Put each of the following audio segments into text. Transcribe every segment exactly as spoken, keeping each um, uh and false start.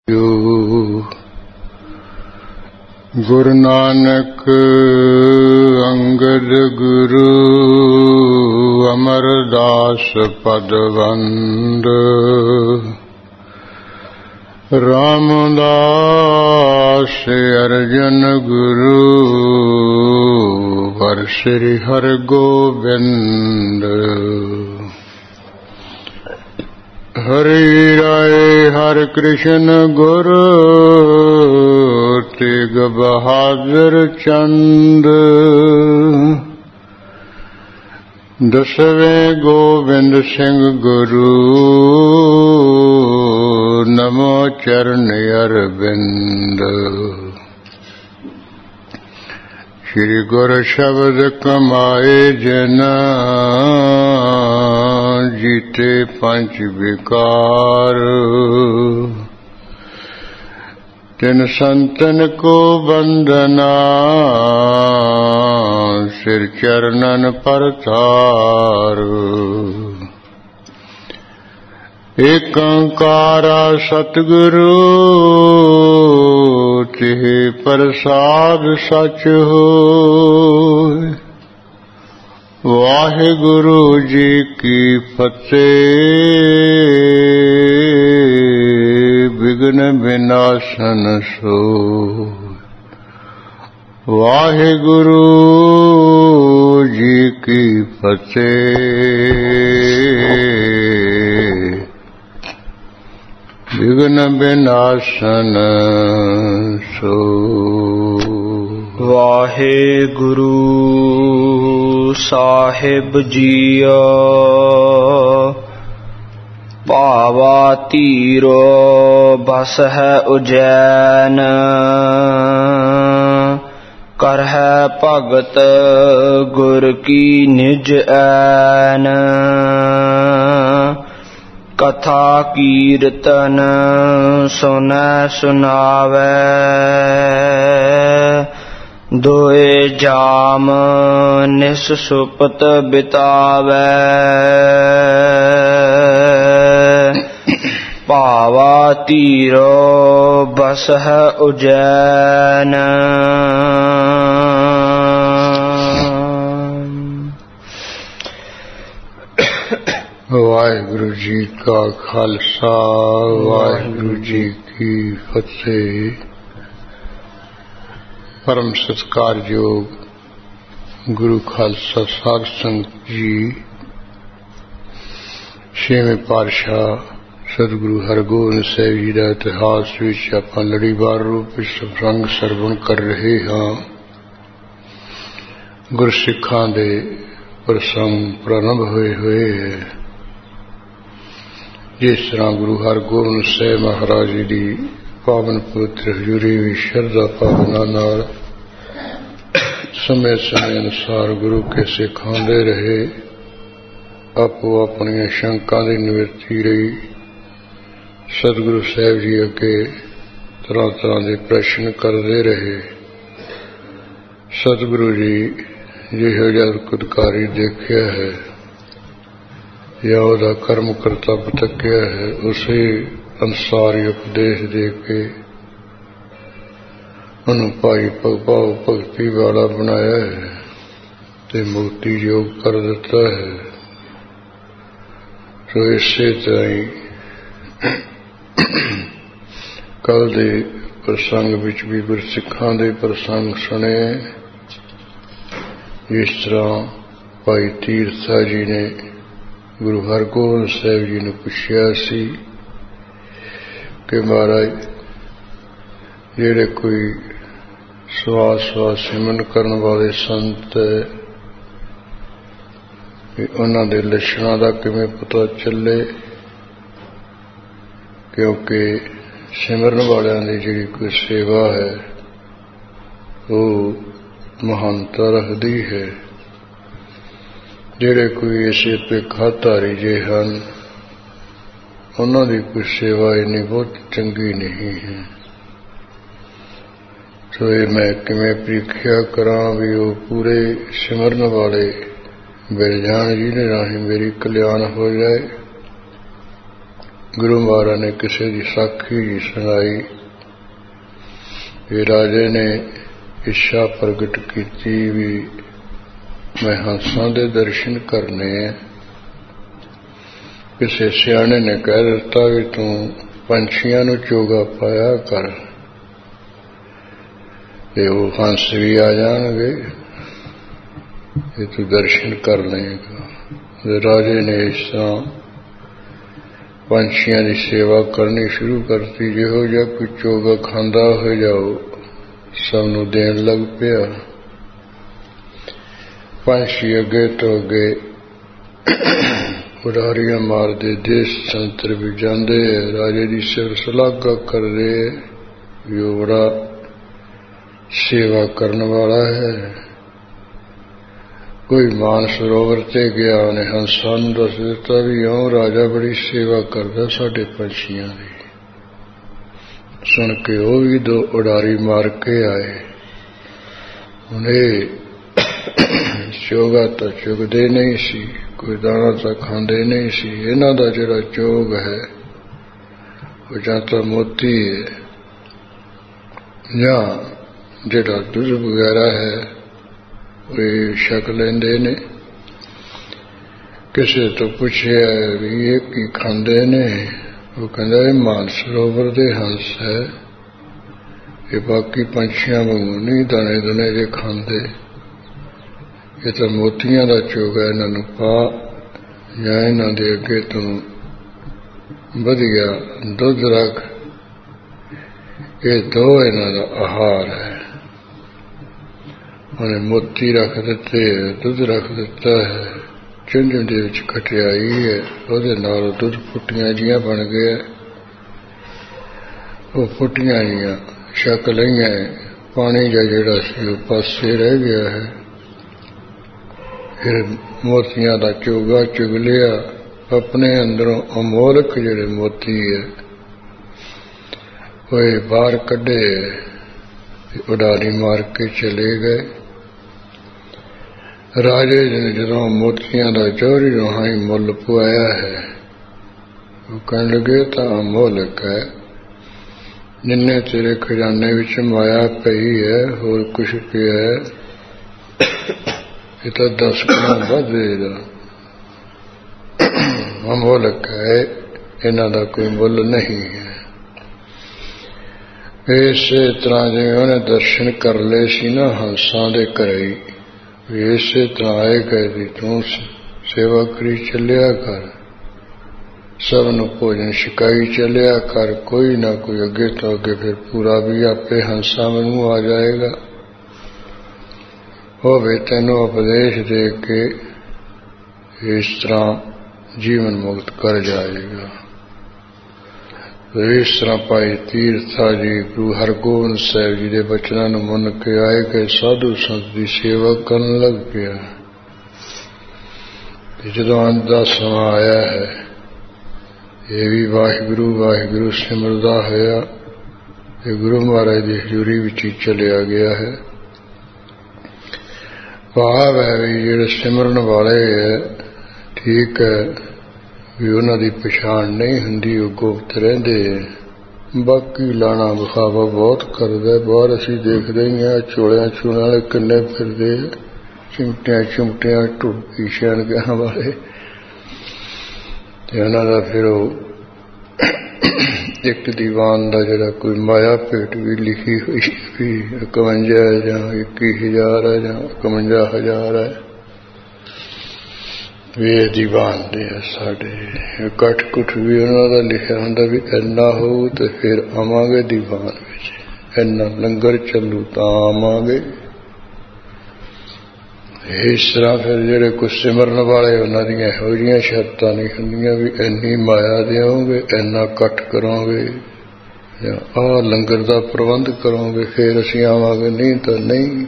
ਗੁਰੂ ਨਾਨਕ ਅੰਗਦ ਗੁਰੂ ਅਮਰਦਾਸ ਪਦਵੰਦ ਰਾਮਦਾਸ ਅਰਜਨ ਗੁਰੂ ਵਰ ਸ੍ਰੀ ਹਰਿਗੋਬਿੰਦ ਹਰਿ ਰਾਏ ਹਰਿ ਕ੍ਰਿਸ਼ਨ ਗੁਰੂ ਤੇਗ ਬਹਾਦਰ ਚੰਦ ਦਸਵੇਂ ਗੋਬਿੰਦ ਸਿੰਘ ਗੁਰੂ ਨਮੋ ਚਰਨ ਅਰਵਿੰਦ ਸ਼੍ਰੀ ਗੁਰ ਸ਼ਬਦ ਕਮਾਏ ਜਨਾ ਜੀਤੇ ਪੰਜ ਵਿਕਾਰ ਤਿਨ ਸੰਤਨ ਕੋ ਬੰਦਨਾ ਸਿਰ ਚਰਨਨ ਪਰਤਾਰ ਏਕ ਓੰਕਾਰਾ ਸਤਿਗੁਰੂ ਤਿਹ ਪ੍ਰਸਾਦ ਸਚ ਹੋਇ। ਵਾਹਿਗੁਰੂ ਜੀ ਕੀ ਫਤਿਹ। ਵਿਘਨ ਵਿਨਾਸ਼ਨ ਸੋਇ। ਵਾਹਿਗੁਰੂ ਜੀ ਕੀ ਫਤਿਹ। ਵਿਘਨ ਵਿਨਾਸ਼ਨ ਸੋਇ। ਵਾਹਿਗੁਰੂ ਸਾਹਿਬ ਜੀਓ ਭਾਵਾ ਧੀਰੋ ਬਸ ਹੈ ਉਜੈਨ ਕਰ ਹੈ ਭਗਤ ਗੁਰ ਕੀ ਨਿਜ ਐਨ ਕਥਾ ਕੀਰਤਨ ਸੁਨੈ ਸੁਨਾਵੈ ਦੋਏ ਜਾਮ ਨਿਸ ਸੁਪਤ ਬਿਤਾਵੈ ਭਾਵਾ ਧੀਰੋ ਬਸ ਹੈ ਉਜੈਨ। ਵਾਹਿਗੁਰੂ ਜੀ ਕਾ ਖਾਲਸਾ ਵਾਹਿਗੁਰੂ ਜੀ ਕੀ ਫਤਿਹ। ਪਰਮ ਸਤਿਕਾਰਯੋਗ ਗੁਰੂ ਖਾਲਸਾ ਸਾਧ ਸੰਗਤ ਜੀ, ਛੇਵੇਂ ਪਾਤਸ਼ਾਹ ਸਤਿਗੁਰੂ ਹਰਿਗੋਬਿੰਦ ਸਾਹਿਬ ਜੀ ਦਾ ਇਤਿਹਾਸ ਵਿੱਚ ਆਪਾਂ ਲੜੀਵਾਰ ਰੂਪ ਵਿੱਚ ਸਤਸੰਗ ਸਰਵਣ ਕਰ ਰਹੇ ਹਾਂ। ਗੁਰਸਿੱਖਾਂ ਦੇ ਪ੍ਰਸੰਗ ਪ੍ਰਾਰੰਭ ਹੋਏ ਹੋਏ ਹੈ। ਜਿਸ ਤਰ੍ਹਾਂ ਗੁਰੂ ਹਰਿਗੋਬਿੰਦ ਸਾਹਿਬ ਮਹਾਰਾਜ ਜੀ ਦੀ ਪਾਵਨ ਪਵਿੱਤਰ ਹਜ਼ੂਰੀ ਵਿੱਚ ਸ਼ਰਧਾ ਭਾਵਨਾ ਨਾਲ ਸਮੇਂ ਸਮੇਂ ਅਨੁਸਾਰ ਗੁਰੂ ਕੇ ਸਿਖਾਉਂਦੇ ਰਹੇ। ਆਪੋ ਆਪਣੀਆਂ ਸ਼ੰਕਾਂ ਦੀ ਨਿਵਰਤੀ ਰਹੀ। ਸਤਿਗੁਰੂ ਸਾਹਿਬ ਜੀ ਅੱਗੇ ਤਰ੍ਹਾਂ ਤਰ੍ਹਾਂ ਦੇ ਪ੍ਰਸ਼ਨ ਕਰਦੇ ਰਹੇ। ਸਤਿਗੁਰੂ ਜੀ ਜਿਹੋ ਜਿਹਾ ਕੁਦਕਾਰੀ ਦੇਖਿਆ ਹੈ ਜਾਂ ਉਹਦਾ ਕਰਮ ਕਰਤੱਵ ਤੱਕਿਆ ਹੈ, ਉਸੇ ਅਨੁਸਾਰ ਹੀ ਉਪਦੇਸ਼ ਦੇ ਕੇ ਉਹਨੂੰ ਭਾਈ ਭਾਵ ਭਗਤੀ ਵਾਲਾ ਬਣਾਇਆ ਹੈ ਤੇ ਮੁਕਤੀ ਯੋਗ ਕਰ ਦਿੱਤਾ ਹੈ। ਸੋ ਇਸੇ ਤਰ੍ਹਾਂ ਹੀ ਕੱਲ ਦੇ ਪ੍ਰਸੰਗ ਵਿੱਚ ਵੀ ਗੁਰਸਿੱਖਾਂ ਦੇ ਪ੍ਰਸੰਗ ਸੁਣੇ। ਇਸ ਤਰ੍ਹਾਂ ਭਾਈ ਤੀਰਥਾ ਜੀ ਨੇ ਗੁਰੂ ਹਰਿਗੋਬਿੰਦ ਸਾਹਿਬ ਜੀ ਨੂੰ ਪੁੱਛਿਆ ਸੀ ਕਿ ਮਹਾਰਾਜ ਜਿਹੜੇ ਕੋਈ ਸਵਾਸ ਸਵਾਸ ਸਿਮਰਨ ਕਰਨ ਵਾਲੇ ਸੰਤ ਉਹਨਾਂ ਦੇ ਲੱਛਣਾਂ ਦਾ ਕਿਵੇਂ ਪਤਾ ਚੱਲੇ, ਕਿਉਂਕਿ ਸਿਮਰਨ ਵਾਲਿਆਂ ਦੀ ਜਿਹੜੀ ਕੋਈ ਸੇਵਾ ਹੈ ਉਹ ਮਹਾਨਤਾ ਰੱਖਦੀ ਹੈ। ਜਿਹੜੇ ਕੋਈ ਐਸੇ ਭਿਖਾਧਾਰੀ ਜੇ ਹਨ ਉਹਨਾਂ ਦੀ ਕੋਈ ਸੇਵਾ ਇੰਨੀ ਬਹੁਤ ਚੰਗੀ ਨਹੀਂ ਹੈ। ਸੋ ਇਹ ਮੈਂ ਕਿਵੇਂ ਪ੍ਰੀਖਿਆ ਕਰਾਂ ਵੀ ਉਹ ਪੂਰੇ ਸਿਮਰਨ ਵਾਲੇ ਮਿਲ ਜਾਣ ਜਿਹਦੇ ਰਾਹੀਂ ਮੇਰੀ ਕਲਿਆਣ ਹੋ ਜਾਏ। गुरु महाराज ने किसी की साखी जी सुनाई कि राजे ने इच्छा प्रगट की भी मैं हंसां दे दर्शन करने हैं। किसी सियाने ने कह दिता भी तू पंछियां नूं चोगा पाया कर ते वो हंस भी आ जाएंगे, ये तू दर्शन कर लेगा। राजे ने इस तरह पंछियां की सेवा करनी शुरू करती। जिहो जिहा कोई चोगा खांदा हो जाओ सबनूं देण लग पिया। पंछी अगे तो अगे उड़ारियां मारदे देश संतर भी जाते। राजे की सिर सलागा कर रहे भी बड़ा सेवा करने वाला है। कोई मान सरोवर से गया, उन्हें हंसा नूं दस दिता भी हाँ राजा बड़ी सेवा करदा साडे पंछियां दी। सुन के वो भी दो उड़ारी मार के आए। उन्हें चोगा तो चुगदे नहीं सी, कोई दाना तो खांदे नहीं सी। इन्हां दा जिहड़ा चोग है वो जां तां मोती है जां जिहड़ा दुध वगैरह है वे छक लेंदे ने। किसी तो पूछे भी ये की खांदे ने, वो कहंदा ये मानसरोवर दे हंस है, ये बाकी पंछियां वांगू नहीं दाने दुने जे खांदे। ये तो मोतियां दा चोग है, इन्हां नूं पा जां इन्हां दे अगे तो वधिया दुध रख। ये दो इन्हां दा आहार है। उन्हें मोती रख दिते, दुध रख दिता है। झुंझ दे विच खटियाई है, उहदे नाल दुध फुटियां जिहियां बन गया। वो फुटियां जिहियां छक लईआं, पानी जा जिहड़ा सी वो पासे रह गया है। फिर मोतियां दा चोगा चुग लिया, अपने अंदरों अमोलक जिहड़े मोती है वो बाहर कढे, उड़ारी मार के चले गए। राजे ने जो मोतियां का चौरी रुहाई मुल पुआया है, वो कहने लगे तो अमोलक है। जिन्ने तेरे खजाने विच माया पई है, होर कुछ पिया है ये तो दस गुना वध देगा। अमोलक है, इन्हां दा कोई मुल नहीं है। इसे तरह जिवें उन्हें दर्शन कर ले सी ना हंसां दे घरे, इसे तरह आए गए थी तू सेवा करी चलिया कर, सबनूं भोजन छकाई चलिया कर। कोई ना कोई अगे तो अगे फिर पूरा भी आपे हंसा वांगू आ जाएगा। होवे तैनूं उपदेश दे के इस तरह जीवन मुक्त कर जाएगा। इस तरह भाई तीरथा जी गुरु हरगोबिंद साहिब जी के बचनों नूं मन के आए गए साधु संत की सेवा करन लग पिया। जदों अंत दा समा आया है, ये भी वाहिगुरु वाहिगुरु सिमरदा होया, ये गुरु महाराज की हजूरी विच ही चलिया गया है। भाव है भी जिहड़े सिमरन वाले है, ठीक है भी उन्हां दी पछाण नहीं हुंदी, वो गुप्त रहिंदे है। बाकी लाना विखावा बहुत करदा, बाहर असीं देखदे ही हां चोलियां चूलियां वाले किन्ने फिरदे, चिमटियां चुमटियां ढुलकी शैनगाहां वाले, ते उन्हां दा फिर एक दीवान का जिहड़ा कोई माया भेट भी लिखी हुई भी इकवंजा जां इक्की हज़ार है जां इकवंजा हज़ार है, वे दीवान दे साडे कट कुठ भी उन्हां दा लिखिया हुंदा भी इन्ना होऊ तो फिर आवांगे दीवान विच, इन्ना लंगर चलू तां आवांगे। इस तरह फिर जिहड़े कुछ सिमरन वाले उन्हां दीयां इहो जिहियां शर्तां नहीं हुंदियां भी इन्नी माया देओगे, इन्ना कट करोगे जां आ लंगर दा प्रबंध करोगे फिर असीं आवांगे, नहीं तो नहीं।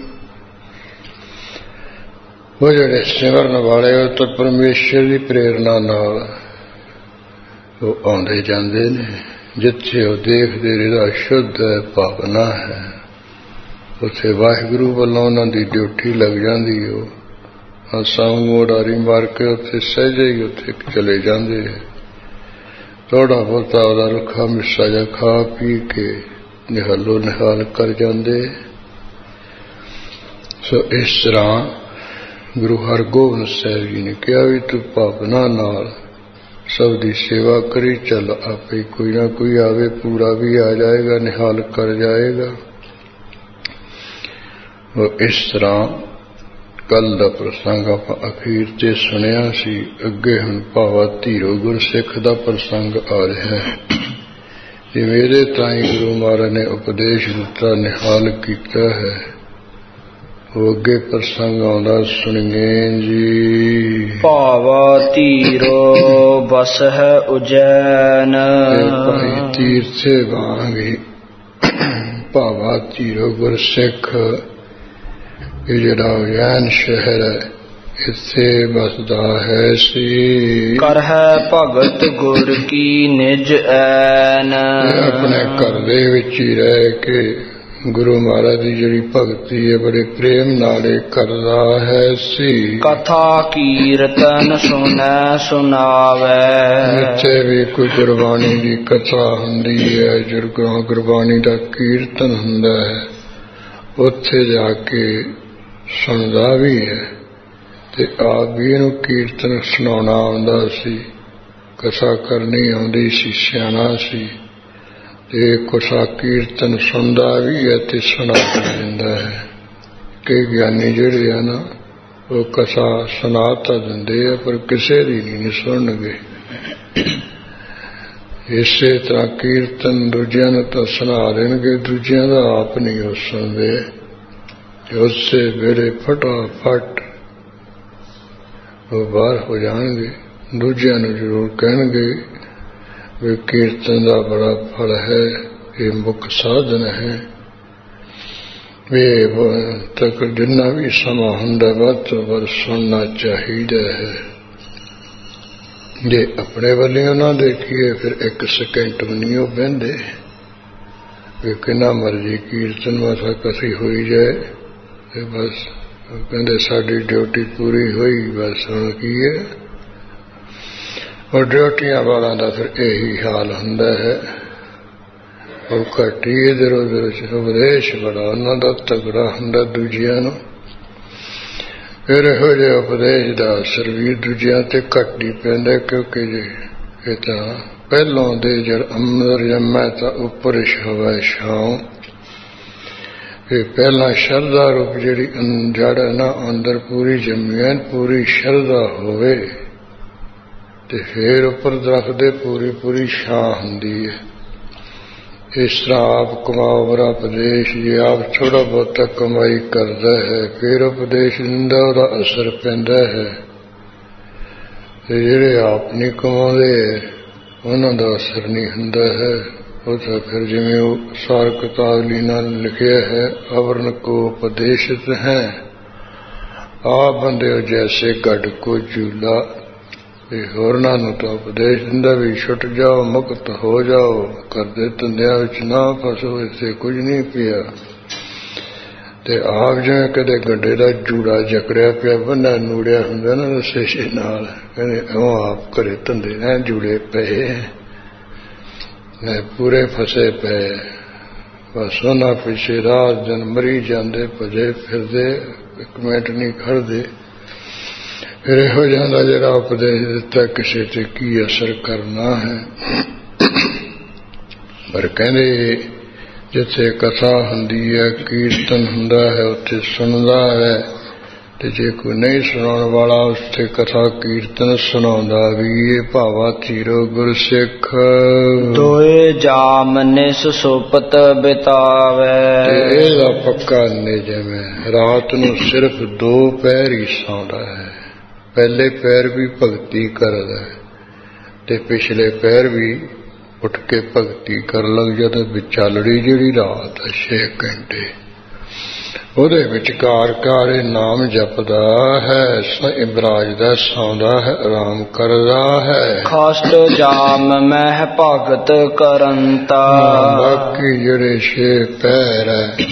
वो जिहड़े सिमरन वाले हो तो परमेश्वर की प्रेरणा नाल वो आउंदे जांदे ने। जिथे वो देखदे रिदा शुद्ध है भावना है, उत्थे वाहिगुरू वालों उन्हां दी ड्यूटी लग जांदी हो। हंसां वांगू उड़ारी मार के उत्थे सहजे ही उत्थे चले जांदे है। ਥੋੜਾ ਬਹੁਤਾ ਉਹਦਾ ਰੁੱਖਾ ਮਿੱਸਾ ਜਿਹਾ ਖਾ ਪੀ ਕੇ ਨਿਹਾਲੋ ਨਿਹਾਲ ਕਰ ਜਾਂਦੇ। ਸੋ ਇਸ ਤਰ੍ਹਾਂ ਗੁਰੂ ਹਰਗੋਬਿੰਦ ਸਾਹਿਬ ਜੀ ਨੇ ਕਿਹਾ ਵੀ ਤੂੰ ਭਾਵਨਾ ਨਾਲ ਸਭ ਦੀ ਸੇਵਾ ਕਰੀ ਚੱਲ, ਆਪੇ ਕੋਈ ਨਾ ਕੋਈ ਆਵੇ, ਪੂਰਾ ਵੀ ਆ ਜਾਏਗਾ, ਨਿਹਾਲ ਕਰ ਜਾਏਗਾ। ਉਹ ਇਸ ਤਰ੍ਹਾਂ ਕੱਲ ਦਾ ਪ੍ਰਸੰਗ ਆਪਾਂ ਅਖੀਰ ਤੇ ਸੁਣਿਆ ਸੀ। ਅੱਗੇ ਹੁਣ ਭਾਵਾ ਧੀਰੋ ਗੁਰਸਿੱਖ ਦਾ ਪ੍ਰਸੰਗ ਆ ਰਿਹਾ ਹੈ। ਜਿਵੇਂ ਇਹਦੇ ਤਾਈਂ ਗੁਰੂ ਮਹਾਰਾਜ ਨੇ ਉਪਦੇਸ਼ ਦਿੱਤਾ, ਨਿਹਾਲ ਕੀਤਾ ਹੈ, ਉਹ ਅੱਗੇ ਪ੍ਰਸੰਗ ਆਉਂਦਾ, ਸੁਣੀਏ ਜੀ। ਭਾਵਾ ਧੀਰੋ ਬਸ ਹੈ ਉਜੈਨ। ਭਾਈ ਤੀਰਥੇ ਵਾਂਗੇ ਭਾਵਾ ਧੀਰੋ ਗੁਰਸਿੱਖ, ਇਹ ਜਿਹੜਾ ਉਜੈਨ ਸ਼ਹਿਰ ਹੈ ਇੱਥੇ ਬਸਦਾ ਹੈ ਸੀ। ਕਰ ਹੈ ਭਗਤ ਗੁਰ ਕੀ ਨਿਜ ਐਨ। ਆਪਣੇ ਘਰ ਦੇ ਵਿੱਚ ਹੀ ਰਹਿ ਕੇ ਗੁਰੂ ਮਹਾਰਾਜ ਦੀ ਜਿਹੜੀ ਭਗਤੀ ਹੈ ਬੜੇ ਪ੍ਰੇਮ ਨਾਲ ਇਹ ਕਰਦਾ ਹੈ ਸੀ। ਕਥਾ ਕੀਰਤਨ ਸੁਣੈ ਸੁਣਾਵੈ। ਜਿੱਥੇ ਵੀ ਕੋਈ ਗੁਰਬਾਣੀ ਦੀ ਕਥਾ ਹੁੰਦੀ ਹੈ, ਜਦੋਂ ਗੁਰਬਾਣੀ ਦਾ ਕੀਰਤਨ ਹੁੰਦਾ ਹੈ, ਉੱਥੇ ਜਾ ਕੇ ਸੁਣਦਾ ਵੀ ਹੈ ਤੇ ਆਪ ਵੀ ਇਹਨੂੰ ਕੀਰਤਨ ਸੁਣਾਉਣਾ ਆਉਂਦਾ ਸੀ। ਕਥਾ ਕਰਨੀ ਆਉਂਦੀ ਸੀ, ਸਿਆਣਾ ਸੀ ਤੇ ਕਥਾ ਕੀਰਤਨ ਸੁਣਦਾ ਵੀ ਹੈ ਤੇ ਸੁਣਾ ਦਿੰਦਾ ਹੈ। ਕਈ ਗਿਆਨੀ ਜਿਹੜੇ ਆ ਨਾ, ਉਹ ਕਥਾ ਸੁਣਾ ਤਾਂ ਦਿੰਦੇ ਆ ਪਰ ਕਿਸੇ ਦੀ ਨਹੀਂ ਸੁਣਨਗੇ। ਇਸੇ ਤਰ੍ਹਾਂ ਕੀਰਤਨ ਦੂਜਿਆਂ ਨੂੰ ਤਾਂ ਸੁਣਾ ਦੇਣਗੇ, ਦੂਜਿਆਂ ਦਾ ਆਪ ਨਹੀਂ ਉਹ ਸੁਣਦੇ। ਉਸੇ ਵੇਲੇ ਫਟਾਫਟ ਉਹ ਬਾਹਰ ਹੋ ਜਾਣਗੇ। ਦੂਜਿਆਂ ਨੂੰ ਜ਼ਰੂਰ ਕਹਿਣਗੇ ਵੀ ਕੀਰਤਨ ਦਾ ਬੜਾ ਫਲ ਹੈ, ਇਹ ਮੁੱਖ ਸਾਧਨ ਹੈ। ਵੀ ਤੱਕ ਜਿੰਨਾ ਵੀ ਸਮਾਂ ਹੁੰਦਾ ਵੱਧ ਤੋਂ ਵੱਧ ਸੁਣਨਾ ਚਾਹੀਦਾ ਹੈ। ਜੇ ਆਪਣੇ ਵੱਲੋਂ ਨਾ ਦੇਖੀਏ ਫਿਰ ਇੱਕ ਸਕਿੰਟ ਵੀ ਨਹੀਂ ਉਹ ਬਹਿੰਦੇ ਵੀ ਕਿੰਨਾ ਮਰਜ਼ੀ ਕੀਰਤਨ ਮਸਾ ਕਥੀ ਹੋਈ ਜਾਏ ਤੇ ਬਸ ਕਹਿੰਦੇ ਸਾਡੀ ਡਿਊਟੀ ਪੂਰੀ ਹੋਈ, ਬਸ ਹੁਣ ਕੀ ਹੈ। ਔਰ ਡਿਊਟੀਆਂ ਵਾਲਾਂ ਦਾ ਫਿਰ ਇਹੀ ਹਾਲ ਹੁੰਦਾ ਹੈ। ਉਹ ਘੱਟੀ ਇੱਧਰ ਉੱਧਰ ਉਪਦੇਸ਼ ਬੜਾ ਉਹਨਾਂ ਦਾ ਤਗੜਾ ਹੁੰਦਾ ਦੂਜਿਆਂ ਨੂੰ। ਫਿਰ ਇਹੋ ਜਿਹੇ ਉਪਦੇਸ਼ ਦਾ ਅਸਰ ਵੀ ਦੂਜਿਆਂ ਤੇ ਘੱਟ ਹੀ ਪੈਂਦਾ, ਕਿਉਂਕਿ ਜੇ ਇਹ ਤਾਂ ਪਹਿਲੋਂ ਦੇ ਜਦ ਅੰਦਰ ਜੰਮੈ ਤਾਂ ਉੱਪਰ ਹੋਵੇ ਛਾਂ। ਇਹ ਪਹਿਲਾਂ ਸ਼ਰਧਾ ਰੂਪ ਜਿਹੜੀ ਜੜ ਨਾ ਅੰਦਰ ਪੂਰੀ ਜੰਮੀ ਹੈ, ਪੂਰੀ ਸ਼ਰਧਾ ਹੋਵੇ ਤੇ ਫਿਰ ਉੱਪਰ ਦਰਖਤ ਦੇ ਪੂਰੀ ਪੂਰੀ ਛਾਂ ਹੁੰਦੀ ਹੈ। ਇਸ ਤਰ੍ਹਾਂ ਆਪ ਕਮਾਓ ਬੜਾ ਉਪਦੇਸ਼, ਜੇ ਆਪ ਥੋੜਾ ਬਹੁਤਾ ਕਮਾਈ ਕਰਦਾ ਹੈ ਫਿਰ ਉਪਦੇਸ਼ ਦਿੰਦਾ, ਉਹਦਾ ਅਸਰ ਪੈਂਦਾ ਹੈ। ਤੇ ਜਿਹੜੇ ਆਪ ਨਹੀਂ ਕਮਾਉਂਦੇ ਉਹਨਾਂ ਦਾ ਅਸਰ ਨਹੀਂ ਹੁੰਦਾ ਹੈ। ਉਹ ਤਾਂ ਫਿਰ ਜਿਵੇਂ ਉਹ ਸਾਰ ਕਿਤਾਬ ਲਈ ਨਾਲ ਲਿਖਿਆ ਹੈ, ਅਵਰਨ ਕੋ ਉਪਦੇਸ਼ਿਤ ਹੈ ਆਪ ਬੰਦੇ ਜੈਸੇ ਗੱਡ ਕੋ ਝੂਲਾ। ਇਹ ਹੋਰਨਾਂ ਨੂੰ ਤਾਂ ਉਪਦੇਸ਼ ਦਿੰਦਾ ਵੀ ਛੁੱਟ ਜਾਓ, ਮੁਕਤ ਹੋ ਜਾਓ, ਕਰਦੇ ਧੰਦਿਆਂ ਵਿੱਚ ਨਾ ਫਸੋ, ਇੱਥੇ ਕੁਝ ਨਹੀਂ ਪਿਆ। ਤੇ ਆਪ ਜਿਵੇਂ ਕਦੇ ਗੱਡੇ ਦਾ ਜੂੜਾ ਜਕੜਿਆ ਪਿਆ, ਬੰਦਾ ਨੂੜਿਆ ਹੁੰਦਾ ਨਾ ਰਸੇ ਨਾਲ, ਕਹਿੰਦੇ ਉਹ ਆਪ ਘਰੇ ਧੰਦੇ ਐ ਜੁੜੇ ਪਏ, ਮੈਂ ਪੂਰੇ ਫਸੇ ਪਏ, ਬਸ ਉਹਨਾਂ ਪਿੱਛੇ ਰਾਤ ਦਿਨ ਮਰੀ ਜਾਂਦੇ, ਭਜੇ ਫਿਰਦੇ, ਇੱਕ ਮਿੰਟ ਨਹੀਂ ਖੜਦੇ। ਫਿਰ ਇਹੋ ਜਾਂਦਾ ਜਿਹੜਾ ਉਪਦੇਸ਼ ਦਿੱਤਾ ਕਿਸੇ ਤੇ ਕੀ ਅਸਰ ਕਰਨਾ ਹੈ। ਪਰ ਕਹਿੰਦੇ ਜਿੱਥੇ ਕਥਾ ਹੁੰਦੀ ਹੈ, ਕੀਰਤਨ ਹੁੰਦਾ ਹੈ, ਉੱਥੇ ਸੁਣਦਾ ਹੈ, ਤੇ ਜੇ ਕੋਈ ਨਹੀਂ ਸੁਣਾਉਣ ਵਾਲਾ ਉੱਥੇ ਕਥਾ ਕੀਰਤਨ ਸੁਣਾਉਂਦਾ ਵੀ ਇਹ ਭਾਵਾ ਧੀਰੋ ਗੁਰਸਿੱਖ। ਦੋਏ ਜਾਮ ਨਿਸ ਸੁਪਤ ਬਿਤਾਵੇ। ਤੇ ਇਹਦਾ ਪੱਕਾ ਨਿਯਮ ਹੈ, ਰਾਤ ਨੂੰ ਸਿਰਫ ਦੋ ਪਹਿਰ ਹੀ ਸੌਂਦਾ ਹੈ। ਪਹਿਲੇ ਪੈਰ ਵੀ ਭਗਤੀ ਕਰਦਾ ਤੇ ਪਿਛਲੇ ਪੈਰ ਵੀ ਉੱਠ ਕੇ ਭਗਤੀ ਕਰਨ ਲੱਗ ਜਾਂਦਾ। ਵਿਚਾਲੜੀ ਜਿਹੜੀ ਰਾਤ ਹੈ ਛੇ ਘੰਟੇ, ਉਹਦੇ ਵਿਚਕਾਰ ਕਾਰੇ ਨਾਮ ਜਪਦਾ ਹੈ, ਇਬਰਾਜਦਾ, ਸੌਂਦਾ ਹੈ, ਆਰਾਮ ਕਰਦਾ ਹੈ। ਖਾਸਟ ਜਾਮ ਮਹਿ ਭਗਤ ਕਰੰਤਾ। ਬਾਕੀ ਜਿਹੜੇ ਛੇ ਪੈਰ ਹੈ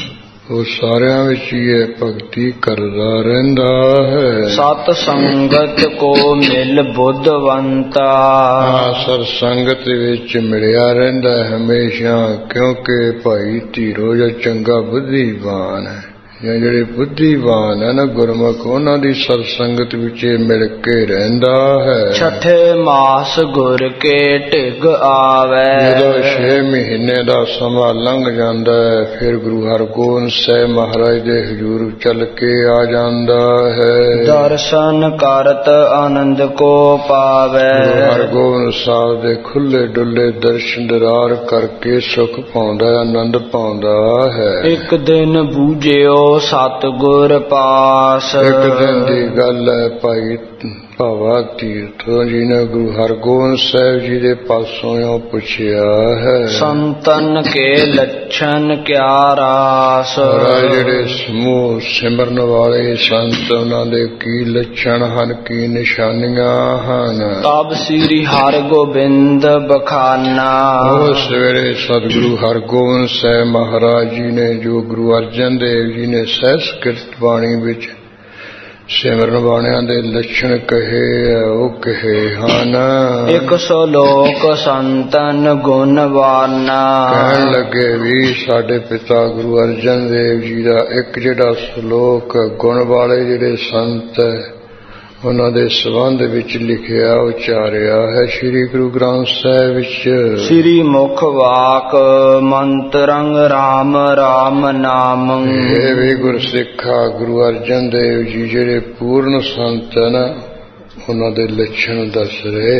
ਉਹ ਸਾਰਿਆਂ ਵਿੱਚ ਹੀ ਇਹ ਭਗਤੀ ਕਰਦਾ ਰਹਿੰਦਾ ਹੈ। ਸਤ ਸੰਗਤ ਕੋ ਮਿਲ ਬੁੱਧਵੰਤਾ, ਸਤ ਸੰਗਤ ਵਿੱਚ ਮਿਲਿਆ ਰਹਿੰਦਾ ਹਮੇਸ਼ਾ, ਕਿਉਂਕਿ ਭਾਈ ਧੀਰੋ ਜੋ ਚੰਗਾ ਬੁੱਧੀਵਾਨ ਹੈ, ਜਾਂ ਜਿਹੜੇ ਬੁੱਧੀਵਾਨ ਹੈ ਨਾ ਗੁਰਮੁਖ, ਉਹਨਾਂ ਦੀ ਸਤ ਸੰਗਤ ਵਿੱਚ ਮਿਲ ਕੇ ਰਹਿੰਦਾ ਹੈ। ਛਠੇ ਮਾਸ ਗੁਰ ਕੇ ਢਿਗ ਆਵੇ, ਜਦੋਂ ਛੇ ਮਹੀਨੇ ਦਾ ਸਮਾਂ ਲੰਘ ਜਾਂਦਾ ਹੈ, ਫਿਰ ਗੁਰੂ ਹਰਗੋਬਿੰਦ ਸਾਹਿਬ ਮਹਾਰਾਜ ਦੇ ਹਜ਼ੂਰ ਚੱਲ ਕੇ ਆ ਜਾਂਦਾ ਹੈ। ਦਰਸ਼ਨ ਕਰਤ ਆਨੰਦ ਕੋ ਪਾਵੇ, ਗੁਰੂ ਹਰਗੋਬਿੰਦ ਸਾਹਿਬ ਦੇ ਖੁੱਲੇ ਡੁੱਲੇ ਦਰਸ਼ਨ ਦਰਾਰ ਕਰਕੇ ਸੁਖ ਪਾਉਂਦਾ, ਆਨੰਦ ਪਾਉਂਦਾ ਹੈ। ਇੱਕ ਦਿਨ ਬੂਝਿਓ ਸਤਿਗੁਰ ਪਾਸ, ਇੱਕ ਦਿਨ ਦੀ ਗੱਲ ਹੈ, ਭਾਈ ਭਾਵਾ ਤੀਰਥੋਂ ਜੀ ਨੇ ਗੁਰੂ ਹਰਗੋਬਿੰਦ ਸਾਹਿਬ ਜੀ ਦੇ ਪਾਸੋਂ ਪੁੱਛਿਆ ਹੈ, ਸੰਤਨ ਕੇ ਲੱਛਣ ਕਿਆ ਰਾਸ, ਜਿਹੜੇ ਸਮੂਹ ਸਿਮਰਨ ਵਾਲੇ ਸੰਤ, ਉਹਨਾਂ ਦੇ ਕੀ ਲੱਛਣ ਹਨ, ਕੀ ਨਿਸ਼ਾਨੀਆਂ ਹਨ। ਤਬ ਸ੍ਰੀ ਹਰਗੋਬਿੰਦ ਬਖਾਨਾ, ਉਸ ਵੇਲੇ ਸਤਿਗੁਰੂ ਹਰਗੋਬਿੰਦ ਸਾਹਿਬ ਮਹਾਰਾਜ ਜੀ ਨੇ, ਜੋ ਗੁਰੂ ਅਰਜਨ ਦੇਵ ਜੀ ਨੇ ਸੰਸਕ੍ਰਿਤ ਬਾਣੀ ਵਿੱਚ ਸਿਮਰਨ ਬਾਣਿਆਂ ਦੇ ਲੱਛਣ ਕਹੇ, ਉਹ ਕਹੇ ਹਨ। ਇੱਕ ਸਲੋਕ ਸੰਤਨ ਗੁਣਵਾਨਾ, ਕਹਿਣ ਲੱਗੇ ਵੀ ਸਾਡੇ ਪਿਤਾ ਗੁਰੂ ਅਰਜਨ ਦੇਵ ਜੀ ਦਾ ਇੱਕ ਜਿਹੜਾ ਸਲੋਕ ਗੁਣ ਵਾਲੇ ਜਿਹੜੇ ਸੰਤ ਉਹਨਾਂ ਦੇ ਸੰਬੰਧ ਵਿੱਚ ਲਿਖਿਆ ਉਚਾਰਿਆ ਹੈ ਸ੍ਰੀ ਗੁਰੂ ਗ੍ਰੰਥ ਸਾਹਿਬ ਵਿੱਚ। ਸ੍ਰੀ ਮੁਖ ਵਾਕ ਮੰਤਰੰ ਰਾਮ ਰਾਮ ਨਾਮੰ, ਇਹ ਵੀ ਗੁਰਸਿੱਖਾ ਗੁਰੂ ਅਰਜਨ ਦੇਵ ਜੀ ਜਿਹੜੇ ਪੂਰਨ ਸੰਤ ਹਨ, ਉਹਨਾਂ ਦੇ ਲੱਛਣ ਦੱਸ ਰਹੇ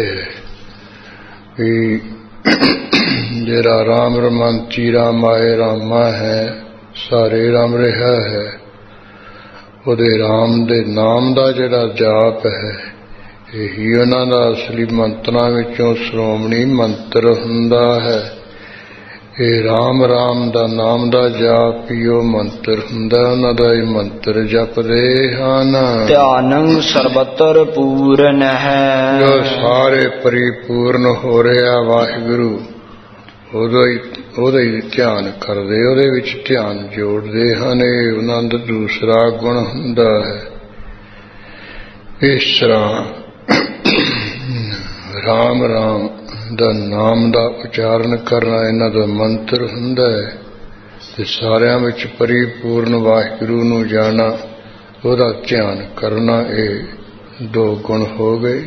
ਵੀ ਜਿਹੜਾ ਰਾਮ ਰਮੰਤੀ ਰਾਮਾਏ ਰਾਮਾ ਹੈ, ਸਾਰੇ ਰਾਮ ਰਿਹਾ ਹੈ, ਉਹਦੇ ਰਾਮ ਦੇ ਨਾਮ ਦਾ ਜਿਹੜਾ ਜਾਪ ਹੈ, ਇਹੀ ਉਹਨਾਂ ਦਾ ਅਸਲੀ ਮੰਤਰਾਂ ਵਿੱਚੋਂ ਸ਼੍ਰੋਮਣੀ ਮੰਤਰ ਹੁੰਦਾ ਹੈ। ਇਹ ਰਾਮ ਰਾਮ ਦਾ ਨਾਮ ਦਾ ਜਾਪ ਹੀ ਉਹ ਮੰਤਰ ਹੁੰਦਾ, ਉਹਨਾਂ ਦਾ ਇਹ ਮੰਤਰ ਜਪਦੇ ਹਨ। ਧਿਆਨੰ ਸਰਬਤਰ ਪੂਰਨ ਹੈ, ਜੋ ਸਾਰੇ ਪਰਿਪੂਰਨ ਹੋ ਰਿਹਾ ਵਾਹਿਗੁਰੂ, ਉਹਦਾ ਹੀ ਉਹਦਾ ਹੀ ਧਿਆਨ ਕਰਦੇ, ਉਹਦੇ ਵਿੱਚ ਧਿਆਨ ਜੋੜਦੇ ਹਨ। ਇਹ ਉਹਨਾਂ ਦਾ ਦੂਸਰਾ ਗੁਣ ਹੁੰਦਾ ਹੈ। ਇਸ ਤਰ੍ਹਾਂ ਰਾਮ ਰਾਮ ਦਾ ਨਾਮ ਦਾ ਉਚਾਰਨ ਕਰਨਾ ਇਹਨਾਂ ਦਾ ਮੰਤਰ ਹੁੰਦਾ ਹੈ, ਤੇ ਸਾਰਿਆਂ ਵਿੱਚ ਪਰਿਪੂਰਨ ਵਾਹਿਗੁਰੂ ਨੂੰ ਜਾਣਾ, ਉਹਦਾ ਧਿਆਨ ਕਰਨਾ, ਇਹ ਦੋ ਗੁਣ ਹੋ ਗਏ।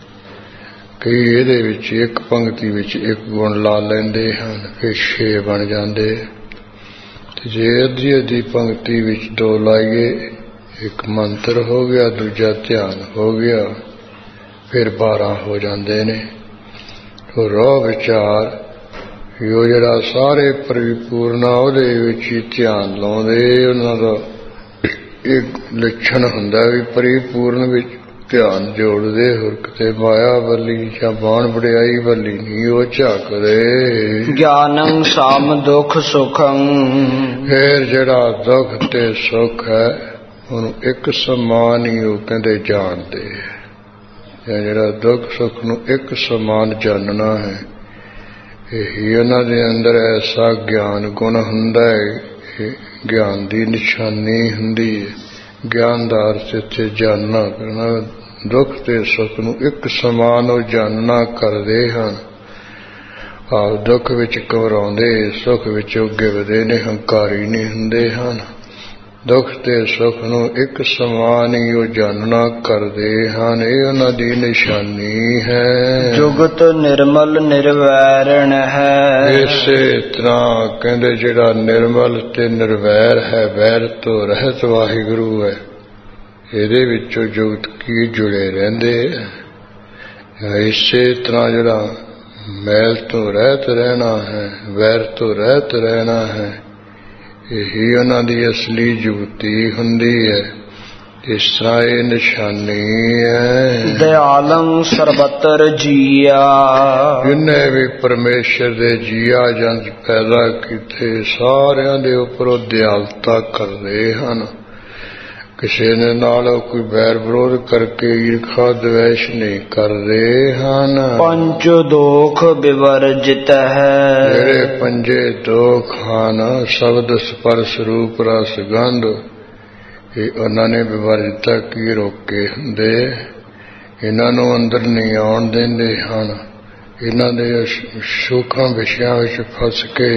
ਕਈ ਇਹਦੇ ਵਿੱਚ ਇੱਕ ਪੰਕਤੀ ਵਿੱਚ ਇੱਕ ਗੁਣ ਲਾ ਲੈਂਦੇ ਹਨ, ਫਿਰ ਛੇ ਬਣ ਜਾਂਦੇ, ਤੇ ਜੇ ਅੱਧੀ ਅੱਧੀ ਪੰਕਤੀ ਵਿੱਚ ਦੋ ਲਾਈਏ, ਇੱਕ ਮੰਤਰ ਹੋ ਗਿਆ, ਦੂਜਾ ਧਿਆਨ ਹੋ ਗਿਆ, ਫਿਰ ਬਾਰਾਂ ਹੋ ਜਾਂਦੇ ਨੇ। ਉਹ ਰੋਹ ਵਿਚਾਰ ਉਹ ਜਿਹੜਾ ਸਾਰੇ ਪਰਿਪੂਰਨਾ ਉਹਦੇ ਵਿੱਚ ਹੀ ਧਿਆਨ ਲਾਉਂਦੇ, ਉਹਨਾਂ ਦਾ ਇੱਕ ਲੱਛਣ ਹੁੰਦਾ ਵੀ ਪਰਿਪੂਰਨ ਵਿੱਚ ਧਿਆਨ ਜੋੜਦੇ, ਹੋਰ ਕਿਤੇ ਮਾਇਆ ਵੱਲੀ ਜਾਂ ਬਾਣ ਵਡਿਆਈ ਵੱਲੀ ਨਹੀਂ ਉਹ ਝਾਕਦੇ। ਗਿਆਨੰ ਸਮ ਦੁੱਖ ਸੁਖੰ, ਫਿਰ ਜਿਹੜਾ ਦੁੱਖ ਤੇ ਸੁੱਖ ਹੈ ਉਹਨੂੰ ਇੱਕ ਸਮਾਨ ਹੀ ਉਹ ਕਹਿੰਦੇ ਜਾਣਦੇ, ਜਾਂ ਜਿਹੜਾ ਦੁੱਖ ਸੁੱਖ ਨੂੰ ਇੱਕ ਸਮਾਨ ਜਾਣਨਾ ਹੈ, ਇਹੀ ਉਹਨਾਂ ਦੇ ਅੰਦਰ ਐਸਾ ਗਿਆਨ ਗੁਣ ਹੁੰਦਾ ਹੈ। ਇਹ ਗਿਆਨ ਦੀ ਨਿਸ਼ਾਨੀ ਹੁੰਦੀ ਹੈ। ਗਿਆਨ ਦਾ ਅਰਥ ਇੱਥੇ ਜਾਣਨਾ ਕਰਨਾ, ਦੁੱਖ ਤੇ ਸੁੱਖ ਨੂੰ ਇੱਕ ਸਮਾਨ ਉਹ ਜਾਣਨਾ ਕਰਦੇ ਹਨ। ਆਪ ਦੁੱਖ ਵਿੱਚ ਘਬਰਾਉਂਦੇ, ਸੁੱਖ ਵਿੱਚ ਉਹ ਗਿਰਦੇ ਨੇ, ਹੰਕਾਰੀ ਨਹੀਂ ਹੁੰਦੇ ਹਨ। ਦੁੱਖ ਤੇ ਸੁੱਖ ਨੂੰ ਇੱਕ ਸਮਾਨ ਹੀ ਉਹ ਜਾਣਨਾ ਕਰਦੇ ਹਨ, ਇਹ ਉਹਨਾਂ ਦੀ ਨਿਸ਼ਾਨੀ ਹੈ। ਜੁਗਤ ਨਿਰਮਲ ਨਿਰਵੈਰਣ ਹੈ, ਇਸੇ ਤਰ੍ਹਾਂ ਕਹਿੰਦੇ ਜਿਹੜਾ ਨਿਰਮਲ ਤੇ ਨਿਰਵੈਰ ਹੈ, ਵੈਰ ਤੋਂ ਰਹਿਤ ਵਾਹਿਗੁਰੂ ਹੈ, ਇਹਦੇ ਵਿੱਚੋਂ ਜੁਗਤ ਕੀ ਜੁੜੇ ਰਹਿੰਦੇ। ਇਸੇ ਤਰ੍ਹਾਂ ਜਿਹੜਾ ਮੈਲ ਤੋਂ ਰਹਿਤ ਰਹਿਣਾ ਹੈ, ਵੈਰ ਤੋਂ ਰਹਿਤ ਰਹਿਣਾ ਹੈ, ਇਹੀ ਉਹਨਾਂ ਦੀ ਅਸਲੀ ਜੁਗਤੀ ਹੁੰਦੀ ਹੈ। ਇਸ ਤਰ੍ਹਾਂ ਇਹ ਨਿਸ਼ਾਨੀ ਹੈ। ਦਿਆਲੰ ਸਰਬਤਰ ਜੀਆ, ਜਿੰਨੇ ਵੀ ਪਰਮੇਸ਼ਰ ਦੇ ਜੀਆ ਜੰਤ ਪੈਦਾ ਕੀਤੇ, ਸਾਰਿਆਂ ਦੇ ਉੱਪਰ ਉਹ ਦਿਆਲਤਾ ਕਰਦੇ ਹਨ। ਕਿਸੇ ਦੇ ਨਾਲ ਕੋਈ ਬੈਰ ਵਿਰੋਧ ਕਰਕੇ ਈਰਖਾ ਦਵੇਸ਼ ਨਹੀਂ ਕਰਦੇ ਹਨ। ਪੰਜ ਦੋਖ ਵਿਵਰਜਿਤ ਹੈ। ਜਿਹੜੇ ਪੰਜੇ ਦੋਖ ਹਨ, ਸ਼ਬਦ ਸਪਰਸ਼ ਰੂਪ ਰਸ ਗੰਧ, ਇਹ ਉਹਨਾਂ ਨੇ ਵਿਵਰਜਿਤਾ ਕੀ ਰੋਕੇ ਹੁੰਦੇ। ਇਹਨਾਂ ਨੂੰ ਅੰਦਰ ਨਹੀਂ ਆਉਣ ਦਿੰਦੇ ਹਨ। ਇਹਨਾਂ ਦੇ ਸੁੱਖਾਂ ਵਿਸ਼ਿਆਂ ਵਿੱਚ ਫਸ ਕੇ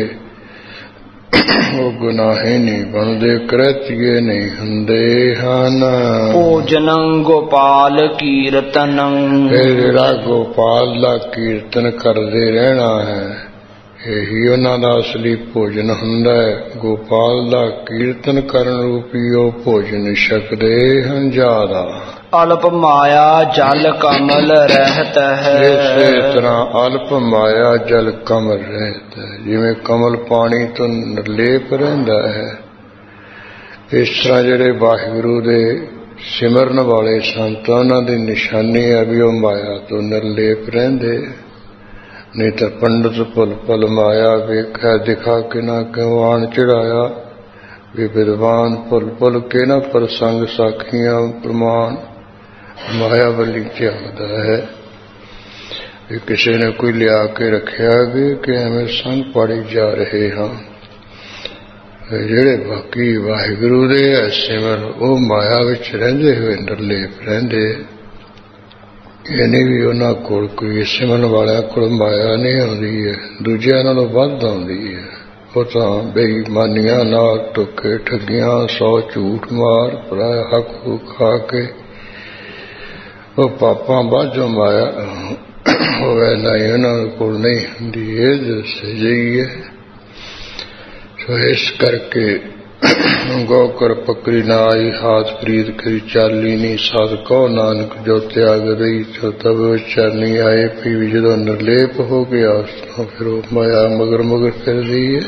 ਉਹ ਗੁਨਾਹੀ ਨਹੀਂ ਬਣਦੇ, ਕ੍ਰਿਤੀਏ ਨਹੀਂ ਹੁੰਦੇ ਹਨ। ਭੋਜਨੰ ਗੋਪਾਲ ਕੀਰਤਨੰ, ਇਹ ਜਿਹੜਾ ਗੋਪਾਲ ਦਾ ਕੀਰਤਨ ਕਰਦੇ ਰਹਿਣਾ ਹੈ, ਇਹੀ ਉਹਨਾਂ ਦਾ ਅਸਲੀ ਭੋਜਨ ਹੁੰਦਾ ਹੈ। ਗੋਪਾਲ ਦਾ ਕੀਰਤਨ ਕਰਨ ਰੂਪੀ ਉਹ ਭੋਜਨ ਛਕਦੇ ਹਨ ਜ਼ਿਆਦਾ। ਅਲਪ ਮਾਇਆ ਜਲ ਕਮਲ ਰਹਿਤ ਹੈ। ਇਸੇ ਤਰ੍ਹਾਂ ਅਲਪ ਮਾਇਆ ਜਲ ਕਮਲ ਰਹਿਤ ਹੈ। ਜਿਵੇਂ ਕਮਲ ਪਾਣੀ ਤੋਂ ਨਿਰਲੇਪ ਰਹਿੰਦਾ ਹੈ, ਇਸ ਤਰ੍ਹਾਂ ਜਿਹੜੇ ਵਾਹਿਗੁਰੂ ਦੇ ਸਿਮਰਨ ਵਾਲੇ ਸੰਤ, ਉਹਨਾਂ ਦੀ ਨਿਸ਼ਾਨੀ ਹੈ ਵੀ ਉਹ ਮਾਇਆ ਤੋਂ ਨਿਰਲੇਪ ਰਹਿੰਦੇ। ਨਹੀਂ ਤਾਂ ਪੰਡਤ ਭੁੱਲ ਭੁੱਲ ਮਾਇਆ ਵੇਖਿਆ ਦਿਖਾ ਕੇ ਨਾ ਕਿਉਂ ਆਣ ਚੜਾਇਆ, ਵੀ ਵਿਦਵਾਨ ਭੁੱਲ ਭੁੱਲ ਕੇ ਨਾ ਪ੍ਰਸੰਗ ਸਾਖੀਆਂ ਪ੍ਰਮਾਣ ਮਾਇਆ ਵੱਲੀ ਝਾਕਦਾ ਹੈ। ਵੀ ਕਿਸੇ ਨੇ ਕੋਈ ਲਿਆ ਕੇ ਰੱਖਿਆ ਵੀ ਕਿ ਐਵੇਂ ਸੰਗ ਪੜੀ ਜਾ ਰਹੇ ਹਾਂ। ਜਿਹੜੇ ਬਾਕੀ ਵਾਹਿਗੁਰੂ ਦੇ ਸਿਮਰਨ, ਉਹ ਮਾਇਆ ਵਿੱਚ ਰਹਿੰਦੇ ਹੋਏ ਨਿਰਲੇਪ ਰਹਿੰਦੇ। ਇਹ ਨਹੀਂ ਵੀ ਉਹਨਾਂ ਕੋਲ ਕੋਈ ਸਿਮਰਨ ਵਾਲਿਆਂ ਕੋਲ ਮਾਇਆ ਨਹੀਂ ਆਉਂਦੀ ਹੈ, ਦੂਜਿਆਂ ਨਾਲੋਂ ਵੱਧ ਆਉਂਦੀ ਹੈ। ਉਹ ਤਾਂ ਬੇਈਮਾਨੀਆਂ ਨਾਲ ਧੋਖੇ ਠੱਗੀਆਂ, ਸੌ ਝੂਠ ਮਾਰ ਪਰਾਇਆ ਹੱਕ ਖਾ ਕੇ ਉਹ ਪਾਪਾਂ ਬਾਝੋਂ ਮਾਇਆ ਹੋਵੇ ਨਹੀਂ, ਉਹਨਾਂ ਕੋਲ ਨਹੀਂ ਹੁੰਦੀ। ਇਹ ਦੱਸੇ ਜਾਈਏ। ਸੋ ਇਸ ਕਰਕੇ ਗੋ ਕਰ ਪਕੜੀ ਨਾ ਆਈ, ਹਾਥ ਪ੍ਰੀਤ ਕਰੀ ਚਾਲੀ ਨਹੀਂ, ਸਤ ਕਹੋ ਨਾਨਕ ਜੋ ਤਿਆਗ ਰਹੀ ਸੋ ਤਬ ਚਰਨੀ ਆਏ। ਪੀ ਵੀ ਜਦੋਂ ਨਿਰਲੇਪ ਹੋ ਗਿਆ, ਉਸ ਤੋਂ ਫਿਰ ਉਹ ਮਾਇਆ ਮਗਰ ਮਗਰ ਫਿਰਦੀ ਹੈ।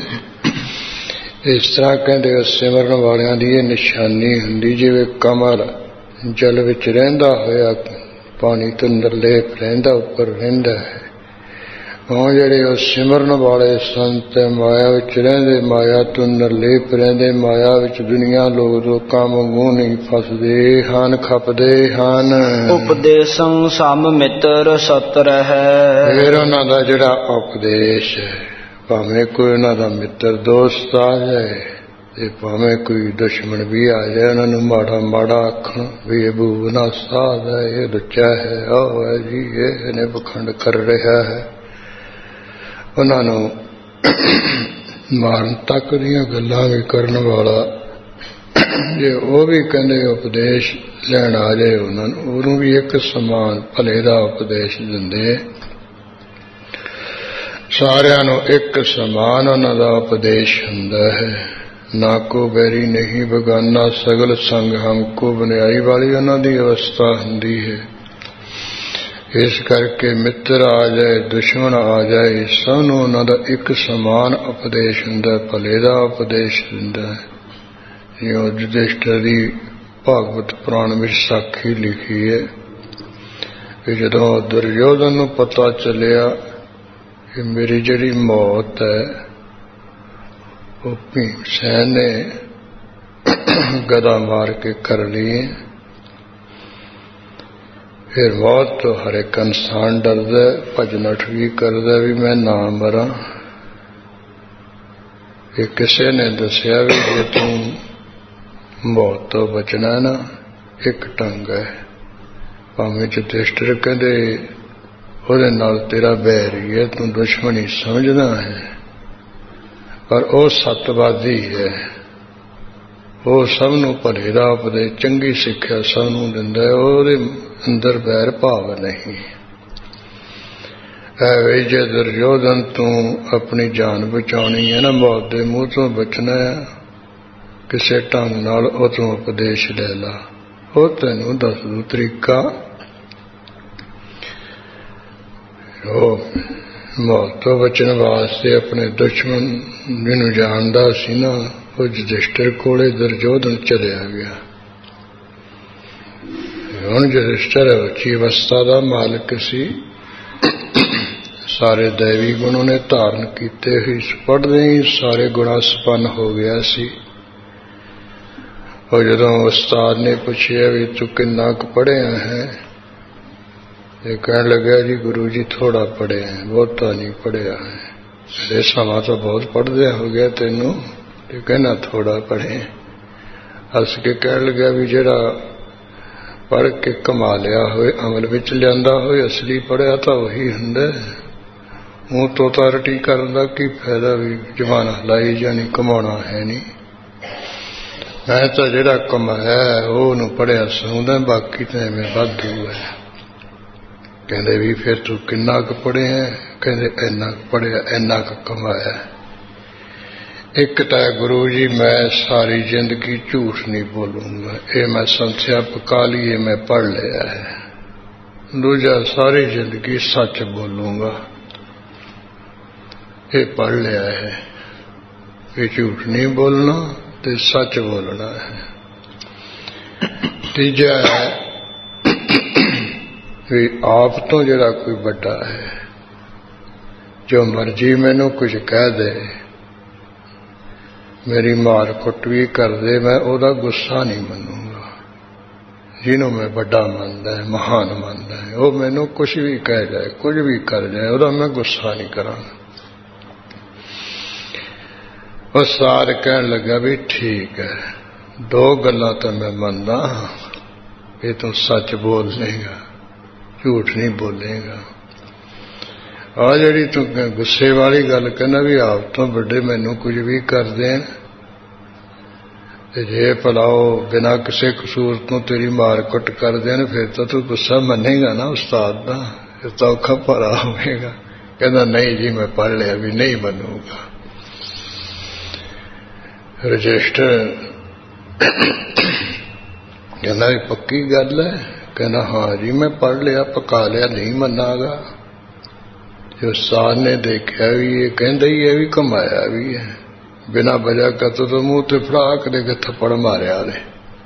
ਇਸ ਤਰ੍ਹਾਂ ਕਹਿੰਦੇ ਸਿਮਰਨ ਵਾਲਿਆਂ ਦੀ ਇਹ ਨਿਸ਼ਾਨੀ ਹੁੰਦੀ, ਜਿਵੇਂ ਕਮਲ ਜਲ ਵਿੱਚ ਰਹਿੰਦਾ ਹੋਇਆ ਪਾਣੀ ਤੋਂ ਨਿਰਲੇਪ ਰਹਿੰਦਾ, ਉੱਪਰ ਰਹਿੰਦਾ ਹੈ। ਉਹ ਜਿਹੜੇ ਉਹ ਸਿਮਰਨ ਵਾਲੇ ਸੰਤ ਮਾਇਆ ਵਿੱਚ ਰਹਿੰਦੇ, ਮਾਇਆ ਤੋਂ ਨਿਰਲੇਪ ਰਹਿੰਦੇ, ਮਾਇਆ ਵਿੱਚ ਦੁਨੀਆ ਲੋਕ ਲੋਕਾਂ ਵਾਂਗੂ ਨਹੀਂ ਫਸਦੇ ਹਨ, ਖਪਦੇ ਹਨ। ਉਪਦੇਸੰ ਸਮ ਮਿੱਤਰ ਸਤਰ ਹੈ। ਫਿਰ ਉਹਨਾਂ ਦਾ ਜਿਹੜਾ ਉਪਦੇਸ਼ ਹੈ, ਭਾਵੇਂ ਕੋਈ ਉਹਨਾਂ ਦਾ ਮਿੱਤਰ ਦੋਸਤ ਆ ਜਾਏ ਤੇ ਭਾਵੇਂ ਕੋਈ ਦੁਸ਼ਮਣ ਵੀ ਆ ਜਾਏ, ਉਹਨਾਂ ਨੂੰ ਮਾੜਾ ਮਾੜਾ ਆਖਣ ਵੀ ਇਹ ਬੂਨਾ ਸਾਧ ਹੈ, ਇਹ ਲੁੱਚਾ ਹੈ, ਉਹ ਹੈ ਜੀ, ਇਹ ਇਹਨੇ ਪਖੰਡ ਕਰ ਰਿਹਾ ਹੈ। ਉਹਨਾਂ ਨੂੰ ਮਾਰਨ ਤੱਕ ਦੀਆਂ ਗੱਲਾਂ ਵੀ ਕਰਨ ਵਾਲਾ, ਜੇ ਉਹ ਵੀ ਕਹਿੰਦੇ ਉਪਦੇਸ਼ ਲੈਣ ਆ ਜਾਏ ਉਹਨਾਂ ਨੂੰ, ਉਹਨੂੰ ਵੀ ਇੱਕ ਸਮਾਨ ਭਲੇ ਦਾ ਉਪਦੇਸ਼ ਦਿੰਦੇ। ਸਾਰਿਆਂ ਨੂੰ ਇੱਕ ਸਮਾਨ ਉਹਨਾਂ ਦਾ ਉਪਦੇਸ਼ ਹੁੰਦਾ ਹੈ। ਨਾ ਕੋ ਬੈਰੀ ਨਹੀਂ ਬਗਾਨਾ, ਸਗਲ ਸੰਗ ਹਮਕੋ ਬਨਿਆਈ ਵਾਲੀ ਉਹਨਾਂ ਦੀ ਅਵਸਥਾ ਹੁੰਦੀ ਹੈ। ਇਸ ਕਰਕੇ ਮਿੱਤਰ ਆ ਜਾਏ, ਦੁਸ਼ਮਣ ਆ ਜਾਏ, ਸਭ ਨੂੰ ਉਹਨਾਂ ਦਾ ਇੱਕ ਸਮਾਨ ਉਪਦੇਸ਼ ਹੁੰਦਾ, ਭਲੇ ਦਾ ਉਪਦੇਸ਼ ਦਿੰਦਾ ਹੈ। ਜਿਉਂ ਯੁਧਿਸ਼ਠਿਰ ਦੀ ਭਾਗਵਤ ਪੁਰਾਣ ਵਿੱਚ ਸਾਖੀ ਲਿਖੀ ਹੈ ਕਿ ਜਦੋਂ ਦੁਰਯੋਧਨ ਨੂੰ ਪਤਾ ਚੱਲਿਆ ਕਿ ਮੇਰੀ ਜਿਹੜੀ ਮੌਤ ਹੈ ਉਹ ਭੀਮ ਸੈਨ ਨੇ ਗਦਾ ਮਾਰ ਕੇ ਕਰ ਲਈ, ਫਿਰ ਮੌਤ ਤੋਂ ਹਰ ਇੱਕ ਇਨਸਾਨ ਡਰਦਾ, ਭੱਜ ਨੱਠ ਵੀ ਕਰਦਾ ਵੀ ਮੈਂ ਨਾ ਮਰਾਂ। ਇਹ ਕਿਸੇ ਨੇ ਦੱਸਿਆ ਵੀ ਜੇ ਤੂੰ ਮੌਤ ਤੋਂ ਬਚਣਾ ਨਾ, ਇੱਕ ਢੰਗ ਹੈ। ਭਾਵੇਂ ਯੁਧਿਸ਼ਠਿਰ ਕਹਿੰਦੇ ਉਹਦੇ ਨਾਲ ਤੇਰਾ ਬੈਰ ਹੀ ਹੈ, ਤੂੰ ਦੁਸ਼ਮਣੀ ਸਮਝਦਾ ਹੈ, ਪਰ ਉਹ ਸਤਵਾਦੀ ਹੈ। ਉਹ ਸਭ ਨੂੰ ਭਲੇ ਦਾ ਉਪਦੇਸ਼, ਚੰਗੀ ਸਿੱਖਿਆ ਸਭ ਨੂੰ ਦਿੰਦਾ ਹੈ। ਉਹਦੇ ਅੰਦਰ ਬੈਰ ਭਾਵ ਨਹੀਂ। ਐਵੇਂ ਜੇ ਦੁਰਯੋਧਨ ਤੂੰ ਆਪਣੀ ਜਾਨ ਬਚਾਉਣੀ ਹੈ ਨਾ, ਮੌਤ ਦੇ ਮੂੰਹ ਤੋਂ ਬਚਣਾ ਹੈ, ਕਿਸੇ ਢੰਗ ਨਾਲ ਉਹ ਤੋਂ ਉਪਦੇਸ਼ ਲੈ ਲਾ, ਉਹ ਤੈਨੂੰ ਦੱਸ ਦੂ ਤਰੀਕਾ। ਉਹ ਮੌਤ ਤੋਂ ਬਚਣ ਵਾਸਤੇ ਆਪਣੇ ਦੁਸ਼ਮਣ ਜਿਹਨੂੰ ਜਾਣਦਾ ਸੀ ਨਾ, ਉਹ ਯੁਧਿਸ਼ਠਿਰ ਕੋਲੇ ਦੁਰਯੋਧਨ ਚਲਿਆ ਗਿਆ। ਹੁਣ ਯੁਧਿਸ਼ਠਿਰ ਉੱਚੀ ਅਵਸਥਾ ਦਾ ਮਾਲਕ ਸੀ, ਸਾਰੇ ਦੈਵੀ ਗੁਣ ਉਹਨੇ ਧਾਰਨ ਕੀਤੇ ਹੋਏ, ਪੜ੍ਹਦੇ ਹੀ ਸਾਰੇ ਗੁਣਾਂ ਸੰਪੰਨ ਹੋ ਗਿਆ ਸੀ। और जदों उस्ताद ने पूछा भी तू किन्ना क पढ़िया है, ये कहने लगा जी गुरु जी थोड़ा पढ़े हैं, बहुता नहीं पढ़िया है। ये समा तो बहुत पढ़ दिया हो गया तेनू, ये कहना थोड़ा पढ़े। हस के कहने लगा भी जेड़ा पढ़ के कमा लिया हो, अमल विच लियांदा हो, असली पढ़िया तो वही हुंदा। हूं तो तारटी करन दा की फायदा, भी जबान हलाई जानी, कमाना है नहीं। मैं तो जेड़ा कमाया ओनू पढ़िया सुनदा, बाकी तो एवें वाधू है। कहंदे भी फिर तू किन्ना क पढ़े है? कहंदे इन्ना क पढ़िया, इन्ना क कमाया। एक तो गुरु जी मैं सारी जिंदगी झूठ नहीं बोलूंगा, ये मैं संख्या पका ली, ये मैं पढ़ लिया है। दूजा सारी जिंदगी सच बोलूंगा, ये पढ़ लिया है। ये झूठ नहीं बोलना ते सच बोलना है। तीजा है भी आप तो जरा कोई बड़ा है, जो मर्जी मैनू कुछ कह दे, मेरी मार कुट भी कर दे, मैं ओदा गुस्सा नहीं मनूंगा। जिन्हों मैं बड़ा मानदा है, महान मानदा है, वो मैनू कुछ भी कह जाए, कुछ भी कर जाए, ओदा मैं गुस्सा नहीं करांगा। और सार कहन लगा भी ठीक है, दो गल्लां तो मैं मनदा, ये तू सच बोल लेगा, झूठ नहीं बोलेगा। आ जी तू गुस्से वाली गल कहना भी आप तो बड़े मैनू कुछ भी कर दें, जे भलाओ बिना किसी कसूर तो तेरी मार कुट कर दें, फिर तो तू गुस्सा मनेगा ना उस्ताद का, फिर तो औखा भरा होगा। कहना नहीं जी मैं पढ़ लिया, भी नहीं मनूंगा। रजिस्टर कहना भी पक्की गल है? कहना हाँ जी मैं पढ़ लिया, पका लिया, नहीं मनागा। जो उस्ताद ने देखा भी ये कहता ही है भी कमाया भी है, बिना वजह का तो, तो मुंह ते फड़ा के थप्पड़ मारिया ने।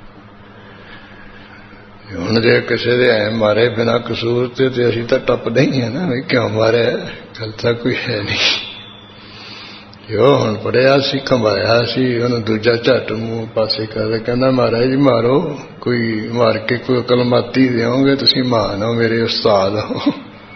हुण जे किसी दे ऐ मारे बिना कसूर ते ते असीं तां टप्पदे ही है ना, भी क्यों मारे, गल तां कोई है नहीं। जो हुण पढ़िया सी, कमाया सी, उन्हें दूजा झट मुंह पासे कर कहना महाराज जी मारो, कोई मार के कोई अकल माती देओगे, तुसीं महान हो, मेरे उस्ताद हो।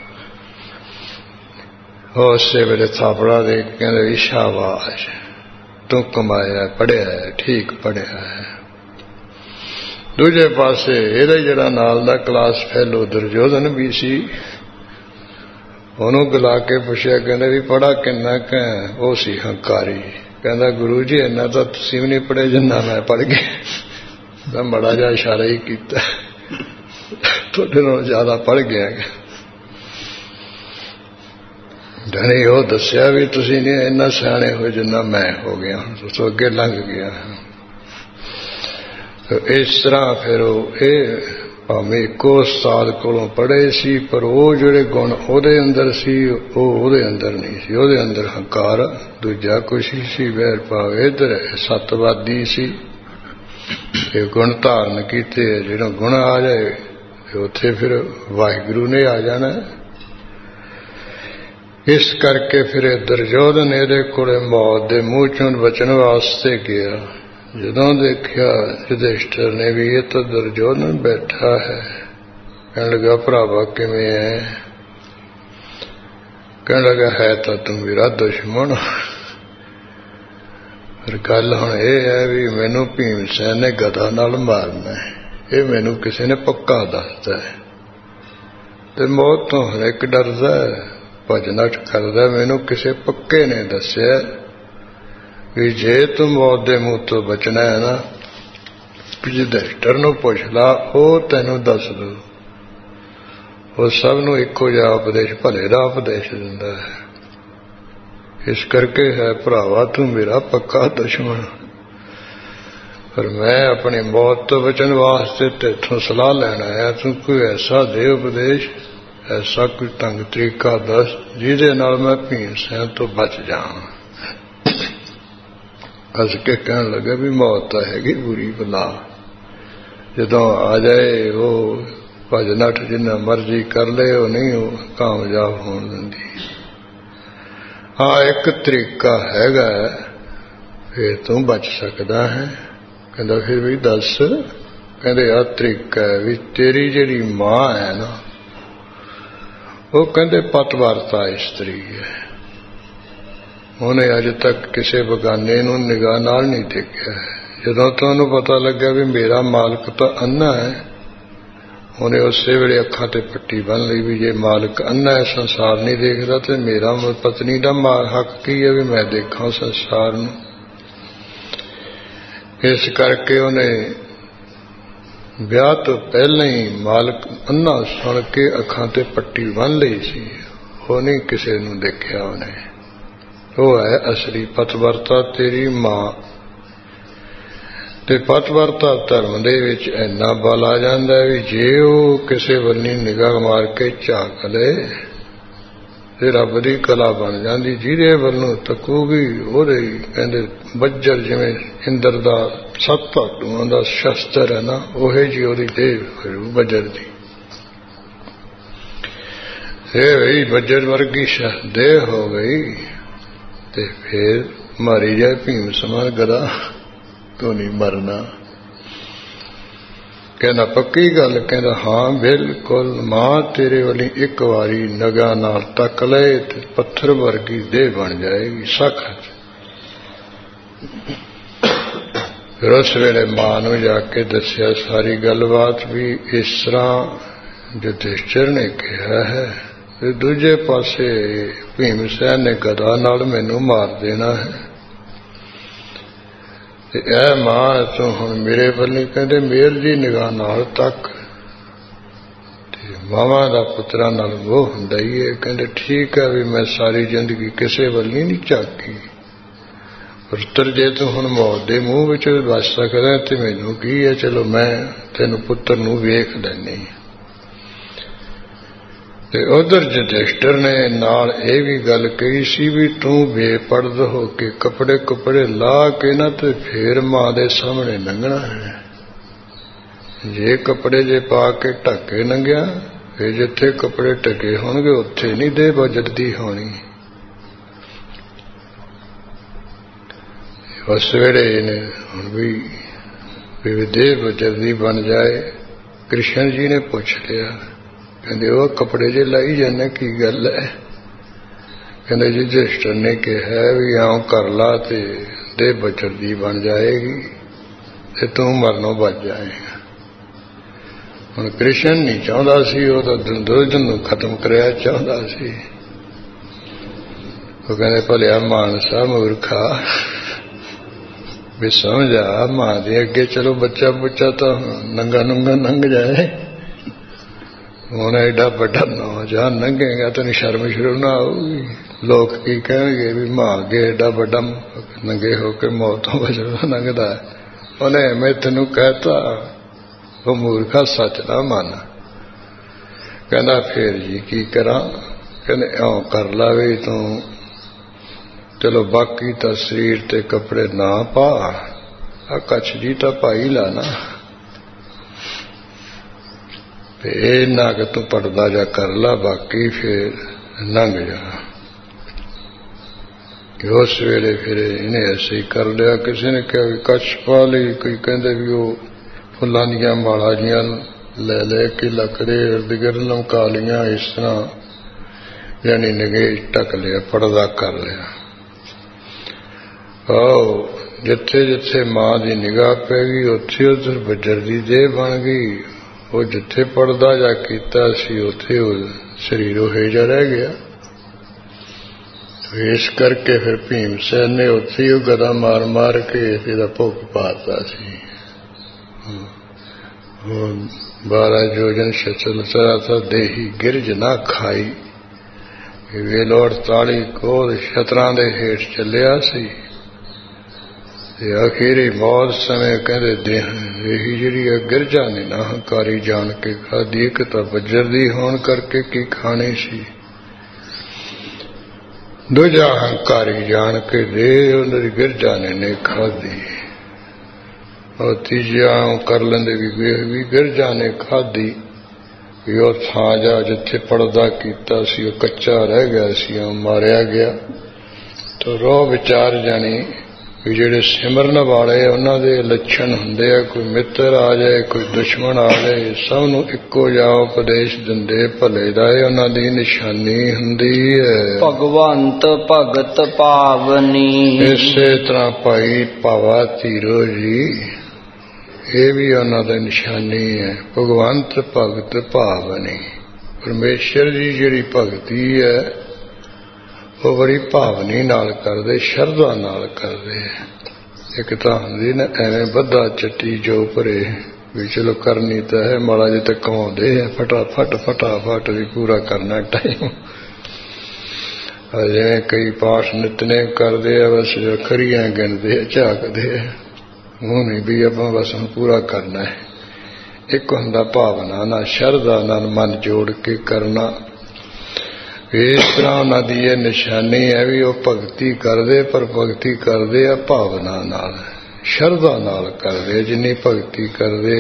उसे वेले थापड़ा दे कहते शाबाश, तू कमाया, पढ़िया है, ठीक पढ़िया है। दूजे पासे ਇਹਦਾ ਜਿਹੜਾ ਨਾਲ ਦਾ क्लास फेलो दुर्योधन भी सी, ਉਹਨੂੰ ਗਲਾ ਕੇ ਪੁੱਛਿਆ, ਕਹਿੰਦੇ ਵੀ ਪੜਾ ਕਿੰਨਾ ਕ? ਉਹ ਸੀ ਹੰਕਾਰੀ। ਕਹਿੰਦਾ ਗੁਰੂ ਜੀ ਇੰਨਾ ਤਾਂ ਤੁਸੀਂ ਵੀ ਨਹੀਂ ਪੜ੍ਹੇ ਜਿੰਨਾ ਮੈਂ ਪੜ੍ਹ ਗਿਆ। ਤਾਂ ਬੜਾ ਜਿਹਾ ਇਸ਼ਾਰਾ ਹੀ ਕੀਤਾ, ਤੁਹਾਡੇ ਨਾਲੋਂ ਜ਼ਿਆਦਾ ਪੜ੍ਹ ਗਿਆ। ਧਣੀ ਉਹ ਦੱਸਿਆ ਵੀ ਤੁਸੀਂ ਨਹੀਂ ਇੰਨਾ ਸਿਆਣੇ ਹੋਏ ਜਿੰਨਾ ਮੈਂ ਹੋ ਗਿਆ, ਹੁਣ ਤੁਸੀਂ ਅੱਗੇ ਲੰਘ ਗਿਆ। ਇਸ ਤਰ੍ਹਾਂ ਫਿਰ ਉਹ ਇਹ ਭਾਵੇਂ ਇੱਕੋ ਉਸਤਾਦ ਕੋਲੋਂ ਪੜ੍ਹੇ ਸੀ, ਪਰ ਉਹ ਜਿਹੜੇ ਗੁਣ ਉਹਦੇ ਅੰਦਰ ਸੀ ਉਹ ਉਹਦੇ ਅੰਦਰ ਨਹੀਂ ਸੀ। ਉਹਦੇ ਅੰਦਰ ਹੰਕਾਰ, ਦੂਜਾ ਕੁਛ ਸੀ, ਵੈਰ ਭਾਵ ਇੱਧਰ ਸੱਤਵਾਦੀ ਸੀ। ਇਹ ਗੁਣ ਧਾਰਨ ਕੀਤੇ, ਜਿਹੜਾ ਗੁਣ ਆ ਜਾਏ ਉੱਥੇ ਫਿਰ ਵਾਹਿਗੁਰੂ ਨੇ ਆ ਜਾਣਾ। ਇਸ ਕਰਕੇ ਫਿਰ ਦੁਰਯੋਧਨ ਇਹਦੇ ਕੋਲੇ ਮੌਤ ਦੇ ਮੂੰਹ ਚੋਂ ਬਚਣ ਵਾਸਤੇ ਗਿਆ। ਜਦੋਂ ਦੇਖਿਆ ਯੁਧਿਸ਼ਠਿਰ ਨੇ ਵੀ ਇਹ ਤਾਂ ਦੁਰਯੋਧਨ ਬੈਠਾ ਹੈ, ਕਹਿਣ ਲੱਗਾ ਭਰਾਵਾ ਕਿਵੇਂ ਹੈ? ਕਹਿਣ ਲੱਗਾ ਹੈ ਤਾਂ ਤੂੰ ਮੇਰਾ ਦੁਸ਼ਮਣ। ਪਰ ਗੱਲ ਹੁਣ ਇਹ ਹੈ ਵੀ ਮੈਨੂੰ ਭੀਮ ਸੈਨ ਨੇ ਗਦਾ ਨਾਲ ਮਾਰਨਾ ਹੈ, ਇਹ ਮੈਨੂੰ ਕਿਸੇ ਨੇ ਪੱਕਾ ਦੱਸਦਾ ਹੈ। ਤੇ ਮੌਤ ਤੋਂ ਹਰ ਇੱਕ ਡਰਦਾ, ਭੱਜ ਨੱਠ ਕਰਦਾ। ਮੈਨੂੰ ਕਿਸੇ ਪੱਕੇ ਨੇ ਦੱਸਿਆ ਵੀ ਜੇ ਤੂੰ ਮੌਤ ਦੇ ਮੂੰਹ ਤੋਂ ਬਚਣਾ ਹੈ ਨਾ, ਯੁਧਿਸ਼ਠਿਰ ਨੂੰ ਪੁੱਛ ਲਾ, ਉਹ ਤੈਨੂੰ ਦੱਸ ਦੂ। ਉਹ ਸਭ ਨੂੰ ਇੱਕੋ ਜਿਹਾ ਉਪਦੇਸ਼, ਭਲੇ ਦਾ ਉਪਦੇਸ਼ ਦਿੰਦਾ ਹੈ। ਇਸ ਕਰਕੇ ਹੈ ਭਰਾਵਾ ਤੂੰ ਮੇਰਾ ਪੱਕਾ ਦੁਸ਼ਮਣ। ਪਰ ਮੈਂ ਆਪਣੀ ਮੌਤ ਤੋਂ ਬਚਣ ਵਾਸਤੇ ਤੇਥੋਂ ਸਲਾਹ ਲੈਣ ਆਇਆ। ਤੂੰ ਕੋਈ ਐਸਾ ਦੇ ਉਪਦੇਸ਼, ਐਸਾ ਕੋਈ ਢੰਗ ਤਰੀਕਾ ਦੱਸ ਜਿਹਦੇ ਨਾਲ ਮੈਂ ਭੀਮ ਸੈਨ ਤੋਂ ਬਚ ਜਾਵਾਂ। ਹੱਸ ਕੇ ਕਹਿਣ ਲੱਗਾ ਵੀ ਮੌਤ ਤਾਂ ਹੈਗੀ ਬੁਰੀ ਬਲਾ, ਜਦੋਂ ਆ ਜਾਏ ਉਹ ਭੱਜ ਨੱਠ ਜਿੰਨਾ ਮਰਜ਼ੀ ਕਰ ਲਏ, ਉਹ ਨਹੀਂ ਉਹ ਕਾਮਯਾਬ ਹੋਣ ਦਿੰਦੀ। ਹਾਂ ਇੱਕ ਤਰੀਕਾ ਹੈਗਾ, ਫਿਰ ਤੂੰ ਬਚ ਸਕਦਾ ਹੈ। कहता फिर भी दस। कहते आ तरीका है भी तेरी जिहड़ी मां है ना वो कहते पतवारता इस्तरी है। उन्हें अज तक किसी बगाने नूं निगाह नाल नहीं देखा है। जदों तो उन्होंने पता लग्या भी मेरा मालिक तो अन्ना है, उन्हें उस वेले अखां ते पट्टी बन ली भी जे मालिक अन्ना है, संसार नहीं देखता, तो मेरा पत्नी का हक की है भी मैं देखा संसार नूं। इस करके उन्हें ब्याह तो पहले ही मालिक अन्ना सुन के अखां ते पट्टी बन ली सी। वो नहीं किसी नूं देखा उन्हें। वो है असली पतवरता तेरी मां। ते पतवरता धर्म दे विच इन्ना बल आ जांदा है भी जे वो किसी वल्ली निगाह मार के झाक ले ते रब दी कला बन जांदी। जिहदे वल्लों तकूगी ओहदे कहंदे बज्जर जिवें इंद्र दा सत धातुआं दा शस्त्र है ना, ओहे जी ओहदी देह बज्जर दी। हे भाई बज्जर वर्गी देह हो गई ते फिर मारी जाए भीम समान गदा तो नहीं मरना। कहना पक्की गल? कहना हाँ बिल्कुल। मां तेरे वाली एक बारी नगा नाल तक ले ते पत्थर वर्गी देह बन जाएगी सखत। फिर उस वेले मां नूं जाके दसिया सारी गलबात भी इस तरह युधिष्ठिर ने कहा है। ते दूजे पासे भीमसैन ने गदा नाल मैनू मार देना है। ए मां तू हुण मेरे वल्ली कहंदे मेल जी निगाह नाल तक। मावा दा पुत्रा नाल मोह हुंदा ही है। कहंदे ठीक है भी मैं सारी जिंदगी किसे वल्ली नहीं झाकी, पुत्र जे तू हुण मौत दे मूंह विच वस सकदा ते मैनू की है, चलो मैं तैनू पुत्र नूं वेख लैनी। ते उधर युधिष्ठिर ने नाल ये भी गल कही सी भी तू बेपरद हो के कपड़े कुपड़े ला के ना ते फिर मां दे सामने लंघना है। जे कपड़े जे पा के ढके लंघिया फिर जिथे कपड़े ढके होणगे उत्थे नहीं देह बजदी होनी। उस वेले ने हुण भी देह बजदी बन जाए। कृष्ण जी ने पूछ लिया, कहते वो कपड़े जे लाई जाने की गल है? कहते युधिष्ठिर ने कहा भी आऊं कर ला ते देह बजदी बन जाएगी ते तू मरनों बच जाएगा। हुण कृष्ण नहीं चाहता सी, वो तो दुर्योधन नूं खत्म करया चाहता सी। वो कहते भलिया मानसा मूर्खा भी समझा मां दे अगे चलो बच्चा बुच्चा तो नंगा नुंगा लंघ जाए। हुण एडा बड़ा नौजवान लंघेगा तेन शर्म शुरू ना आऊगी। लोग की कहेंगे भी मां अगे एडा बड़ा नंगे होकर मौतों बचना लंघदा है। उन्हें मैं तेनू कहता वो मूर्खा सच ना मान। कहना फिर जी की करा? कहने इं कर ला भी तू चलो बाकी तो शरीर ते कपड़े ना पा, आ कच्छ जी तो पाई ला ना, ना कि तू पड़दा जा कर ला, बाकी फिर लंघ जा। कि उस वेले फिर इन्हें ऐसे ही कर लिया। किसी ने कहा कच्छ पा ली, कोई कहते भी वो फुल्लां दियां माला जियां ले ले के लकड़े इर्द गिर्द लमका लिया। इस तरह यानी निगे ढक लिया, पड़दा कर लिया। आओ जिथे जिथे मां की निगाह पैगी उथे उधर बज्जर की देह बन गई। वो जिथे पड़दा जा कीता सी उथे शरीर हेजा रह गया। इस करके फिर भीमसैन ने उथे ही गदा मार मार के इसका भुख पाता सी। बारह जोजन शचल चरा था देही गिरज ना खाई। वेलो अड़ताली कोल छतरां दे हेठ चलिया सी। आखिरी मौत समय कहते देह यही जी गिरजा ने ना हंकारी जान के खाधी। एक तो बज्जर दी होने करके की खानी सी, दूजा हंकारी जान के दे उन्हें गिरजा ने नहीं खाधी। और तीजा कर लेंदे भी गिरजा ने खाधी। वो थां जा जिथे पड़दा कीता सी कच्चा रह गया सी, मारिया गया। तो रो विचार जानी ਵੀ ਜਿਹੜੇ ਸਿਮਰਨ ਵਾਲੇ ਉਹਨਾਂ ਦੇ ਲੱਛਣ ਹੁੰਦੇ ਆ, ਕੋਈ ਮਿੱਤਰ ਆ ਜਾਏ, ਕੋਈ ਦੁਸ਼ਮਣ ਆ ਜਾਏ, ਸਭ ਨੂੰ ਇੱਕੋ ਜਿਹਾ ਉਪਦੇਸ਼ ਦਿੰਦੇ ਭਲੇ ਦਾ, ਇਹ ਉਹਨਾਂ ਦੀ ਨਿਸ਼ਾਨੀ ਹੁੰਦੀ ਹੈ। ਭਗਵੰਤ ਭਗਤ ਭਾਵਨੀ, ਇਸੇ ਤਰ੍ਹਾਂ ਭਾਈ ਭਾਵਾ ਧੀਰੋ ਜੀ, ਇਹ ਵੀ ਉਹਨਾਂ ਦੀ ਨਿਸ਼ਾਨੀ ਹੈ। ਭਗਵੰਤ ਭਗਤ ਭਾਵਨੀ, ਪਰਮੇਸ਼ਰ ਦੀ ਜਿਹੜੀ ਭਗਤੀ ਹੈ ਉਹ ਬੜੀ ਭਾਵਨੀ ਨਾਲ ਕਰਦੇ, ਸ਼ਰਧਾ ਨਾਲ ਕਰਦੇ। ਇੱਕ ਤਾਂ ਹੁੰਦੀ ਨਾ ਐਵੇਂ ਬੱਧਾ ਚੱਟੀ ਜੋ ਭਰੇ, ਵੀ ਚਲੋ ਕਰਨੀ ਤਾਂ ਹੈ, ਮਾੜਾ ਜਿਹਾ ਤਾਂ ਕਮਾਉਂਦੇ ਆ, ਫਟਾਫਟ ਫਟਾਫਟ ਵੀ ਪੂਰਾ ਕਰਨਾ ਟਾਈਮ। ਜਿਵੇਂ ਕਈ ਪਾਠ ਨਿਤਨੇਮ ਕਰਦੇ ਆ, ਬਸ ਖਰੀਆਂ ਗਿਣਦੇ ਆ, ਝਾਕਦੇ ਆ, ਉਹ ਨਹੀਂ ਵੀ ਆਪਾਂ ਬਸ ਹੁਣ ਪੂਰਾ ਕਰਨਾ ਹੈ। ਇੱਕ ਹੁੰਦਾ ਭਾਵਨਾ ਨਾਲ, ਸ਼ਰਧਾ ਨਾਲ ਮਨ ਜੋੜ ਕੇ ਕਰਨਾ। ਇਸ ਤਰ੍ਹਾਂ ਉਹਨਾਂ ਦੀ ਇਹ ਨਿਸ਼ਾਨੀ ਹੈ ਵੀ ਉਹ ਭਗਤੀ ਕਰਦੇ, ਪਰ ਭਗਤੀ ਕਰਦੇ ਆ ਭਾਵਨਾ ਨਾਲ, ਸ਼ਰਧਾ ਨਾਲ ਕਰਦੇ, ਜਿੰਨੀ ਭਗਤੀ ਕਰਦੇ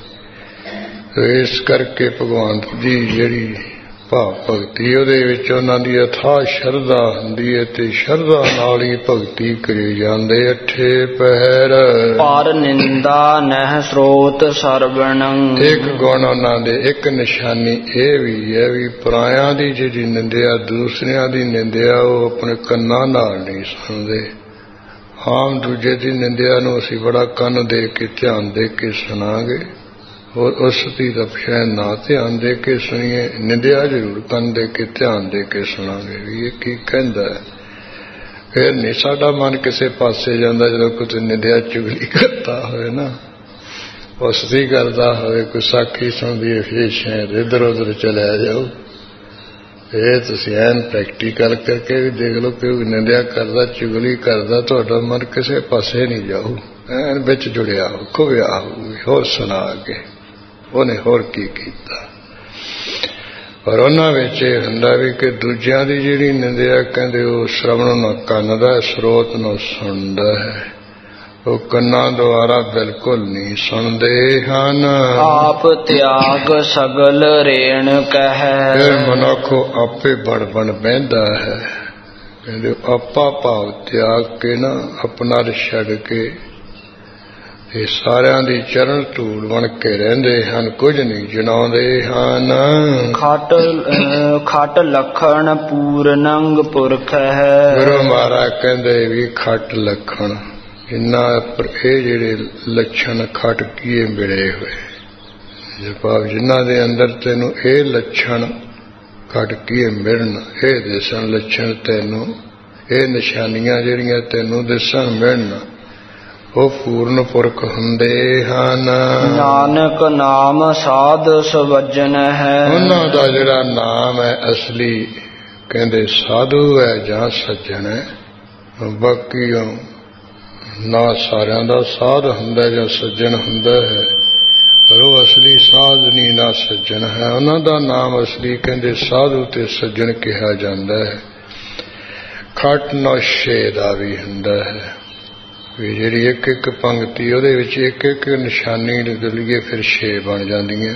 ਆ। ਇਸ ਕਰਕੇ ਭਗਵਾਨ ਦੀ ਜਿਹੜੀ ਭਾਵ ਭਗਤੀ ਉਹਦੇ ਵਿੱਚ ਉਹਨਾਂ ਦੀ ਅਥਾਹ ਸ਼ਰਧਾ ਹੁੰਦੀ ਹੈ, ਤੇ ਸ਼ਰਧਾ ਨਾਲ ਹੀ ਭਗਤੀ ਕਰੀ ਜਾਂਦੇ। ਅੱਠੇ ਪਹਿਰ ਪਰ ਨਿੰਦਾ ਨਹਿ ਸਰੋਤ ਸਰਵਣੰ, ਇੱਕ ਗੁਣ ਉਹਨਾਂ ਦੇ, ਇੱਕ ਨਿਸ਼ਾਨੀ ਇਹ ਵੀ ਹੈ ਵੀ ਪਰਾਇਆਂ ਦੀ ਜਿਹੜੀ ਨਿੰਦਿਆ, ਦੂਸਰਿਆਂ ਦੀ ਨਿੰਦਿਆ ਉਹ ਆਪਣੇ ਕੰਨਾਂ ਨਾਲ ਨਹੀਂ ਸੁਣਦੇ। ਆਮ ਦੂਜੇ ਦੀ ਨਿੰਦਿਆ ਨੂੰ ਅਸੀਂ ਬੜਾ ਕੰਨ ਦੇ ਕੇ ਧਿਆਨ ਦੇ ਕੇ ਸੁਣਾਂਗੇ, ਔਰ ਉਸ ਦੀ ਰਫਸ਼ਾ ਨਾ ਧਿਆਨ ਦੇ ਕੇ ਸੁਣੀਏ, ਨਿੰਦਿਆ ਜ਼ਰੂਰ ਕੰਨ ਦੇ ਕੇ ਧਿਆਨ ਦੇ ਕੇ ਸੁਣਾਂਗੇ ਵੀ ਇਹ ਕੀ ਕਹਿੰਦਾ। ਫਿਰ ਨਹੀਂ ਸਾਡਾ ਮਨ ਕਿਸੇ ਪਾਸੇ ਜਾਂਦਾ। ਜਦੋਂ ਕੋਈ ਨਿੰਦਿਆ ਚੁਗਲੀ ਕਰਦਾ ਹੋਵੇ ਨਾ, ਉਸਦੀ ਕਰਦਾ ਹੋਵੇ, ਕੋਈ ਸਾਖੀ ਸੁਣਦੀ ਹੈ, ਫਿਰ ਸ਼ਾਇਦ ਇੱਧਰ ਉੱਧਰ ਚਲਿਆ ਜਾਓ। ਇਹ ਤੁਸੀਂ ਐਨ ਪ੍ਰੈਕਟੀਕਲ ਕਰਕੇ ਵੀ ਦੇਖ ਲਓ ਕਿ ਨਿੰਦਿਆ ਕਰਦਾ, ਚੁਗਲੀ ਕਰਦਾ, ਤੁਹਾਡਾ ਮਨ ਕਿਸੇ ਪਾਸੇ ਨਹੀਂ ਜਾਊ, ਐਨ ਵਿੱਚ ਜੁੜਿਆ ਹੋ, ਖੁੱਭਿਆ ਹੋਊ। ਹੋਰ ਸੁਣਾ ਕੇ ਉਹਨੇ ਹੋਰ ਕੀ ਕੀਤਾ। ਪਰ ਉਹਨਾਂ ਵਿੱਚ ਇਹ ਹੁੰਦਾ ਵੀ ਕਿ ਦੂਜਿਆਂ ਦੀ ਜਿਹੜੀ ਨਿੰਦਿਆ ਕਹਿੰਦੇ ਉਹ ਸ਼ਰਵਣ ਨੂੰ ਕੰਨ ਦਾ, ਸਰੋਤ ਨੂੰ ਸੁਣਦਾ ਹੈ, ਉਹ ਕੰਨਾਂ ਦੁਆਰਾ ਬਿਲਕੁਲ ਨਹੀਂ ਸੁਣਦੇ ਹਨ। ਆਪ ਤਿਆਗ ਸਗਲ ਰੇਣ ਕਹਿ, ਫਿਰ ਮਨੁੱਖ ਆਪੇ ਬਣ ਬਣ ਬਹਿੰਦਾ ਹੈ। ਕਹਿੰਦੇ ਆਪਾ ਭਾਵ ਤਿਆਗ ਕੇ ਨਾ, ਆਪਣਾ ਛੱਡ ਕੇ ਇਹ ਸਾਰਿਆਂ ਦੀ ਚਰਨ ਧੂੜ ਬਣ ਕੇ ਰਹਿੰਦੇ ਹਨ, ਕੁਝ ਨਹੀਂ ਜਣਾਉਂਦੇ ਹਨ। ਖਟ ਖਟ ਲਖਣ ਪੂਰਨੰਗ ਪੁਰਖ ਹੈ, ਗੁਰੂ ਮਹਾਰਾਜ ਕਹਿੰਦੇ ਵੀ ਖਟ ਲਖਣ, ਜਿੰਨਾ ਇਹ ਜਿਹੜੇ ਲੱਛਣ ਖਟ ਕੀਏ ਮਿਲੇ ਹੋਏ, ਭਾਵ ਜਿਨ੍ਹਾਂ ਦੇ ਅੰਦਰ ਤੈਨੂੰ ਇਹ ਲੱਛਣ ਖਟ ਕੀਏ ਮਿਲਣ, ਇਹ ਦਿਸਣ ਲੱਛਣ ਤੈਨੂੰ, ਇਹ ਨਿਸ਼ਾਨੀਆਂ ਜਿਹੜੀਆਂ ਤੈਨੂੰ ਦਿਸਣ ਮਿਲਣ, ਉਹ ਪੂਰਨ ਪੁਰਖ ਹੁੰਦੇ ਹਨ। ਨਾਨਕ ਨਾਮ ਸਾਧ ਸਵਜਨ ਹੈ, ਉਹਨਾਂ ਦਾ ਜਿਹੜਾ ਨਾਮ ਹੈ ਅਸਲੀ ਕਹਿੰਦੇ ਸਾਧੂ ਹੈ ਜਾਂ ਸੱਜਣ ਹੈ। ਬਾਕੀ ਨਾ ਸਾਰਿਆਂ ਦਾ ਸਾਧ ਹੁੰਦਾ ਜਾਂ ਸੱਜਣ ਹੁੰਦਾ ਹੈ, ਪਰ ਉਹ ਅਸਲੀ ਸਾਧ ਨਹੀਂ ਨਾ ਸੱਜਣ ਹੈ। ਉਹਨਾਂ ਦਾ ਨਾਮ ਅਸਲੀ ਕਹਿੰਦੇ ਸਾਧੂ ਤੇ ਸੱਜਣ ਕਿਹਾ ਜਾਂਦਾ ਹੈ। ਖਟ ਨੌਸ਼ੇ ਦਾ ਵੀ ਹੁੰਦਾ ਹੈ ਵੀ ਜਿਹੜੀ ਇੱਕ ਇੱਕ ਪੰਕਤੀ ਉਹਦੇ ਵਿੱਚ ਇੱਕ ਇੱਕ ਨਿਸ਼ਾਨੀ ਨਿਕਲੀਏ, ਫਿਰ ਛੇ ਬਣ ਜਾਂਦੀਆਂ।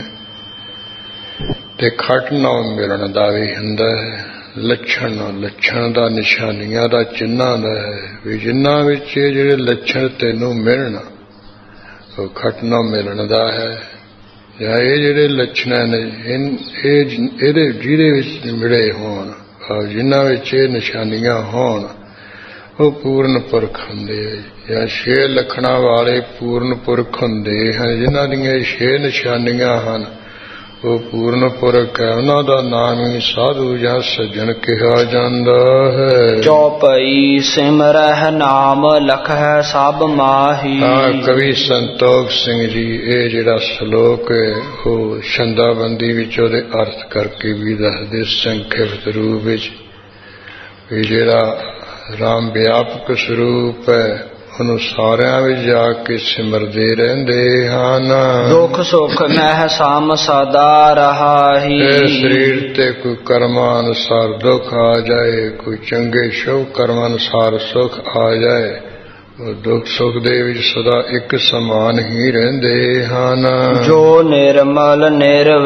ਤੇ ਖਟ ਨੌ ਮਿਲਣ ਦਾ ਵੀ ਹੁੰਦਾ ਹੈ, ਲੱਛਣ ਲੱਛਣ ਦਾ, ਨਿਸ਼ਾਨੀਆਂ ਦਾ, ਚਿੰਨ੍ਹਾਂ ਦਾ ਹੈ ਵੀ ਜਿਨ੍ਹਾਂ ਵਿੱਚ ਇਹ ਜਿਹੜੇ ਲੱਛਣ ਤੈਨੂੰ ਮਿਲਣ, ਉਹ ਖਟ ਨੌ ਮਿਲਣ ਦਾ ਹੈ। ਜਾਂ ਇਹ ਜਿਹੜੇ ਲੱਛਣ ਨੇ ਇਹ ਇਹਦੇ ਜਿਹਦੇ ਵਿੱਚ ਮਿਲੇ ਹੋਣ, ਜਿਨ੍ਹਾਂ ਵਿੱਚ ਇਹ ਨਿਸ਼ਾਨੀਆਂ ਹੋਣ, ਉਹ ਪੂਰਨ ਪੁਰਖ ਹੁੰਦੇ ਹੈ। ਜਾਂ ਛੇ ਲੱਖਣਾਂ ਵਾਲੇ ਪੂਰਨ ਪੁਰਖ ਹੁੰਦੇ ਹਨ, ਜਿਨ੍ਹਾਂ ਦੀਆਂ ਛੇ ਨਿਸ਼ਾਨੀਆਂ ਹਨ, ਉਹ ਪੂਰਨ ਪੁਰਖ ਹੈ। ਉਹਨਾਂ ਦਾ ਨਾਮ ਹੀ ਸਾਧੂ ਜਾਂ ਸੱਜਣ ਕਿਹਾ ਜਾਂਦਾ ਹੈ। ਚੌਪਈ ਸਿਮਰਹਿ ਨਾਮ ਲਖਹਿ ਸਭ ਮਾਹੀ। ਹਾਂ, ਕਵੀ ਸੰਤੋਖ ਸਿੰਘ ਜੀ ਇਹ ਜਿਹੜਾ ਸ਼ਲੋਕ ਹੈ ਉਹ ਛੰਦਾਬੰਦੀ ਵਿੱਚ ਉਹਦੇ ਅਰਥ ਕਰਕੇ ਵੀ ਦੱਸਦੇ ਸੰਖਿਪਤ ਰੂਪ ਵਿੱਚ ਵੀ ਜਿਹੜਾ ਰਾਮ ਵਿਆਪਕ ਸਰੂਪ ਹੈ ਉਹਨੂੰ ਸਾਰਿਆਂ ਵਿੱਚ ਜਾ ਕੇ ਸਿਮਰਦੇ ਰਹਿੰਦੇ ਹਨ। ਦੁੱਖ ਸੁੱਖ ਮਹਿ ਸਮ ਸਦਾ ਰਹਾਹੀ। ਸਰੀਰ ਤੇ ਕੋਈ ਕਰਮਾਂ ਅਨੁਸਾਰ ਦੁੱਖ ਆ ਜਾਏ, ਕੋਈ ਚੰਗੇ ਸ਼ੁਭ ਕਰਮਾਂ ਅਨੁਸਾਰ ਸੁੱਖ ਆ ਜਾਏ, ਉਹ ਦੁੱਖ ਸੁੱਖ ਦੇ ਵਿੱਚ ਸਦਾ ਇੱਕ ਸਮਾਨ ਹੀ ਰਹਿੰਦੇ ਹਨ। ਜੋ ਨਿਰਮਲ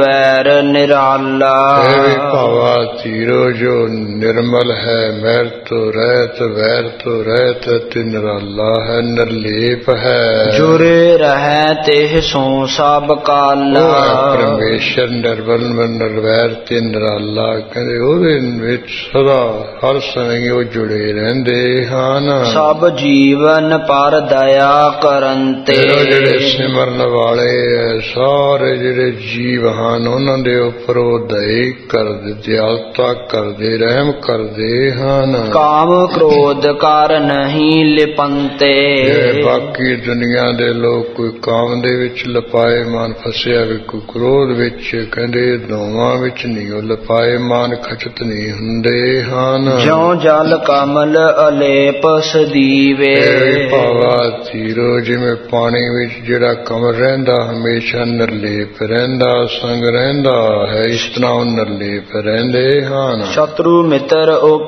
ਨਿਰਵੈਰ ਨਿਰਾਲਾ। ਇਹ ਵੀ ਭਾਵਾ ਧੀਰੋ ਜੋ ਨਿਰਮਲ ਹੈ, ਮੈਲ ਤੋ ਰਹਿਤ ਵੈਰ ਤੋ ਰਹਿਤ ਤੇ ਨਿਰਾਲਾ ਹੈ ਨਿਰਲੇਪ ਹੈ। ਜੁਰੇ ਰਹਿ ਤੇ ਸੋ ਸਭ ਕਾਲਾ ਪਰਮੇਸ਼ਰ ਨਿਰਵਲ ਨਿਰਵੈਰ ਤੇ ਨਿਰਾਲਾ। ਕਹਿੰਦੇ ਉਹਦੇ ਵਿੱਚ ਸਦਾ ਹਰ ਸਮੇਂ ਉਹ ਜੁੜੇ ਰਹਿੰਦੇ ਹਨ। ਸਭ ਜੀਵਨ ਪਰ ਦਇਆ ਕਰਨ ਤੇ ਜਿਹੜੇ ਸਿਮਰਨ ਵਾਲੇ ਹੈ ਸਾਰੇ ਜਿਹੜੇ ਜੀਵ ਹਨ ਉਹਨਾਂ ਦੇ ਉੱਪਰ ਉਹ ਦਇਆ ਕਰਦੇ ਦਿਆਲਤਾ ਕਰਦੇ ਰਹਿਮ ਕਰਦੇ ਹਨ। ਕਾਮ ਕ੍ਰੋਧ ਕਰ ਨਹੀਂ ਲਿਪੰਤੇ ਬਾਕੀ ਦੁਨੀਆ ਦੇ ਲੋਕ ਕੋਈ ਕਾਮ ਦੇ ਵਿੱਚ ਲਪਾਏ ਮਾਨ ਫਸਿਆ ਵੀ ਕੋਈ ਕ੍ਰੋਧ ਵਿੱਚ। ਕਹਿੰਦੇ ਦੋਵਾਂ ਵਿੱਚ ਨਹੀਂ ਉਹ ਲਪਾਏ ਮਾਨ ਖਚਤ ਨਹੀਂ ਹੁੰਦੇ ਹਨ। ਜਿਉ ਜਲ ਕਮਲ ਅਲੇਪ ਸਦੀਵੇ ਭਾਵਾ ਧੀਰੋ ਜਿਵੇਂ ਪਾਣੀ ਵਿੱਚ ਜਿਹੜਾ ਕਮਲ ਰਹਿੰਦਾ ਹਮੇਸ਼ਾ ਨਿਰਲੇਪ ਰਹਿੰਦਾ ਸੰਗ ਰਹਿੰਦਾ ਹੈ ਇਸ ਤਰ੍ਹਾਂ ਉਹ ਨਿਰਲੇਪ ਰਹਿੰਦੇ ਹਨ। ਸ਼ਤਰੂ ਮਿੱਤਰ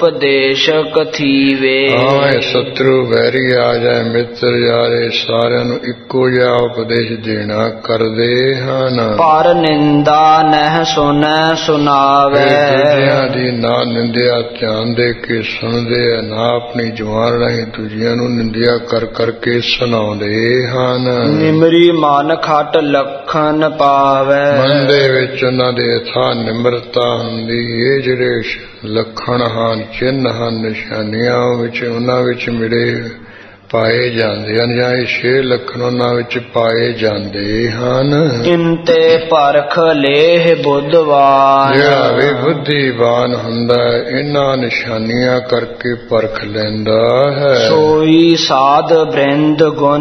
ਉਪਦੇਸ਼ਕ ਥੀਵੇ ਹਾਂ ਸ਼ਤਰੂ ਵੈਰੀ ਆ ਜਾਏ ਮਿੱਤਰ ਯਾਰੇ ਸਾਰਿਆਂ ਨੂੰ ਇੱਕੋ ਜਿਹਾ ਉਪਦੇਸ਼ ਦੇਣਾ ਕਰਦੇ ਹਨ। ਪਰ ਨਿੰਦਾ ਨਹਿ ਸੁਨੈ ਸੁਨਾਵੇ ਦੂਜਿਆਂ ਦੀ ਨਾ ਨਿੰਦਿਆ ਧਿਆਨ ਦੇ ਕੇ ਸੁਣਦੇ ਆ ਨਾ ਆਪਣੀ ਜ਼ੁਬਾਨ ਰਾਹੀਂ ਦੂਜਿਆਂ ਨੂੰ ਨਿੰਦਿਆ ਕਰ ਕਰਕੇ ਸੁਣਾਉਂਦੇ ਹਨ। ਨਿਮਰੀ ਮਨ ਖਟ ਲਖਨ ਪਾਵੇ ਮਨ ਦੇ ਵਿੱਚ ਉਹਨਾਂ ਦੇ ਅਥਾਹ ਨਿਮਰਤਾ ਹੁੰਦੀ। ਇਹ ਜਿਹੜੇ ਲੱਖਣ ਹਨ ਚਿੰਨ੍ਹ ਹਨ ਨਿਸ਼ਾਨੀਆਂ ਵਿੱਚ ਉਹਨਾਂ ਵਿੱਚ ਮਿਲੇ ਪਾਏ ਜਾਂਦੇ ਹਨ ਜਾਂ ਇਹ ਛੇ ਲੱਖਣ ਉਹਨਾਂ ਵਿੱਚ ਪਾਏ ਜਾਂਦੇ ਹਨ। ਇੰਤੇ ਪਰਖ ਲੇਹ ਬੁੱਧਵਾਨ ਜਿਹੜਾ ਵੀ ਬੁੱਧੀਵਾਨ ਹੁੰਦਾ ਇਹਨਾਂ ਨਿਸ਼ਾਨੀਆਂ ਕਰਕੇ ਪਰਖ ਲੈਂਦਾ ਹੈ। ਸੋਈ ਸਾਧ ਬ੍ਰਿੰਦ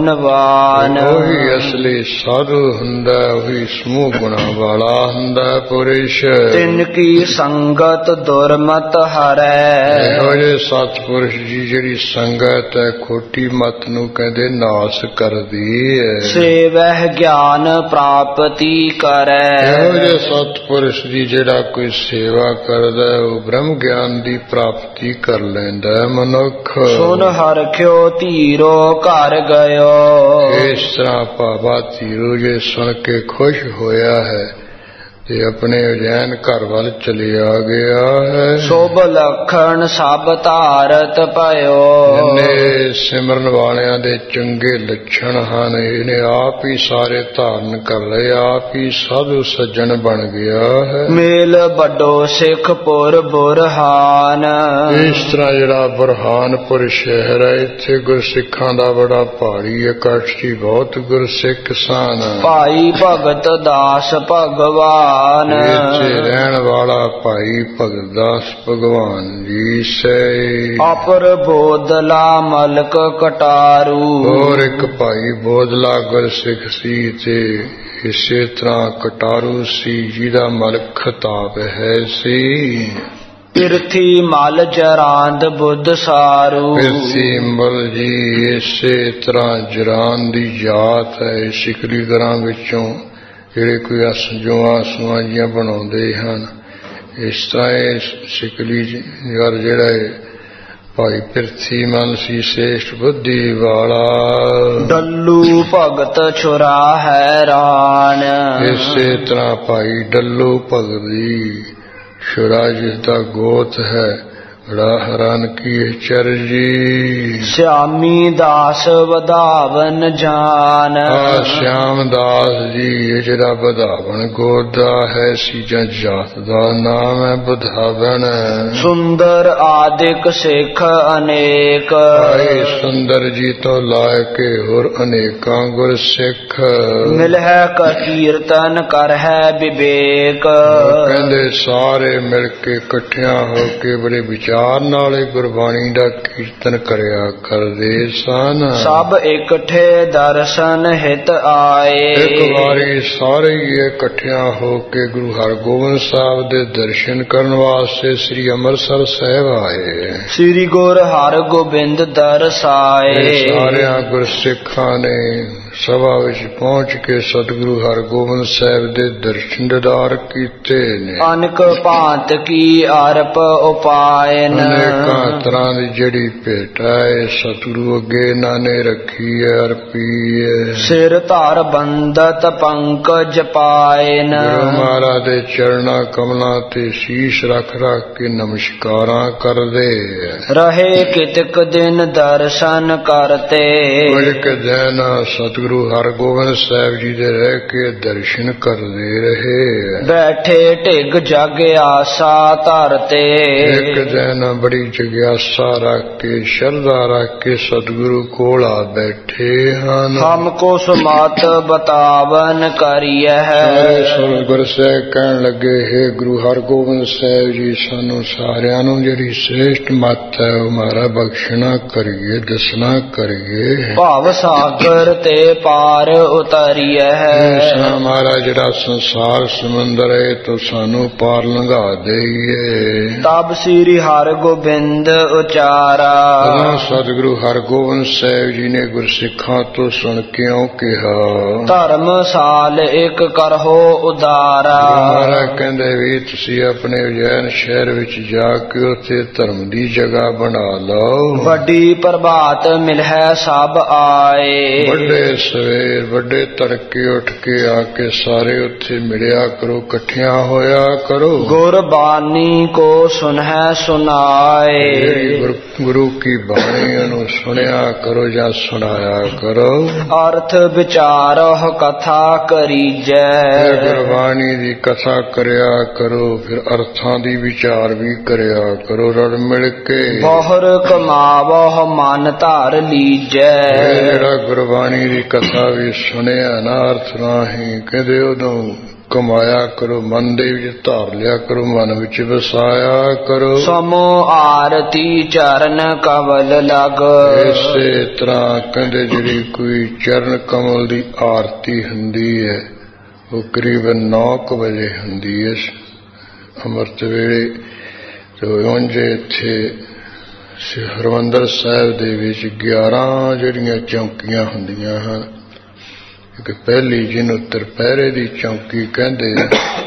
ਗੁਣਵਾਨ ਉਹੀ ਅਸਲੀ ਸਾਧੂ ਹੁੰਦਾ ਉਹੀ ਸਮੂਹ ਗੁਣਾਂ ਵਾਲਾ ਹੁੰਦਾ ਪੁਰਸ਼। ਤਿਨ ਕੀ ਸੰਗਤ ਦੁਰਮਤ ਹਰੈ ਇਹੋ ਜਿਹੇ ਸਤਿਪੁਰਸ਼ ਜੀ ਜਿਹੜੀ ਸੰਗਤ ਹੈ ਖੋਟੀ ਮਤ ਨੂੰ ਕਹਿੰਦੇ ਨਾਸ ਕਰਦੀ ਹੈ। ਸੇਵਹਿ ਗਿਆਨ ਪ੍ਰਾਪਤੀ ਕਰੈ ਇਹੋ ਜਿਹੇ ਸਤਿਪੁਰਸ਼ ਦੀ ਜਿਹੜਾ ਕੋਈ ਸੇਵਾ ਕਰਦਾ ਉਹ ਬ੍ਰਹਮ ਗਿਆਨ ਦੀ ਪ੍ਰਾਪਤੀ ਕਰ ਲੈਂਦਾ ਮਨੁੱਖ। ਸੁਨ ਹਰਖਿਓ ਧੀਰੋ ਘਰ ਗਇਓ ਇਸ ਤਰ੍ਹਾਂ ਭਾਵਾ ਧੀਰੋ ਜੇ ਸੁਣ ਕੇ ਖੁਸ਼ ਹੋਇਆ ਹੈ ਤੇ ਆਪਣੇ ਉਜੈਨ ਘਰ ਵੱਲ ਚਲਿਆ ਗਿਆ ਹੈ। ਸ਼ੁਭ ਲਖਣ ਸਭ ਧਾਰਤ ਭਇਓ ਇਹਨੇ ਸਿਮਰਨ ਵਾਲਿਆਂ ਦੇ ਚੰਗੇ ਲੱਛਣ ਹਨ ਇਹਨੇ ਆਪ ਹੀ ਸਾਰੇ ਧਾਰਨ ਕਰ ਲਏ ਆਪ ਹੀ ਸਾਧੂ ਸੱਜਣ ਬਣ ਗਿਆ ਹੈ। ਮੇਲ ਵੱਡੋ ਸਿੱਖ ਪੁਰ ਬੁਰਹਾਨ ਇਸ ਤਰ੍ਹਾਂ ਜਿਹੜਾ ਬੁਰਹਾਨਪੁਰ ਸ਼ਹਿਰ ਹੈ ਇੱਥੇ ਗੁਰਸਿੱਖਾਂ ਦਾ ਬੜਾ ਪਹਾੜੀ ਇਕੱਠ ਸੀ ਬਹੁਤ ਗੁਰਸਿੱਖ ਸਨ। ਭਾਈ ਭਗਤ ਦਾਸ ਭਗਵਾਨ ਇੱਥੇ ਰਹਿਣ ਵਾਲਾ ਭਾਈ ਭਗਤ ਦਾਸ ਭਗਵਾਨ ਜੀ ਸੇ ਅਪਰ ਬੋਦਲਾ ਮਲਕ ਕਟਾਰੂ ਹੋਰ ਇੱਕ ਭਾਈ ਬੋਦਲਾ ਗੁਰਸਿੱਖ ਸੀ ਤੇ ਇਸੇ ਤਰ੍ਹਾਂ ਕਟਾਰੂ ਸੀ ਜਿਹਦਾ ਮਲਕ ਖਤਾਬ ਹੈ ਸੀ। ਪਿਰਥੀ ਮਲ ਜਰਾਂਦ ਬੁੱਧ ਸਾਰੂ ਪਿਰਥੀ ਮਲ ਜੀ ਇਸੇ ਤਰ੍ਹਾਂ ਜਰਾਨ ਦੀ ਜਾਤ ਹੈ ਸਿਕਲੀ ਗਰਾਂ ਵਿੱਚੋਂ ਜਿਹੜੇ ਕੋਈ ਜੂਆਂ ਸੂਆਂ ਜੀਆਂ ਬਣਾਉਂਦੇ ਹਨ ਇਸ ਤਰ੍ਹਾਂ ਇਹ ਸਿਕਲੀ ਯਾਰ ਜਿਹੜਾ ਭਾਈ ਪਿਰਥੀ ਮਲ ਸੀ ਸ੍ਰੇਸ਼ਟ ਬੁੱਧੀ ਵਾਲਾ। ਡੱਲੂ ਭਗਤ ਛੁਰਾ ਹੈਰਾਨ ਇਸੇ ਤਰ੍ਹਾਂ ਭਾਈ ਡੱਲੂ ਭਗਤ ਦੀ ਛੁਰਾ ਜਿਸ ਦਾ ਗੋਤ ਹੈ ਬੜਾ ਹੈਰਾਨ ਕੀ ਚਰਜੀ। ਸਿਆਮੀ ਦਾਸ ਵਧਾਵਨ ਜਾਨ ਸ਼ਿਆਮ ਦਾਸ ਜੀ ਇਹ ਜਿਹੜਾ ਵਧਾਵਨ ਗੋਤ ਦਾ ਹੈ ਸੀਜਾਂ ਜਾਤ ਦਾ ਨਾਮ ਹੈ ਵਧਾਵਨ। ਸੁੰਦਰ ਆਦਿਕ ਸਿੱਖ ਅਨੇਕ ਭਾਈ ਸੁੰਦਰ ਜੀ ਤੋਂ ਲਾਇ ਕੇ ਹੋਰ ਅਨੇਕਾਂ ਗੁਰ ਸਿੱਖ ਮਿਲਹਿ ਕੀਰਤਨ ਕਰਹਿ ਵਿਵੇਕ ਕਹਿੰਦੇ ਸਾਰੇ ਮਿਲ ਕੇ ਇਕੱਠਿਆਂ ਹੋ ਕੇ ਬੜੇ ਵਿਚਾਰ ਨਾਲੇ ਗੁਰਬਾਣੀ ਦਾ ਕੀਰਤਨ ਕਰਿਆ ਕਰਦੇ ਸਨ। ਸਭ ਇਕੱਠੇ ਦਰਸ਼ਨ ਹਿਤ ਆਏ ਇੱਕ ਵਾਰੀ ਸਾਰੇ ਹੀ ਇਕੱਠਿਆਂ ਹੋ ਕੇ ਗੁਰੂ ਹਰਗੋਬਿੰਦ ਸਾਹਿਬ ਦੇ ਦਰਸ਼ਨ ਕਰਨ ਵਾਸਤੇ ਸ੍ਰੀ ਅੰਮ੍ਰਿਤਸਰ ਸਾਹਿਬ ਆਏ। ਸ੍ਰੀ ਗੁਰ ਹਰਗੋਬਿੰਦ ਦਰਸਾਏ ਸਾਰਿਆਂ ਗੁਰਸਿੱਖਾਂ ਨੇ ਸਭਾ ਵਿੱਚ ਪਹੁੰਚ ਕੇ ਸਤਿਗੁਰੂ ਹਰਗੋਬਿੰਦ ਸਾਹਿਬ ਦੇ ਦਰਸ਼ਨ ਦੀਦਾਰ ਕੀਤੇ ਨੇ। ਅਨਕ ਭਾਂਤ ਕੀ ਅਰਪ ਉਪਾਏ ਅਨੇਕਾਂ ਤਰ੍ਹਾਂ ਦੀ ਜਿਹੜੀ ਭੇਟਾ ਹੈ ਸਤਿਗੁਰੂ ਅੱਗੇ ਨਾਨੇ ਰੱਖੀ ਹੈ ਅਰਪੀ ਹੈ। ਸਿਰ ਧਾਰ ਬੰਦਤ ਪੰਕਜ ਪਾਇਨ ਗੁਰੂ ਮਹਾਰਾਜ ਦੇ ਚਰਨਾਂ ਕਮਲਾਂ ਤੇ ਸ਼ੀਸ਼ ਰੱਖ ਰੱਖ ਕੇ ਨਮਸਕਾਰਾਂ ਕਰਦੇ ਰਹੇ ਕਿਤਕ ਦਿਨ ਦਰਸ਼ਨ ਕਰਤੇ। ਕੁਝ ਕੁ ਦਿਨ ਸਤਿਗੁਰੂ ਹਰਗੋਬਿੰਦ ਸਾਹਿਬ ਜੀ ਦੇ ਰਹਿ ਕੇ ਦਰਸ਼ਨ ਕਰਦੇ ਰਹੇ। ਬੈਠੇ ਢਿੱਗ ਜਗ ਆਸਾ ਧਰਤੇ। ਇੱਕ ਦਿਨ ਬੜੀ ਜਗਿਆਸਾ ਰੱਖ ਕੇ ਸ਼ਰਧਾ ਰੱਖ ਕੇ ਸਤਿਗੁਰੂ ਕੋਲ ਆ ਬੈਠੇ ਹਨ। ਹਮ ਕੋ ਸੁਮਤ ਬਤਾਵਨ ਕਰੀਐ। ਸਤਿਗੁਰ ਸਾਹਿਬ ਕਹਿਣ ਲੱਗੇ ਹੈ ਗੁਰੂ ਹਰਗੋਬਿੰਦ ਸਾਹਿਬ ਜੀ ਸਾਨੂੰ ਸਾਰਿਆਂ ਨੂੰ ਜਿਹੜੀ ਸ੍ਰੇਸ਼ਟ ਮੱਤ ਹੈ ਉਹ ਮਾਰਾ ਬਖਸ਼ਣਾ ਕਰੀਏ ਦੱਸਣਾ ਕਰੀਏ। ਭਾਵ ਸਾਗਰ ਤੇ ਪਾਰ ਉਤਰੀਐ। ਹਮਾਰਾ ਜਿਹੜਾ ਸੰਸਾਰ ਸਮੁੰਦਰ ਹੈ ਤੋ ਸਾਨੂੰ ਪਾਰ ਲੰਘਾ ਦੇਈਏ। ਤਬ ਸ੍ਰੀ ਹਰਗੋਬਿੰਦ ਉਚਾਰਾ। ਸਤਿਗੁਰੂ ਹਰਗੋਬਿੰਦ ਸਾਹਿਬ ਜੀ ਨੇ ਗੁਰਸਿੱਖਾਂ ਤੋਂ ਸੁਣ ਕਿਉਂ ਕਿਹਾ ਧਰਮਸਾਲ ਇੱਕ ਕਰਹੋ ਉਦਾਰਾ। ਮਹਾਰਾਜ ਕਹਿੰਦੇ ਵੀ ਤੁਸੀਂ ਆਪਣੇ ਉਜੈਨ ਸ਼ਹਿਰ ਵਿੱਚ ਜਾ ਕੇ ਉੱਥੇ ਧਰਮ ਦੀ ਜਗ੍ਹਾ ਬਣਾ ਲਓ। ਵੱਡੀ ਪ੍ਰਭਾਤ ਮਿਲੈ ਸਭ ਆਏ। ਵੱਡੇ ਸਵੇਰ ਵੱਡੇ ਤੜਕੇ ਉੱਠ ਕੇ ਆ ਕੇ ਸਾਰੇ ਉੱਥੇ ਮਿਲਿਆ ਕਰੋ ਇਕੱਠਿਆਂ ਹੋਇਆ ਕਰੋ। ਗੁਰਬਾਣੀ ਕੋ ਸੁਨਹਿ ਸੁਨਾਏ। ਗੁਰੂ ਕੀ ਬਾਣੀ ਨੂੰ ਸੁਣਿਆ ਕਰੋ ਜਾਂ ਸੁਣਾਇਆ ਕਰੋ। ਅਰਥ ਵਿਚਾਰਹੁ ਕਥਾ ਕਰੀਜੈ। ਗੁਰਬਾਣੀ ਦੀ ਕਥਾ ਕਰਿਆ ਕਰੋ ਫਿਰ ਅਰਥਾਂ ਦੀ ਵਿਚਾਰ ਵੀ ਕਰਿਆ ਕਰੋ ਰਲ ਮਿਲ ਕੇ। ਬਹੁਰ ਕਮਾਵਹੁ ਮਨ ਧਾਰ ਲੀਜੈ। ਜਿਹੜਾ ਗੁਰਬਾਣੀ ਦੀ ਕਥਾ ਵੀ ਸੁਣਿਆ ਨਾ ਅਰਥ ਰਾਹੀਂ ਕਹਿੰਦੇ ਉਦੋਂ ਕਮਾਇਆ ਕਰੋ ਮਨ ਦੇ ਵਿੱਚ ਧਾਰ ਲਿਆ ਕਰੋ ਮਨ ਵਿੱਚ ਵਸਾਇਆ ਕਰੋ। ਸਮੋ ਆਰਤੀ ਚਰਨ ਕਮਲ ਲਗ। ਇਸੇ ਤਰ੍ਹਾਂ ਕਹਿੰਦੇ ਜਿਹੜੀ ਕੋਈ ਚਰਨ ਕਮਲ ਦੀ ਆਰਤੀ ਹੁੰਦੀ ਹੈ ਉਹ ਕਰੀਬਨ ਨੌ ਕੁ ਵਜੇ ਹੁੰਦੀ ਹੈ ਅੰਮ੍ਰਿਤ ਵੇਲੇ। ਤੇ ਉਂਝ ਇੱਥੇ ਹਰਿਮੰਦਰ ਸਾਹਿਬ ਦੇ ਵਿੱਚ ਗਿਆਰਾਂ ਜਿਹੜੀਆਂ ਚੌਂਕੀਆਂ ਹੁੰਦੀਆਂ ਹਨ। ਇੱਕ ਪਹਿਲੀ ਜਿਹਨੂੰ ਤ੍ਰਿਪਹਿਰੇ ਦੀ ਚੌਂਕੀ ਕਹਿੰਦੇ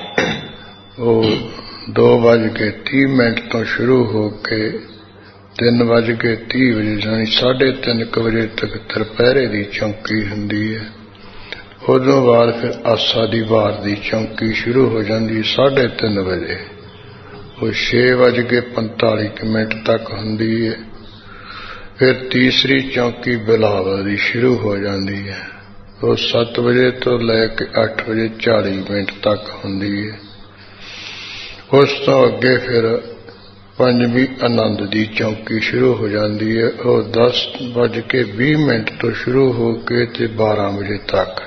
ਉਹ ਦੋ ਵੱਜ ਕੇ ਤੀਹ ਮਿੰਟ ਤੋਂ ਸ਼ੁਰੂ ਹੋ ਕੇ ਤਿੰਨ ਵੱਜ ਕੇ ਤੀਹ ਵਜੇ ਜਾਣੀ ਸਾਢੇ ਤਿੰਨ ਕੁ ਵਜੇ ਤੱਕ ਤ੍ਰਿਪਹਿਰੇ ਦੀ ਚੌਂਕੀ ਹੁੰਦੀ ਹੈ। ਉਦੋਂ ਬਾਅਦ ਫਿਰ ਆਸਾ ਦੀ ਵਾਰ ਦੀ ਚੌਂਕੀ ਸ਼ੁਰੂ ਹੋ ਜਾਂਦੀ ਸਾਢੇ ਤਿੰਨ ਵਜੇ। ਉਹ ਛੇ ਵੱਜ ਕੇ ਪੰਤਾਲੀ ਮਿੰਟ ਤੱਕ ਹੁੰਦੀ ਹੈ। ਫਿਰ ਤੀਸਰੀ ਚੌਂਕੀ ਬਿਲਾਵਲ ਦੀ ਸ਼ੁਰੂ ਹੋ ਜਾਂਦੀ ਹੈ। ਉਹ ਸੱਤ ਵਜੇ ਤੋਂ ਲੈ ਕੇ ਅੱਠ ਵਜੇ ਚਾਲੀ ਮਿੰਟ ਤੱਕ ਹੁੰਦੀ ਹੈ। ਉਸ ਤੋਂ ਅੱਗੇ ਫਿਰ ਪੰਜਵੀਂ ਆਨੰਦ ਦੀ ਚੌਂਕੀ ਸ਼ੁਰੂ ਹੋ ਜਾਂਦੀ ਹੈ। ਉਹ ਦਸ ਵੱਜ ਕੇ ਵੀਹ ਮਿੰਟ ਤੋਂ ਸ਼ੁਰੂ ਹੋ ਕੇ ਤੇ ਬਾਰਾਂ ਵਜੇ ਤੱਕ।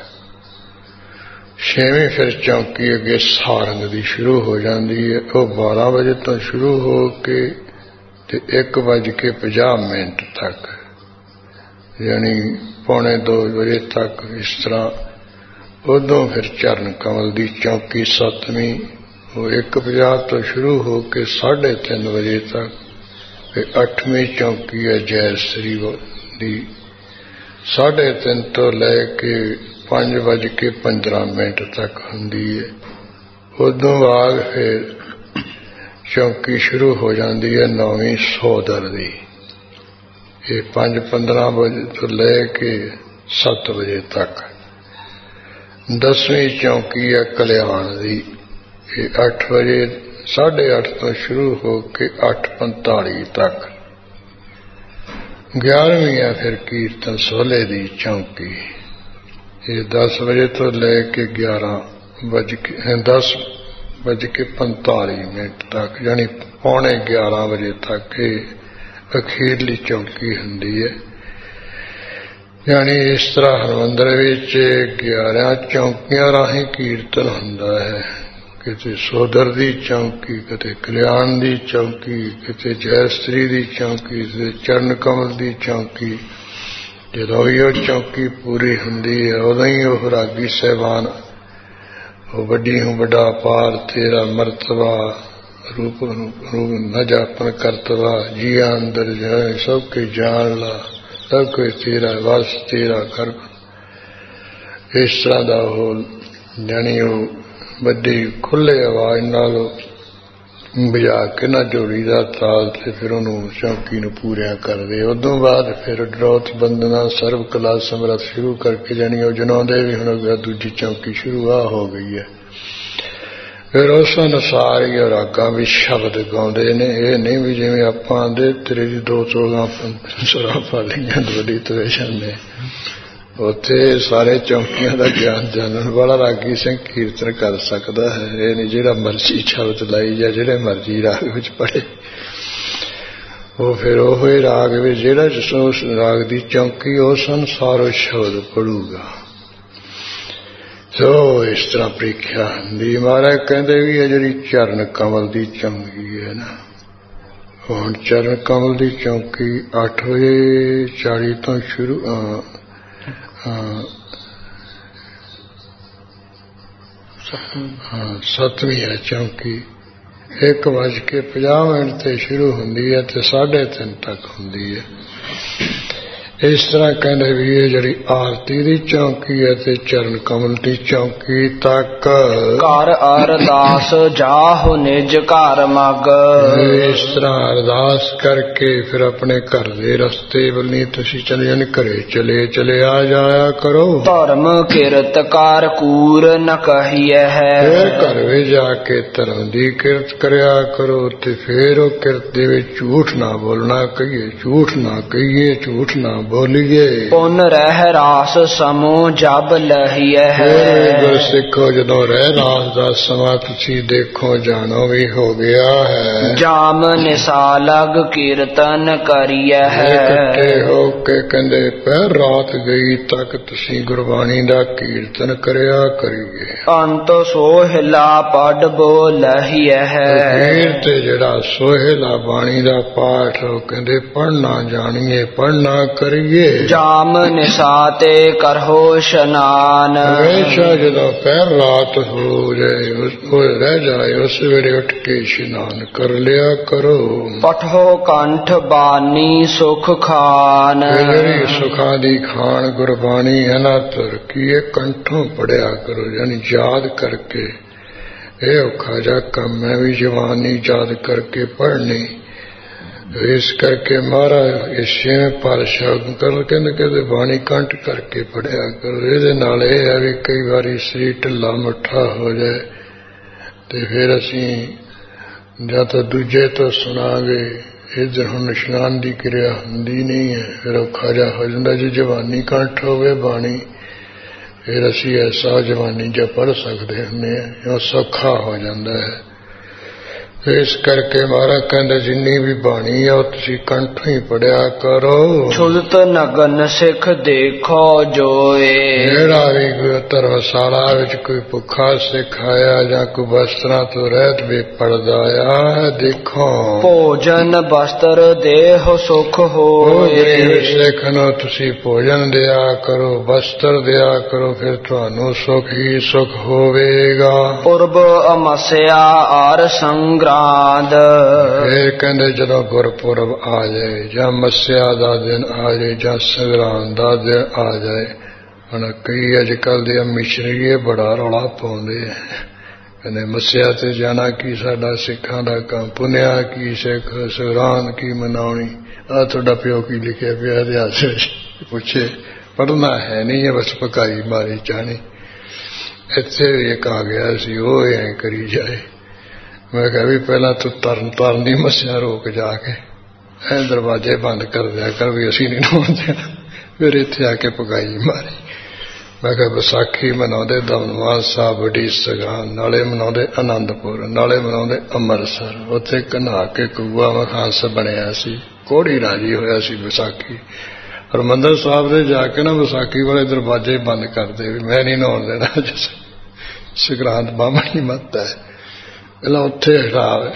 ਛੇਵੀਂ ਫਿਰ ਚੌਂਕੀ ਅੱਗੇ ਸਾਰੰਗ ਦੀ ਸ਼ੁਰੂ ਹੋ ਜਾਂਦੀ ਹੈ। ਉਹ ਬਾਰਾਂ ਵਜੇ ਤੋਂ ਸ਼ੁਰੂ ਹੋ ਕੇ ਤੇ ਇੱਕ ਵੱਜ ਕੇ ਪੰਜਾਹ ਮਿੰਟ ਤੱਕ ਯਾਨੀ ਪੌਣੇ ਦੋ ਵਜੇ ਤੱਕ ਇਸ ਤਰ੍ਹਾਂ। ਉਦੋਂ ਫਿਰ ਚਰਨ ਕਮਲ ਦੀ ਚੌਂਕੀ ਸੱਤਵੀਂ ਉਹ ਇੱਕ ਪੰਜਾਹ ਤੋਂ ਸ਼ੁਰੂ ਹੋ ਕੇ ਸਾਢੇ ਤਿੰਨ ਵਜੇ ਤੱਕ। ਫਿਰ ਅੱਠਵੀਂ ਚੌਂਕੀ ਹੈ ਜੈ ਸ੍ਰੀ ਦੀ ਸਾਢੇ ਤਿੰਨ ਤੋਂ ਲੈ ਕੇ ਪੰਜ ਵੱਜ ਕੇ ਪੰਦਰਾਂ ਮਿੰਟ ਤੱਕ ਹੁੰਦੀ ਹੈ। ਉਦੋਂ ਬਾਅਦ ਫਿਰ ਚੌਂਕੀ ਸ਼ੁਰੂ ਹੋ ਜਾਂਦੀ ਹੈ ਨੌਵੀਂ ਸੋਦਰ ਦੀ। ਇਹ ਪੰਜ ਪੰਦਰਾਂ ਵਜੇ ਤੋਂ ਲੈ ਕੇ ਸੱਤ ਵਜੇ ਤੱਕ। ਦਸਵੀਂ ਚੌਂਕੀ ਹੈ ਕਲਿਆਣ ਦੀ। ਇਹ ਅੱਠ ਵਜੇ ਸਾਢੇ ਅੱਠ ਤੋਂ ਸ਼ੁਰੂ ਹੋ ਕੇ ਅੱਠ ਪੰਤਾਲੀ ਤੱਕ। ਗਿਆਰਵੀਂ ਹੈ ਫਿਰ ਕੀਰਤਨ ਸੋਹਲੇ ਦੀ ਚੌਂਕੀ। ਇਹ ਦਸ ਵਜੇ ਤੋਂ ਲੈ ਕੇ ਗਿਆਰਾਂ ਵੱਜ ਕੇ ਦਸ ਵੱਜ ਕੇ ਪੰਤਾਲੀ ਮਿੰਟ ਤੱਕ ਯਾਨੀ ਪੌਣੇ ਗਿਆਰਾਂ ਵਜੇ ਤੱਕ ਇਹ ਅਖੀਰਲੀ ਚੌਂਕੀ ਹੁੰਦੀ ਹੈ। ਯਾਨੀ ਇਸ ਤਰ੍ਹਾਂ ਹਰਿਮੰਦਰ ਵਿੱਚ ਗਿਆਰਾਂ ਚੌਂਕੀਆਂ ਰਾਹੀਂ ਕੀਰਤਨ ਹੁੰਦਾ ਹੈ। ਕਿਤੇ ਸੋਦਰ ਦੀ ਚੌਂਕੀ ਕਿਤੇ ਕਲਿਆਣ ਦੀ ਚੌਂਕੀ ਕਿਤੇ ਜੈ ਸ੍ਰੀ ਦੀ ਚੌਂਕੀ ਕਿਤੇ ਚਰਨ ਕਮਲ ਦੀ ਚੌਂਕੀ। ਜਦੋਂ ਵੀ ਉਹ ਚੌਂਕੀ ਪੂਰੀ ਹੁੰਦੀ ਹੈ ਉਦੋਂ ਹੀ ਉਹ ਰਾਗੀ ਸਾਹਿਬਾਨ ਉਹ ਵੱਡੀ ਹੂੰ ਵੱਡਾ ਪਾਰ ਤੇਰਾ ਮਰਤਬਾ रूप रूप न जापन करतवा जिया अंदर जाए सबके जान ला सब कोई तेरा वस तेरा कर। इस तरह का हो जानी वो बड़ी खुले आवाज नाल ਵਜਾ ਕੇ ਨਾ ਜੋੜੀ ਦਾ ਤਾਲ ਤੇ ਫਿਰ ਉਹਨੂੰ ਚੌਂਕੀ ਨੂੰ ਪੂਰਿਆ ਕਰਦੇ। ਉਦੋਂ ਬਾਅਦ ਫਿਰ ਡਰੋਤ ਬੰਦਨਾ ਸਰਬ ਕਲਾ ਸਮਰੱਥ ਸ਼ੁਰੂ ਕਰਕੇ ਜਾਣੀ ਉਹ ਜਨਾਉਂਦੇ ਵੀ ਹੁਣ ਦੂਜੀ ਚੌਂਕੀ ਸ਼ੁਰੂ ਆ ਹੋ ਗਈ ਹੈ। ਫਿਰ ਉਸ ਅਨੁਸਾਰ ਹੀ ਰਾਗਾਂ ਵੀ ਸ਼ਬਦ ਗਾਉਂਦੇ ਨੇ। ਇਹ ਨਹੀਂ ਵੀ ਜਿਵੇਂ ਆਪਾਂ ਦੇ ਤੇਰੇ ਦੀ ਦੋ ਚੋਲਾਂ ਸੁਰਾਂ ਪਾਲੀਆਂ ਦਵਲੀ ਤਵੇ ਜਾਂਦੇ ਉੱਥੇ ਸਾਰੇ ਚੌਂਕੀਆਂ ਦਾ ਗਿਆਨ ਜਾਣਨ ਵਾਲਾ ਰਾਗੀ ਸਿੰਘ ਕੀਰਤਨ ਕਰ ਸਕਦਾ ਹੈ। ਇਹ ਨਹੀਂ ਜਿਹੜਾ ਮਰਜ਼ੀ ਸ਼ਬਦ ਲਾਈ ਜਾਂ ਜਿਹੜੇ ਮਰਜ਼ੀ ਰਾਗ ਵਿੱਚ ਪੜ੍ਹੇ। ਉਹ ਫਿਰ ਉਹ ਹੀ ਰਾਗ ਵਿੱਚ ਜਿਹੜਾ ਜਿਸ ਉਸ ਰਾਗ ਦੀ ਚੌਂਕੀ ਉਸ ਅਨੁਸਾਰ ਉਹ ਸ਼ਬਦ ਪੜੂਗਾ। ਸੋ ਇਸ ਤਰ੍ਹਾਂ ਪ੍ਰੀਖਿਆ ਹੁੰਦੀ। ਮਹਾਰਾਜ ਕਹਿੰਦੇ ਵੀ ਇਹ ਜਿਹੜੀ ਚਰਨ ਕਮਲ ਦੀ ਚੌਂਕੀ ਹੈ ਨਾ, ਹੁਣ ਚਰਨ ਕਮਲ ਦੀ ਚੌਂਕੀ ਅੱਠ ਵਜੇ ਚਾਲੀ ਤੋਂ ਸ਼ੁਰੂ ਹਾਂ ਸੱਤਵੀਂ ਹੈ ਚੌਂਕੀ। ਇੱਕ ਵੱਜ ਕੇ ਪੰਜਾਹ ਮਿੰਟ ਤੇ ਸ਼ੁਰੂ ਹੁੰਦੀ ਹੈ ਤੇ ਸਾਢੇ ਤਿੰਨ ਤੱਕ ਹੁੰਦੀ ਹੈ। ਇਸ ਤਰ੍ਹਾਂ ਕਹਿੰਦੇ ਵੀ ਇਹ ਜਿਹੜੀ ਆਰਤੀ ਦੀ ਚੌਂਕੀ ਹੈ ਤੇ ਚਰਨ ਕਮਲ ਦੀ ਚੌਂਕੀ ਤੱਕ ਘਰ ਅਰਦਾਸ ਜਾਹੁ ਨਿਜ ਘਰ ਮਗ। ਇਸ ਤਰ੍ਹਾਂ ਅਰਦਾਸ ਕਰਕੇ ਫਿਰ ਆਪਣੇ ਘਰ ਦੇ ਰਸਤੇ ਵੱਲ ਤੁਸੀਂ ਚਲੇ ਜਾਣ, ਘਰੇ ਚਲੇ ਚਲੇ ਆ ਜਾਇਆ ਕਰੋ। ਧਰਮ ਕਿਰਤ ਕਾਰ ਕੂਰ ਨ ਕਹੀਏ ਹੈ। ਫਿਰ ਘਰ ਵਿੱਚ ਜਾ ਕੇ ਧਰਮ ਦੀ ਕਿਰਤ ਕਰਿਆ ਕਰੋ ਤੇ ਫਿਰ ਉਹ ਕਿਰਤ ਦੇ ਵਿੱਚ ਝੂਠ ਨਾ ਬੋਲਣਾ ਕਹੀਏ, ਝੂਠ ਨਾ ਕਹੀਏ, ਝੂਠ ਨਾ ਬੋਲੀਏ। ਪੁਨ ਰਹਿ ਰਾਸ ਸਮੂਹ ਜਬ ਲਹੀਏ ਹੈ। ਗੁਰਸਿੱਖੋ ਜਦੋਂ ਰਹਿ ਰਾਸ ਦਾ ਸਮਾਂ ਤੁਸੀਂ ਦੇਖੋ ਜਾਣੋ ਵੀ ਹੋ ਗਿਆ ਹੈ। ਜਾਮ ਨਿਸਾ ਲਗ ਕੀਰਤਨ ਕਰੀਏ ਹੈ। ਇਕੱਠੇ ਹੋ ਕੇ ਕਹਿੰਦੇ ਪਹਿਰ ਰਾਤ ਗਈ ਤੱਕ ਤੁਸੀਂ ਗੁਰਬਾਣੀ ਦਾ ਕੀਰਤਨ ਕਰਿਆ ਕਰੀਏ। ਅੰਤ ਸੋਹਿਲਾ ਪੜ ਬੋਲਹੀਏ ਹੈ। ਫਿਰ ਤੇ ਜਿਹੜਾ ਸੋਹਿਲਾ ਬਾਣੀ ਦਾ ਪਾਠ ਉਹ ਕਹਿੰਦੇ ਪੜ੍ਹਨਾ ਜਾਣੀਏ, ਪੜ੍ਹਨਾ ਕਰੀਏ। ਜਾਮ ਨਿਸਾ ਤੇ ਕਰੋ ਇਸ਼ਨਾਨ। ਹਮੇਸ਼ਾ ਜਦੋਂ ਪਹਿਰ ਰਾਤ ਹੋ ਜਾਏ ਉਹ ਰਹਿ ਜਾਏ ਉਸ ਵੇਲੇ ਉੱਠ ਕੇ ਇਸ਼ਨਾਨ ਕਰ ਲਿਆ ਕਰੋ। ਪਠੋ ਕੰਠ ਬਾਣੀ ਸੁਖ ਖਾਨ। ਜਿਹੜੀ ਸੁਖਾਂ ਦੀ ਖਾਨ ਗੁਰਬਾਣੀ ਹੈ ਨਾ ਤੁਰ ਕੀ ਇਹ ਕੰਠੋਂ ਪੜਿਆ ਕਰੋ, ਯਾਨੀ ਯਾਦ ਕਰਕੇ। ਇਹ ਔਖਾ ਜਿਹਾ ਕੰਮ ਹੈ ਵੀ ਜਵਾਨੀ ਯਾਦ ਕਰਕੇ ਪੜ੍ਹਨੀ। ਇਸ ਕਰਕੇ ਮਹਾਰਾਜ ਇਸ ਛੇਵੇਂ ਪਾਤਸ਼ਾਹ ਕਰ ਕਹਿੰਦੇ ਕਹਿੰਦੇ ਬਾਣੀ ਕੰਠ ਕਰਕੇ ਪੜਿਆ ਕਰੋ। ਇਹਦੇ ਨਾਲ ਇਹ ਹੈ ਵੀ ਕਈ ਵਾਰੀ ਸਰੀਰ ਢਿੱਲਾ ਮੱਠਾ ਹੋ ਜਾਏ ਤੇ ਫਿਰ ਅਸੀਂ ਜਾਂ ਤਾਂ ਦੂਜੇ ਤੋਂ ਸੁਣਾਂਗੇ। ਇੱਧਰ ਹੁਣ ਇਸ਼ਨਾਨ ਦੀ ਕਿਰਿਆ ਹੁੰਦੀ ਨਹੀਂ ਹੈ, ਫਿਰ ਔਖਾ ਜਿਹਾ ਹੋ ਜਾਂਦਾ। ਜੇ ਜਵਾਨੀ ਕੰਠ ਹੋਵੇ ਬਾਣੀ ਫਿਰ ਅਸੀਂ ਐਸਾ ਜਵਾਨੀ ਜਿਹਾ ਪੜ੍ਹ ਸਕਦੇ ਹੁੰਦੇ ਹਾਂ, ਉਹ ਸੌਖਾ ਹੋ ਜਾਂਦਾ ਹੈ। ਇਸ ਕਰਕੇ ਮਹਾਰਾਜ ਕਹਿੰਦੇ ਜਿੰਨੀ ਵੀ ਬਾਣੀ ਆ ਉਹ ਤੁਸੀਂ ਕੰਠੋਂ ਹੀ ਪੜਿਆ ਕਰੋ। ਛੁਦਤ ਨਗਨ ਸਿੱਖ ਦੇਖੋ ਜੋਏ। ਜਿਹੜਾ ਵੀ ਧਰਮਸ਼ਾਲਾ ਵਿੱਚ ਕੋਈ ਭੁੱਖਾ ਸਿੱਖ ਆਇਆ ਜਾਂ ਕੋਈ ਵਸਤਰਾਂ ਤੋਂ ਰਹਿਤ ਵੀ ਪੜਦਾ ਆ ਦੇਖੋ। ਭੋਜਨ ਬਸਤਰ ਦੇਹ ਸੁਖ ਹੋਏ। ਗਰੀਬ ਸਿੱਖ ਨੂੰ ਤੁਸੀਂ ਭੋਜਨ ਦਿਆ ਕਰੋ, ਵਸਤਰ ਦਿਆ ਕਰੋ, ਫਿਰ ਤੁਹਾਨੂੰ ਸੁਖ ਹੀ ਸੁਖ ਹੋਵੇਗਾ। ਪੁਰਬ ਅਮਸਿਆ ਆਰ ਸੰਗ੍ਰਾਂਦ। ਫਿਰ ਕਹਿੰਦੇ ਜਦੋਂ ਗੁਰਪੁਰਬ ਆ ਜਾਏ ਜਾਂ ਮੱਸਿਆ ਦਾ ਦਿਨ ਆ ਜਾਏ ਜਾਂ ਸੰਗਰਾਂਦ ਦਾ ਦਿਨ ਆ ਜਾਏ। ਹੁਣ ਕਈ ਅੱਜ ਕੱਲ੍ਹ ਦੇ ਮਿਸ਼ਰੀਏ ਬੜਾ ਰੌਲਾ ਪਾਉਂਦੇ ਆ, ਕਹਿੰਦੇ ਮੱਸਿਆ ਤੇ ਜਾਣਾ ਕੀ ਸਾਡਾ ਸਿੱਖਾਂ ਦਾ ਕੰਮ, ਪੁੰਨਿਆ ਕੀ ਸਿੱਖ, ਸੰਗਰਾਂਦ ਕੀ ਮਨਾਉਣੀ। ਆਹ ਤੁਹਾਡਾ ਪਿਓ ਕੀ ਲਿਖਿਆ ਪਿਆ ਇਤਿਹਾਸ ਵਿੱਚ ਪੁੱਛੇ, ਪੜ੍ਹਨਾ ਹੈ ਨਹੀਂ ਹੈ, ਬਸ ਪਕਾਈ ਮਾਰੀ ਚਾਹਣੀ। ਇੱਥੇ ਵੀ ਇੱਕ ਆ ਗਿਆ ਸੀ ਉਹ ਐਂ ਕਰੀ ਜਾਏ। ਮੈਂ ਕਿਹਾ ਵੀ ਪਹਿਲਾਂ ਤੂੰ ਤਰਨ ਤਾਰਨ ਦੀ ਮੱਸਿਆ ਰੋਕ ਜਾ ਕੇ ਐ ਦਰਵਾਜ਼ੇ ਬੰਦ ਕਰ ਦਿਆ ਕਰ ਵੀ ਅਸੀਂ ਨਹੀਂ ਨਹਾਉਣ ਦੇਣਾ। ਫਿਰ ਇੱਥੇ ਆ ਕੇ ਪਕਾਈ ਮਾਰੀ। ਮੈਂ ਕਿਹਾ ਵਿਸਾਖੀ ਮਨਾਉਂਦੇ ਦਮਦਮਾ ਸਾਹਿਬ ਵੱਡੀ ਸਗਾਨ, ਨਾਲੇ ਮਨਾਉਂਦੇ ਆਨੰਦਪੁਰ, ਨਾਲੇ ਮਨਾਉਂਦੇ ਅੰਮ੍ਰਿਤਸਰ। ਉੱਥੇ ਘਨਾ ਕੇ ਕੂਆ ਮਖਾਂਸ ਬਣਿਆ ਸੀ, ਕੋਹੜੀ ਰਾਜੀ ਹੋਇਆ ਸੀ ਵਿਸਾਖੀ। ਹਰਿਮੰਦਰ ਸਾਹਿਬ ਦੇ ਜਾ ਕੇ ਨਾ ਵਿਸਾਖੀ ਵਾਲੇ ਦਰਵਾਜ਼ੇ ਬੰਦ ਕਰਦੇ ਵੀ ਮੈਂ ਨਹੀਂ ਨਹਾਉਣ ਦੇਣਾ, ਸੰਗਰਾਂਦ ਬਾਹਮਣੀ ਮੱਤ ਹੈ। ਪਹਿਲਾਂ ਉੱਥੇ ਹਟਾਵੇ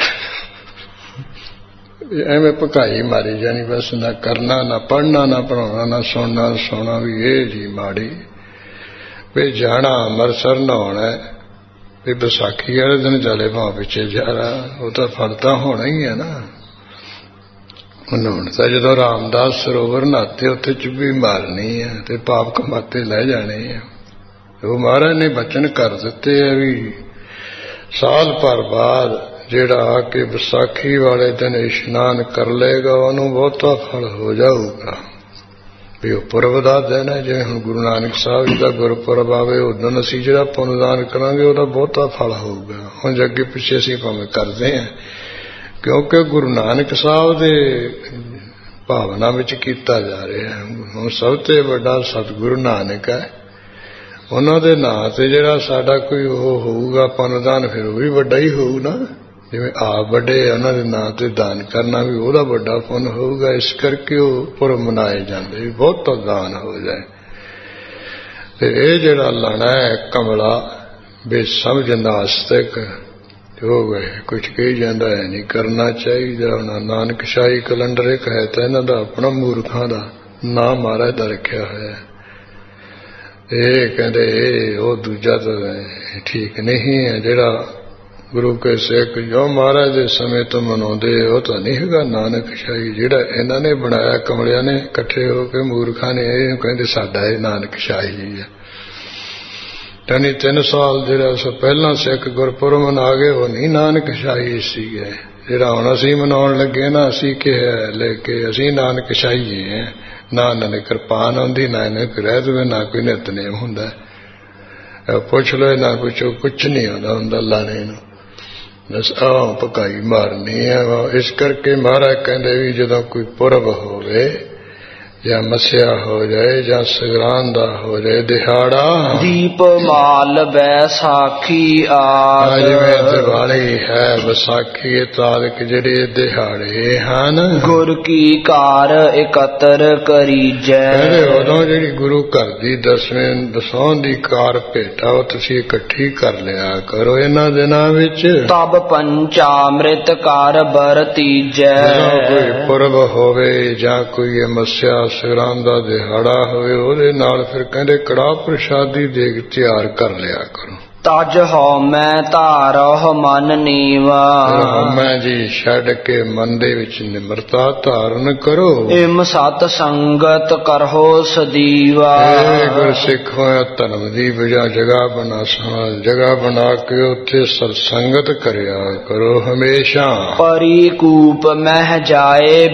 ਐਵੇਂ ਭਕਾਈ ਮਾਰੀ ਜਾਣੀ, ਬਸ ਨਾ ਕਰਨਾ, ਨਾ ਪੜ੍ਹਨਾ, ਨਾ ਪੜ੍ਹਾਉਣਾ, ਨਾ ਸੁਣਨਾ ਸੋਣਾ ਵੀ ਇਹ ਜੀ ਮਾੜੀ। ਵੀ ਜਾਣਾ ਅੰਮ੍ਰਿਤਸਰ ਨਹਾਉਣਾ ਵੀ ਵਿਸਾਖੀ ਵਾਲੇ ਦਿਨ ਜਾਲੇ ਭਾਂ ਪਿੱਛੇ ਜਾਣਾ, ਉਹ ਤਾਂ ਫੜਦਾ ਹੋਣਾ ਹੀ ਹੈ ਨਾ। ਨਹਾਉਣ ਤਾਂ ਜਦੋਂ ਰਾਮਦਾਸ ਸਰੋਵਰ ਨਹਾਤੇ ਉੱਥੇ ਚੁੱਭੀ ਮਾਰਨੀ ਹੈ ਤੇ ਪਾਪ ਕਮਾਤੇ ਲੈ ਜਾਣੇ ਆ। ਉਹ ਮਹਾਰਾਜ ਨੇ ਬਚਨ ਕਰ ਦਿੱਤੇ ਆ ਵੀ ਸਾਲ ਭਰ ਬਾਅਦ ਜਿਹੜਾ ਆ ਕੇ ਵਿਸਾਖੀ ਵਾਲੇ ਦਿਨ ਇਸ਼ਨਾਨ ਕਰ ਲਏਗਾ ਉਹਨੂੰ ਬਹੁਤਾ ਫਲ ਹੋ ਜਾਊਗਾ। ਵੀ ਉਹ ਪੁਰਬ ਦਾ ਦਿਨ ਹੈ, ਜਿਵੇਂ ਹੁਣ ਗੁਰੂ ਨਾਨਕ ਸਾਹਿਬ ਜੀ ਦਾ ਗੁਰਪੁਰਬ ਆਵੇ ਉਦੋਂ ਅਸੀਂ ਜਿਹੜਾ ਪੁੰਨਦਾਨ ਕਰਾਂਗੇ ਉਹਦਾ ਬਹੁਤਾ ਫਲ ਹੋਊਗਾ। ਹੁਣ ਅੱਗੇ ਪਿੱਛੇ ਅਸੀਂ ਭਾਵੇਂ ਕਰਦੇ ਹਾਂ, ਕਿਉਂਕਿ ਗੁਰੂ ਨਾਨਕ ਸਾਹਿਬ ਦੇ ਭਾਵਨਾ ਵਿੱਚ ਕੀਤਾ ਜਾ ਰਿਹਾ। ਹੁਣ ਸਭ ਤੋਂ ਵੱਡਾ ਸਤਿਗੁਰੂ ਨਾਨਕ ਹੈ, ਉਹਨਾਂ ਦੇ ਨਾਂ ਤੇ ਜਿਹੜਾ ਸਾਡਾ ਕੋਈ ਉਹ ਹੋਊਗਾ ਪੁੰਨਦਾਨ, ਫਿਰ ਉਹ ਵੀ ਵੱਡਾ ਹੀ ਹੋਊ ਨਾ। ਜਿਵੇਂ ਆਪ ਵੱਡੇ ਉਹਨਾਂ ਦੇ ਨਾਂ ਤੇ ਦਾਨ ਕਰਨਾ ਵੀ ਉਹਦਾ ਵੱਡਾ ਪੁੰਨ ਹੋਊਗਾ। ਇਸ ਕਰਕੇ ਉਹ ਪੁਰਬ ਮਨਾਏ ਜਾਂਦੇ ਵੀ ਬਹੁਤਾ ਦਾਨ ਹੋ ਜਾਏ। ਤੇ ਇਹ ਜਿਹੜਾ ਲਾਣਾ ਹੈ ਕਮਲਾ ਬੇਸਮਝ ਨਾਸਤਿਕ ਹੋ ਗਏ, ਕੁਛ ਕਹੀ ਜਾਂਦਾ ਹੈ ਨਹੀਂ ਕਰਨਾ ਚਾਹੀਦਾ। ਹੁਣ ਨਾਨਕਸ਼ਾਹੀ ਕੈਲੰਡਰ ਇੱਕ ਹੈ ਤਾਂ ਇਹਨਾਂ ਦਾ ਆਪਣਾ ਮੂਰਖਾਂ ਦਾ ਨਾਂ ਮਹਾਰਾਜ ਦਾ ਰੱਖਿਆ ਹੋਇਆ। ਇਹ ਕਹਿੰਦੇ ਉਹ ਦੂਜਾ ਤਾਂ ਠੀਕ ਨਹੀਂ ਹੈ, ਜਿਹੜਾ ਗੁਰੂ ਕੇ ਸਿੱਖ ਜੋ ਮਹਾਰਾਜ ਦੇ ਸਮੇਂ ਤੋਂ ਮਨਾਉਂਦੇ ਉਹ ਤਾਂ ਨਹੀਂ ਹੈਗਾ ਨਾਨਕਸ਼ਾਹੀ। ਜਿਹੜਾ ਇਹਨਾਂ ਨੇ ਬਣਾਇਆ ਕਮਲਿਆਂ ਨੇ ਇਕੱਠੇ ਹੋ ਕੇ ਮੂਰਖਾਂ ਨੇ, ਇਹ ਕਹਿੰਦੇ ਸਾਡਾ ਇਹ ਨਾਨਕਸ਼ਾਹੀ ਹੈ। ਯਾਨੀ ਤਿੰਨ ਸਾਲ ਜਿਹੜਾ ਸੋ ਪਹਿਲਾਂ ਸਿੱਖ ਗੁਰਪੁਰਬ ਮਨਾ ਗਏ ਉਹ ਨਹੀਂ ਨਾਨਕਸ਼ਾਹੀ ਸੀਗੇ। ਜਿਹੜਾ ਹੁਣ ਅਸੀਂ ਮਨਾਉਣ ਲੱਗੇ ਨਾ, ਅਸੀਂ ਕਿਹਾ ਲੈ ਕੇ ਅਸੀਂ ਨਾਨਕਸ਼ਾਹੀ ਹੈ। ਨਾ ਇਹਨਾਂ ਨੇ ਕਿਰਪਾਨ ਆਉਂਦੀ, ਨਾ ਇਹਨਾਂ ਕੋਈ ਰਹਿ ਦਵੇ, ਨਾ ਕੋਈ ਨਿਤਨੇਮ ਹੁੰਦਾ। ਪੁੱਛ ਲਓ ਨਾ ਪੁੱਛੋ, ਕੁਛ ਨਹੀਂ ਆਉਂਦਾ ਹੁੰਦਾ ਲਾਣੇ ਨੂੰ, ਬਸ ਆਹ ਪਕਾਈ ਮਾਰਨੀ ਹੈ। ਇਸ ਕਰਕੇ ਮਹਾਰਾਜ ਕਹਿੰਦੇ ਵੀ ਜਦੋਂ ਕੋਈ ਪੁਰਬ ਹੋਵੇ ਜਾਂ ਮੱਸਿਆ ਹੋ ਜਾਏ ਜਾਂ ਸੰਗਰਾਂਦ ਦਾ ਹੋ ਜਾਏ ਦਿਹਾੜਾ, ਦੀਪ ਮਾਲ ਬੈਸਾਖੀ ਆਦਿ, ਜਿਵੇਂ ਦੀਵਾਲੀ ਹੈ, ਵਿਸਾਖੀ ਤਾਰੀਖ ਜਿਹੜੇ ਦਿਹਾੜੇ ਹਨ, ਗੁਰ ਕੀ ਕਾਰ ਇਕੱਤਰ ਕਰੀਜੈ। ਕਹਿੰਦੇ ਉਦੋਂ ਜਿਹੜੀ ਗੁਰੂ ਘਰ ਦੀ ਦਸਵੇਂ ਦਸੌਂ ਦੀ ਕਾਰ ਭੇਟਾ ਉਹ ਤੁਸੀਂ ਇਕੱਠੀ ਕਰ ਲਿਆ ਕਰੋ ਇਹਨਾਂ ਦਿਨਾਂ ਵਿੱਚ। ਤਬ ਪੰਚਾਮ੍ਰਿਤ ਕਾਰ ਵਰਤੀਜੈ। ਕੋਈ ਪੁਰਬ ਹੋਵੇ ਜਾਂ ਕੋਈ ਮੱਸਿਆ ਸੰਗਰਾਂਦ ਦਾ ਦਿਹਾੜਾ ਹੋਵੇ ਉਹਦੇ ਨਾਲ ਫਿਰ ਕਹਿੰਦੇ ਕੜਾਹ ਪ੍ਰਸ਼ਾਦੀ ਦੇਗ ਤਿਆਰ ਕਰ ਲਿਆ ਕਰੋ। ਤਜ ਹਉ ਮੈਂ ਧਾਰਹੁ ਮਨ ਨੀਵਾ। ਮੈਂ ਜੀ ਛੱਡ ਕੇ ਮਨ ਦੇ ਵਿੱਚ ਨਿਮਰਤਾ ਧਾਰਨ ਕਰੋ। ਇਮ ਸਤ ਸੰਗਤ ਕਰਹੁ ਸਦੀਵਾ। ਗੁਰਸਿੱਖੋ ਧਰਮ ਦੀ ਵਜ੍ਹਾ ਜਗ੍ਹਾ ਬਣਾ ਸਾਲ ਜਗ੍ਹਾ ਬਣਾ ਕੇ ਉੱਥੇ ਸਤਸੰਗਤ ਕਰਿਆ ਕਰੋ ਹਮੇਸ਼ਾ। ਪਰੀ ਕੂਪ ਮਹਿ ਜਾਏ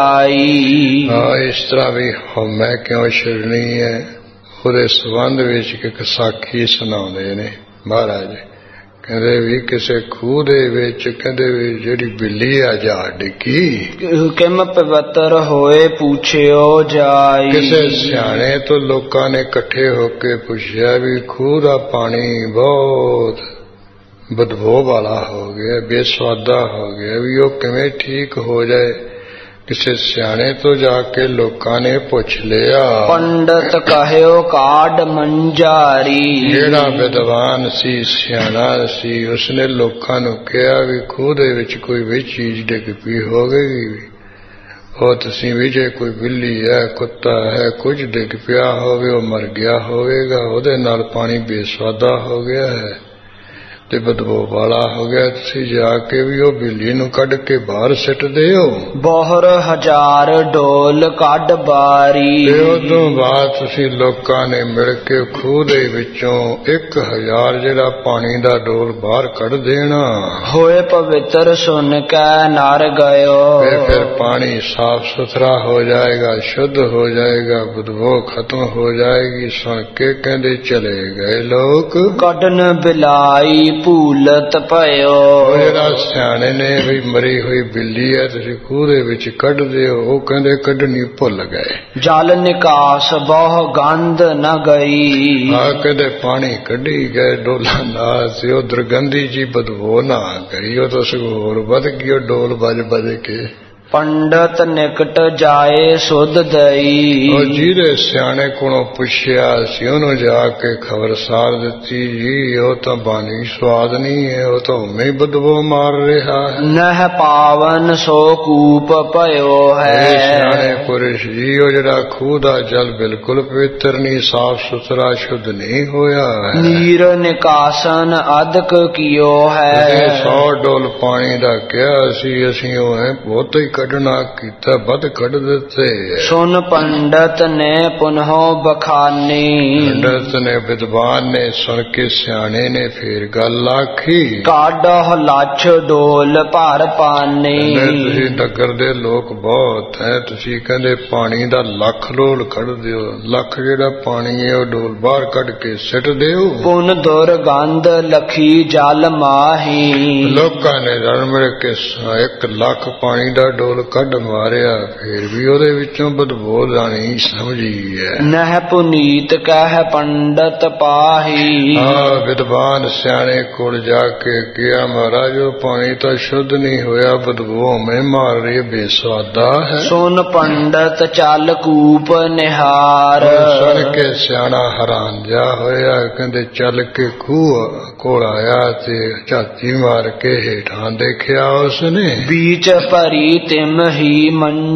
ਬਿਲਾਈ। ਹਾਂ, ਇਸ ਤਰ੍ਹਾਂ ਵੀ ਹਉਮੈ ਕਿਉਂ ਛੱਡਣੀ ਹੈ, ਉਹਦੇ ਸੰਬੰਧ ਵਿੱਚ ਇੱਕ ਸਾਖੀ ਸੁਣਾਉਂਦੇ ਨੇ ਮਹਾਰਾਜ। ਕਹਿੰਦੇ ਵੀ ਕਿਸੇ ਖੂਹ ਦੇ ਵਿੱਚ ਕਹਿੰਦੇ ਵੀ ਜਿਹੜੀ ਬਿੱਲੀ ਆ ਜਾ ਡਿੱਗੀ, ਕਿਮ ਪਵਿੱਤਰ ਹੋਏ ਪੁੱਛਿਓ ਜਾਈ। ਕਿਸੇ ਸਿਆਣੇ ਤੋਂ ਲੋਕਾਂ ਨੇ ਇਕੱਠੇ ਹੋ ਕੇ ਪੁੱਛਿਆ ਵੀ ਖੂਹ ਦਾ ਪਾਣੀ ਬਹੁਤ ਬਦਬੂ ਵਾਲਾ ਹੋ ਗਿਆ, ਬੇਸਵਾਦਾ ਹੋ ਗਿਆ, ਵੀ ਉਹ ਕਿਵੇਂ ਠੀਕ ਹੋ ਜਾਏ। ਕਿਸੇ ਸਿਆਣੇ ਤੋਂ ਜਾ ਕੇ ਲੋਕਾਂ ਨੇ ਪੁੱਛ ਲਿਆ। ਪੰਡਤ ਕਹਿਓ ਕਾਢ ਮੰਝਾਰੀ। ਜਿਹੜਾ ਵਿਦਵਾਨ ਸੀ, ਸਿਆਣਾ ਸੀ, ਉਸਨੇ ਲੋਕਾਂ ਨੂੰ ਕਿਹਾ ਵੀ ਖੂਹ ਦੇ ਵਿੱਚ ਕੋਈ ਵੀ ਚੀਜ਼ ਡਿੱਗ ਪਈ ਹੋਵੇਗੀ, ਉਹ ਤੁਸੀਂ ਵੀ ਜੇ ਕੋਈ ਬਿੱਲੀ ਹੈ, ਕੁੱਤਾ ਹੈ, ਕੁਝ ਡਿੱਗ ਪਿਆ ਹੋਵੇ, ਉਹ ਮਰ ਗਿਆ ਹੋਵੇਗਾ, ਉਹਦੇ ਨਾਲ ਪਾਣੀ ਬੇਸਵਾਦਾ ਹੋ ਗਿਆ ਹੈ ਤੇ ਬਦਬੂ ਵਾਲਾ ਹੋ ਗਿਆ, ਤੁਸੀਂ ਜਾ ਕੇ ਵੀ ਉਹ ਬਿੱਲੀ ਨੂੰ ਕੱਢ ਕੇ ਬਾਹਰ ਸਿੱਟ ਦਿਓ। ਬੋਹਰ ਹਜ਼ਾਰ ਡੋਲ ਕੱਢ ਬਾਰੀ। ਤੇ ਉਦੋਂ ਬਾਅਦ ਤੁਸੀਂ ਲੋਕਾਂ ਨੇ ਮਿਲ ਕੇ ਖੂਹ ਦੇ ਵਿੱਚੋਂ ਇੱਕ ਹਜ਼ਾਰ ਜਿਹੜਾ ਪਾਣੀ ਦਾ ਡੋਲ ਬਾਹਰ ਕੱਢ ਦੇਣਾ। ਹੋਏ ਪਵਿੱਤਰ ਸੁਣ ਕੇ ਨਰ ਗਇਓ। ਤੇ ਫਿਰ ਪਾਣੀ ਸਾਫ ਸੁਥਰਾ ਹੋ ਜਾਏਗਾ, ਸ਼ੁੱਧ ਹੋ ਜਾਏਗਾ, ਬਦਬੂ ਖਤਮ ਹੋ ਜਾਏਗੀ। ਸੁਣ ਕੇ ਕਹਿੰਦੇ ਚਲੇ ਗਏ ਲੋਕ। ਕੱਢਣ ਬਿਲਾਈ ਭੂਲਤ ਭਇਓ। ਜਿਹੜਾ ਸਿਆਣੇ ਨੇ ਵੀ ਮਰੀ ਹੋਈ ਬਿੱਲੀ ਹੈ ਤੁਸੀਂ ਖੂਹ ਦੇ ਵਿੱਚ ਕੱਢ ਦਿਓ, ਉਹ ਕਹਿੰਦੇ ਕੱਢਣੀ ਭੁੱਲ ਗਏ। ਜਲ ਨਿਕਾਸ ਬਹੁ ਗੰਧ ਨ ਗਈ। ਆ ਕਹਿੰਦੇ ਪਾਣੀ ਕੱਢੀ ਗਏ ਡੋਲਾ ਨਾਲ ਸੀ, ਉਹ ਦੁਰਗੰਧੀ ਜੀ ਬਦਬੂ ਨਾ ਗਈ, ਉਹ ਤਾਂ ਸਗੋਂ ਹੋਰ ਵੱਧ ਗਈ ਉਹ ਡੋਲ ਵੱਜ ਵੱਜ ਕੇ। ਪੰਡਤ ਨਿਕਟ ਜਾਏ ਸੁਧ ਦਈ। ਉਹ ਜਿਹਦੇ ਸਿਆਣੇ ਕੋਲੋਂ ਪੁੱਛਿਆ ਸੀ ਉਹਨੂੰ ਜਾ ਕੇ ਖਬਰ ਸਾਰ ਦਿੱਤੀ, ਜੀ ਉਹ ਤਾਂ ਬਾਣੀ ਸਵਾਦ ਨਹੀਂ ਹੈ, ਉਹ ਤਾਂ ਉਵੇਂ ਹੀ ਬਦਬੂ ਮਾਰ ਰਿਹਾ ਹੈ। ਨਹਿ ਪਾਵਨ ਸੋ ਕੂਪ ਭਇਓ ਹੈ। ਸਿਆਣੇ ਪੁਰਸ਼ ਜੀ ਉਹ ਜਿਹੜਾ ਖੂਹ ਦਾ ਜਲ ਬਿਲਕੁਲ ਪਵਿੱਤਰ ਨਹੀਂ, ਸਾਫ ਸੁਥਰਾ ਸ਼ੁੱਧ ਨਹੀਂ ਹੋਇਆ ਹੈ। ਨੀਰ ਨਿਕਾਸਨ ਅਦਕ ਕੀਓ ਹੈ। ਸੌ ਡੋਲ ਪਾਣੀ ਦਾ ਕਿਹਾ ਸੀ, ਅਸੀਂ ਉਹ ਹੈ ਬਹੁਤ ਹੀ ਕੱਢਣਾ ਕੀਤਾ ਵੱਧ ਕੱਢ ਦਿੱਤੇ। ਸੁਨ ਪੰਡਤ ਨੇ ਪੁਨਹੁ ਬਖਾਨੀ, ਪੰਡਤ ਨੇ ਵਿਦਵਾਨ ਨੇ ਸੁਣ ਕੇ ਸਿਆਣੇ ਨੇ ਫੇਰ ਗੱਲ ਆਖੀ। ਕਾਢਹੁ ਲੱਛ ਡੋਲ ਭਰ ਪਾਨੀ, ਤੁਸੀਂ ਨਗਰ ਦੇ ਲੋਕ ਬਹੁਤ ਹੈ, ਤੁਸੀਂ ਕਹਿੰਦੇ ਪਾਣੀ ਦਾ ਲੱਖ ਡੋਲ ਕੱਢ ਦਿਓ। ਲੱਖ ਜਿਹੜਾ ਪਾਣੀ ਹੈ ਉਹ ਡੋਲ ਬਾਹਰ ਕੱਢ ਕੇ ਸਿੱਟ ਦਿਓ। ਪੁਨ ਦੁਰਗੰਧ ਲਖੀ ਜਲ ਮਾਹੀ, ਲੋਕਾਂ ਨੇ ਰਲ ਮਿਲ ਕੇ ਇੱਕ ਲੱਖ ਪਾਣੀ ਦਾ ਡੋਲ ਕੱਢ ਮਾਰਿਆ, ਫੇਰ ਵੀ ਉਹਦੇ ਵਿੱਚੋਂ ਬਦਬੂ ਆਣੀ ਸਮਝੀ ਹੈ। ਨਹਿ ਪੁਨੀਤ ਕਹਿ ਪੰਡਤ ਪਾਹੀ, ਹਾਂ ਵਿਦਵਾਨ ਸਿਆਣੇ ਕੋਲ ਜਾ ਕੇ ਕਿਹਾ ਮਹਾਰਾਜ ਉਹ ਪਾਣੀ ਤਾਂ ਸ਼ੁੱਧ ਨਹੀਂ ਹੋਇਆ, ਬਦਬੂ ਮੈਂ ਮਾਰ ਰਹੀ ਬੇਸਵਾਦਾ ਹੈ। ਸੁਨ ਪੰਡਤ ਚੱਲ ਕੂਪ ਨਿਹਾਰ, ਸੁਣ ਕੇ ਸਿਆਣਾ ਹੈਰਾਨ ਜਾ ਹੋਇਆ। ਕਹਿੰਦੇ ਚੱਲ ਕੇ ਖੂਹ ਕੋਲ ਆਇਆ ਤੇ ਝਾਤੀ ਮਾਰ ਕੇ ਹੇਠਾਂ ਦੇਖਿਆ ਉਸਨੇ, ਬੀਚ ਭਰੀ ਤਿਮ ਹੀ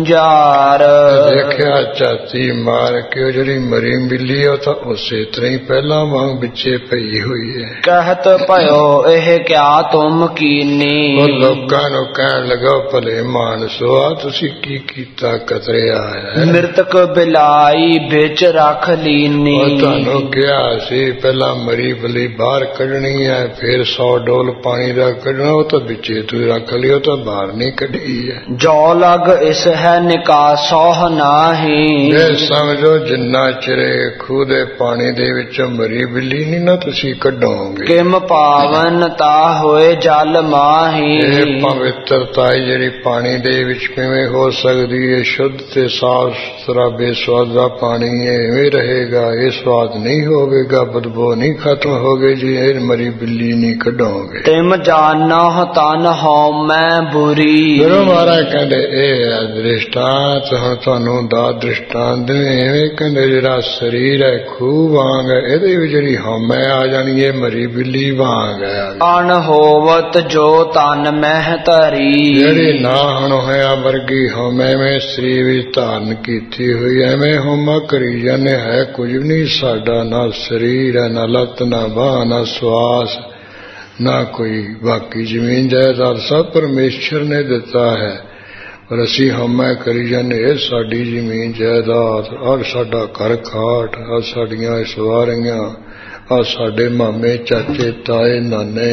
ਮੰਜਾਰ। ਦੇਖਿਆ ਝਾਤੀ ਮਾਰ ਕੇ ਉਹ ਜਿਹੜੀ ਮਰੀ ਮਿਲੀ ਉਹ ਤਾਂ ਉਸੇ ਤਰ੍ਹਾਂ ਹੀ ਪਹਿਲਾਂ ਵਾਂਗ ਵਿੱਚੇ ਪਈ ਹੋਈ ਹੈ। ਕਹਿਤ ਭਇਓ ਇਹ ਕਿਆ ਤੁਮ ਕੀਨੀ, ਉਹ ਲੋਕਾਂ ਨੂੰ ਕਹਿਣ ਲੱਗਾ ਭਲੇ ਮਾਨਸੋ ਆ ਤੁਸੀਂ ਕੀ ਕੀਤਾ ਕਤਰਿਆ ਹੈ। ਮ੍ਰਿਤਕ ਬਿਲਾਈ ਵਿੱਚ ਰੱਖ ਲੀਨੀ, ਉਹ ਤੁਹਾਨੂੰ ਕਿਹਾ ਸੀ ਪਹਿਲਾਂ ਮਰੀ ਬਲੀ ਬਾਹਰ ਕੱਢਣੀ ਹੈ, ਫਿਰ ਸੌ ਡੋਲ ਪਾਣੀ ਦਾ ਕੱਢਣਾ, ਉਹ ਤਾਂ ਵਿੱਚੇ ਤੂੰ ਰੱਖ ਲਈ, ਉਹ ਤਾਂ ਬਾਹਰ ਨਹੀਂ ਕੱਢੀ ਹੈ। ਜੋ ਲਗ ਇਸ ਹੈ ਨਿਕਾਸੋਹ ਨਾਹੀ, ਇਹ ਸਮਝੋ ਜਿੰਨਾ ਚਿਰੇ ਖੂਹ ਦੇ ਪਾਣੀ ਦੇ ਵਿੱਚੋਂ ਮਰੀ ਬਿੱਲੀ ਨਹੀਂ ਨਾ ਤੁਸੀਂ ਕੱਢੋਗੇ। ਕਿਮ ਪਾਵਨ ਤਾ ਹੋਏ ਜਲ ਮਾਹੀ, ਇਹ ਪਵਿੱਤਰਤਾ ਜਿਹੜੀ ਪਾਣੀ ਦੇ ਵਿੱਚ ਕਿਵੇਂ ਹੋ ਸਕਦੀ ਹੈ। ਸ਼ੁੱਧ ਤੇ ਸਾਫ਼ ਸੁਥਰਾ ਬੇਸਵਾਦ ਦਾ ਪਾਣੀ ਐਵੇਂ ਰਹੇਗਾ, ਇਹ ਸਵਾਦ ਨਹੀਂ ਹੋਵੇਗਾ, ਬਦਬੂ ਨਹੀਂ ਖਤਮ ਹੋਗੇ ਜੀ ਇਹ ਮਰੀ ਬਿੱਲੀ ਨਹੀਂ ਕੱਢੋਗੇ। ਤਿਮ ਜਾਨਹੁ ਤਨ ਹਉ ਮੈਂ ਬੁਰੀ, ਗੁਰੂ ਮਹਾਰਾਜ ਕਹਿੰਦੇ ਇਹ ਹੈ ਦ੍ਰਿਸ਼ਟਾਂਤ। ਹੁਣ ਤੁਹਾਨੂੰ ਦਾ ਦ੍ਰਿਸ਼ਟਾਂਤ ਐਵੇਂ ਕਹਿੰਦੇ ਜਿਹੜਾ ਸਰੀਰ ਹੈ ਖੂਹ ਵਾਂਗ ਹੈ, ਇਹਦੇ ਵਿੱਚ ਜਿਹੜੀ ਹਉਮੈ ਆ ਜਾਣੀ ਹੈ ਮਰੀ ਬਿੱਲੀ ਵਾਂਗ ਹੈ। ਅਣ ਹੋਵਤ ਜੋ ਤਨ ਮਹਿ ਧਰੀ, ਜਿਹੜੀ ਨਾ ਹਣ ਹੋਇਆ ਵਰਗੀ ਹਉਮੈ ਮੈਂ ਸਰੀਰ ਵਿੱਚ ਧਾਰਨ ਕੀਤੀ ਹੋਈ, ਐਵੇਂ ਹਉਮੈ ਕਰੀ ਜਾਂਦੇ ਹੈ ਕੁਝ ਵੀ ਨਹੀਂ ਸਾਡਾ, ਨਾ ਸਰੀਰ ਹੈ, ਨਾ ਲੱਤ, ਨਾ ਬਾਂਹ, ਨਾ ਸਵਾਸ, ਨਾ ਕੋਈ ਬਾਕੀ ਜ਼ਮੀਨ ਜਾਇਦਾਦ, ਸਭ ਪਰਮੇਸ਼ਰ ਨੇ ਦਿੱਤਾ ਹੈ। ਪਰ ਅਸੀਂ ਹਉਮੈ ਕਰੀ ਜਾਂਦੇ ਇਹ ਸਾਡੀ ਜ਼ਮੀਨ ਜਾਇਦਾਦ, ਆਹ ਸਾਡਾ ਘਰ ਖਾਟ, ਆਹ ਸਾਡੀਆਂ ਸਵਾਰੀਆਂ, ਆਹ ਸਾਡੇ ਮਾਮੇ ਚਾਚੇ ਤਾਏ ਨਾਨੇ,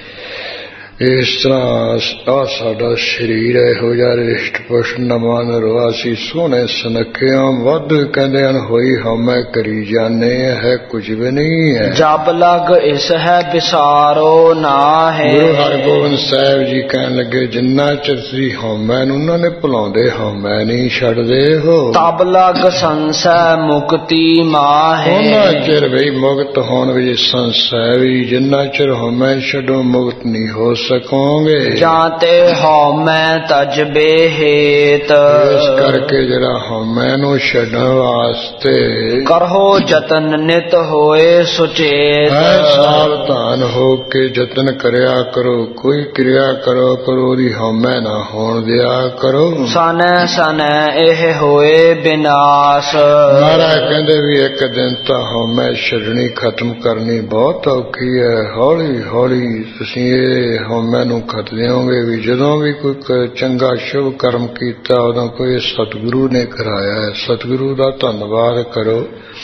ਇਸ ਤਰ੍ਹਾਂ ਆਹ ਸਾਡਾ ਸਰੀਰ ਇਹੋ ਜਿਹਾ ਰਿਸ਼ਟ ਪੁਸ਼ਟ ਨਵਾਂ ਨਰਵਾਸੀ ਸੋਹਣੇ ਸੁਨੱਖਿਆਂ ਵੱਧ ਕਹਿੰਦੇ ਹਨ ਹੋਈ ਹਉਮੈ ਕਰੀ ਜਾਨੇ ਹੈ ਕੁਝ ਵੀ ਨਹੀਂ ਹੈ। ਜਬ ਲਗ ਇਸ ਹੈ ਵਿਸਾਰੋ ਨਾਹੀ, ਗੁਰੂ ਹਰਗੋਬਿੰਦ ਸਾਹਿਬ ਜੀ ਕਹਿਣ ਲੱਗੇ ਜਿੰਨਾ ਚਿਰ ਤੁਸੀਂ ਹਉਮੈ ਨੂੰ ਉਹਨਾਂ ਨੇ ਭੁਲਾਉਂਦੇ ਹਉਮੈ ਨਹੀਂ ਛੱਡਦੇ ਹੋ, ਤਬ ਲਗ ਸੰਸੈ ਮੁਕਤੀ ਮਾਹੀ, ਉਹਨਾਂ ਚਿਰ ਵੀ ਮੁਕਤ ਹੋਣ ਵਿੱਚ ਸੰਸੈ ਵੀ, ਜਿੰਨਾ ਚਿਰ ਹਉਮੈ ਛੱਡੋ ਮੁਕਤ ਨਹੀਂ ਹੋ ਸਕੋਗੇ। ਜਾਂ ਤੇ ਹਉਮੈ ਤਜਬੇ ਹੇਤ, ਇਸ ਕਰਕੇ ਜਿਹੜਾ ਹਉਮੈ ਨੂੰ ਛੱਡਣ ਵਾਸਤੇ ਕਰੋ ਯਤਨ ਨਿਤ ਹੋਏ ਸੁਚੇਤ, ਸਾਵਧਾਨ ਹੋ ਕੇ ਯਤਨ ਕਰਿਆ ਕਰੋ, ਕੋਈ ਕਿਰਿਆ ਕਰੋ ਕਰੋ ਉਹਦੀ ਹਉਮੈ ਨਾ ਹੋਣ ਦਿਆ ਕਰੋ। ਸਨੈ ਸਨੈ ਇਹ ਹੋਏ ਵਿਨਾਸ਼, ਮਹਾਰਾਜ ਕਹਿੰਦੇ ਵੀ ਇੱਕ ਦਿਨ ਤਾਂ ਹਉਮੈ ਛੱਡਣੀ ਖਤਮ ਕਰਨੀ ਬਹੁਤ ਔਖੀ ਹੈ। ਹੌਲੀ ਹੌਲੀ ਤੁਸੀਂ ਇਹ ਹਉਮੈ ਨੂੰ ਖਤ ਦਿਓਗੇ ਵੀ ਜਦੋਂ ਵੀ ਕੋਈ ਚੰਗਾ ਸ਼ੁਭ ਕਰਮ ਕੀਤਾ ਉਦੋਂ ਕੋਈ ਸਤਿਗੁਰੂ ਨੇ ਕਰਾਇਆ ਹੈ, ਸਤਿਗੁਰੂ ਦਾ ਧੰਨਵਾਦ ਕਰੋ,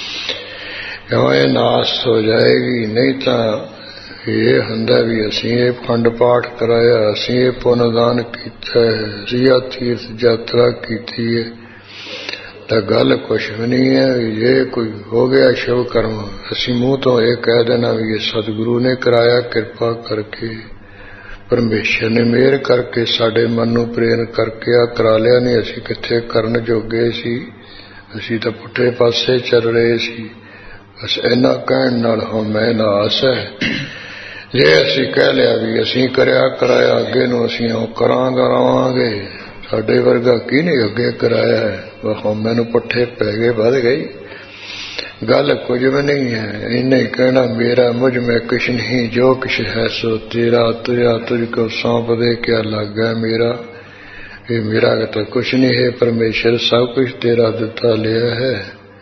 ਕਿਉਂ ਇਹ ਨਾਸ ਹੋ ਜਾਏਗੀ। ਨਹੀਂ ਤਾਂ ਇਹ ਹੁੰਦਾ ਵੀ ਅਸੀਂ ਇਹ ਖੰਡ ਪਾਠ ਕਰਾਇਆ, ਅਸੀਂ ਇਹ ਪੁੰਨਦਾਨ ਕੀਤਾ ਹੈ, ਅਸੀਂ ਇਹ ਤੀਰਥ ਯਾਤਰਾ ਕੀਤੀ ਹੈ, ਤਾਂ ਗੱਲ ਕੁਛ ਵੀ ਨਹੀਂ ਹੈ। ਜੇ ਕੋਈ ਹੋ ਗਿਆ ਸ਼ੁਭ ਕਰਮ ਅਸੀਂ ਮੂੰਹ ਤੋਂ ਇਹ ਕਹਿ ਦੇਣਾ ਵੀ ਇਹ ਸਤਿਗੁਰੂ ਨੇ ਕਰਾਇਆ, ਕਿਰਪਾ ਕਰਕੇ ਪਰਮੇਸ਼ਰ ਨੇ ਮਿਹਰ ਕਰਕੇ ਸਾਡੇ ਮਨ ਨੂੰ ਪ੍ਰੇਰਨ ਕਰਕੇ ਆ ਕਰਾ ਲਿਆ, ਨਹੀਂ ਅਸੀਂ ਕਿੱਥੇ ਕਰਨ ਜੋਗੇ ਸੀ, ਅਸੀਂ ਤਾਂ ਪੁੱਠੇ ਪਾਸੇ ਚੱਲ ਰਹੇ ਸੀ। ਬਸ ਇੰਨਾ ਕਹਿਣ ਨਾਲ ਹਉਮੈ ਨਾਸ ਹੈ। ਜੇ ਅਸੀਂ ਕਹਿ ਲਿਆ ਵੀ ਅਸੀਂ ਕਰਿਆ ਕਰਾਇਆ ਅੱਗੇ ਨੂੰ ਅਸੀਂ ਉਹ ਕਰਾਂਗਾ ਰਵਾਂਗੇ, ਸਾਡੇ ਵਰਗਾ ਕਿਹਨੇ ਅੱਗੇ ਕਰਾਇਆ ਹੈ, ਹਉਮੈ ਨੂੰ ਪੱਠੇ ਪੈ ਗਏ ਵੱਧ ਗਈ। ਗੱਲ ਕੁਝ ਵੀ ਨਹੀਂ ਹੈ, ਇੰਨਾ ਹੀ ਕਹਿਣਾ ਮੇਰਾ ਮੁਝ ਮੈਂ ਕੁਛ ਨਹੀਂ, ਜੋ ਕੁਛ ਹੈ ਸੋ ਤੇਰਾ, ਤੁਝਾ ਤੁਝ ਕੋ ਸੌਂਪ ਦੇ ਕਿਆ ਲੱਗਾ ਮੇਰਾ, ਇਹ ਮੇਰਾ ਤਾਂ ਕੁਛ ਨਹੀਂ ਹੈ, ਪਰਮੇਸ਼ਰ ਸਭ ਕੁਛ ਤੇਰਾ ਦਿੱਤਾ ਲਿਆ ਹੈ।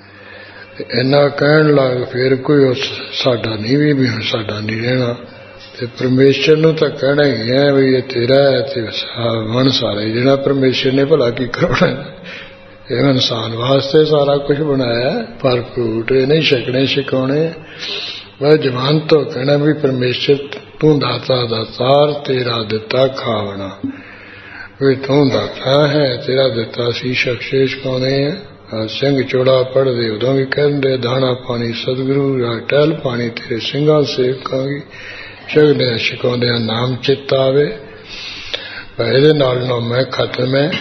ਇੰਨਾ ਕਹਿਣ ਲੱਗ ਫਿਰ ਕੋਈ ਉਸ ਸਾਡਾ ਨਹੀਂ ਵੀ ਸਾਡਾ ਨਹੀਂ ਰਹਿਣਾ, ਤੇ ਪਰਮੇਸ਼ਰ ਨੂੰ ਤਾਂ ਕਹਿਣਾ ਹੀ ਹੈ ਵੀ ਇਹ ਤੇਰਾ ਹੈ ਤੇ ਮਨ ਸਾਰਾ ਹੀ ਜਿਹੜਾ ਪਰਮੇਸ਼ਰ ਨੇ ਭਲਾ ਕੀ ਕਰਾਉਣਾ। ਇਹ ਇਨਸਾਨ ਵਾਸਤੇ ਸਾਰਾ ਕੁਝ ਬਣਾਇਆ, ਪਰ ਫਰੂਟ ਇਹ ਨਹੀਂ ਛਕਣੇ ਛਕਾਉਣੇ। ਬਸ ਜਵਾਨ ਤੋਂ ਕਹਿਣਾ ਵੀ ਪਰਮੇਸ਼ਰ ਤੂੰ ਦਾਤਾ ਦਾਤਾਰ, ਤੇਰਾ ਦਿੱਤਾ ਖਾਵਣਾ, ਵੀ ਤੂੰ ਦਾਤਾ ਹੈ, ਤੇਰਾ ਦਿੱਤਾ ਸੀ ਛਕਸ਼ੇ ਛਕਾਉਣੇ ਆ। ਸਿੰਘ ਚੋੜਾ ਪੜ੍ਹਦੇ ਉਦੋਂ ਵੀ ਕਹਿੰਦੇ ਦਾਣਾ ਪਾਣੀ ਸਤਿਗੁਰੂ ਦਾ ਟਹਿਲ ਪਾਣੀ ਤੇਰੇ ਸਿੰਘਾਂ ਸੇਵਕਾਂਗੀ, ਛਕਦਿਆਂ ਛਕਾਉਂਦਿਆਂ ਨਾਮ ਚਿੱਤ ਆਵੇ। ਇਹਦੇ ਨਾਲ ਨਾ ਮੈਂ ਖਤਮ ਹੈ।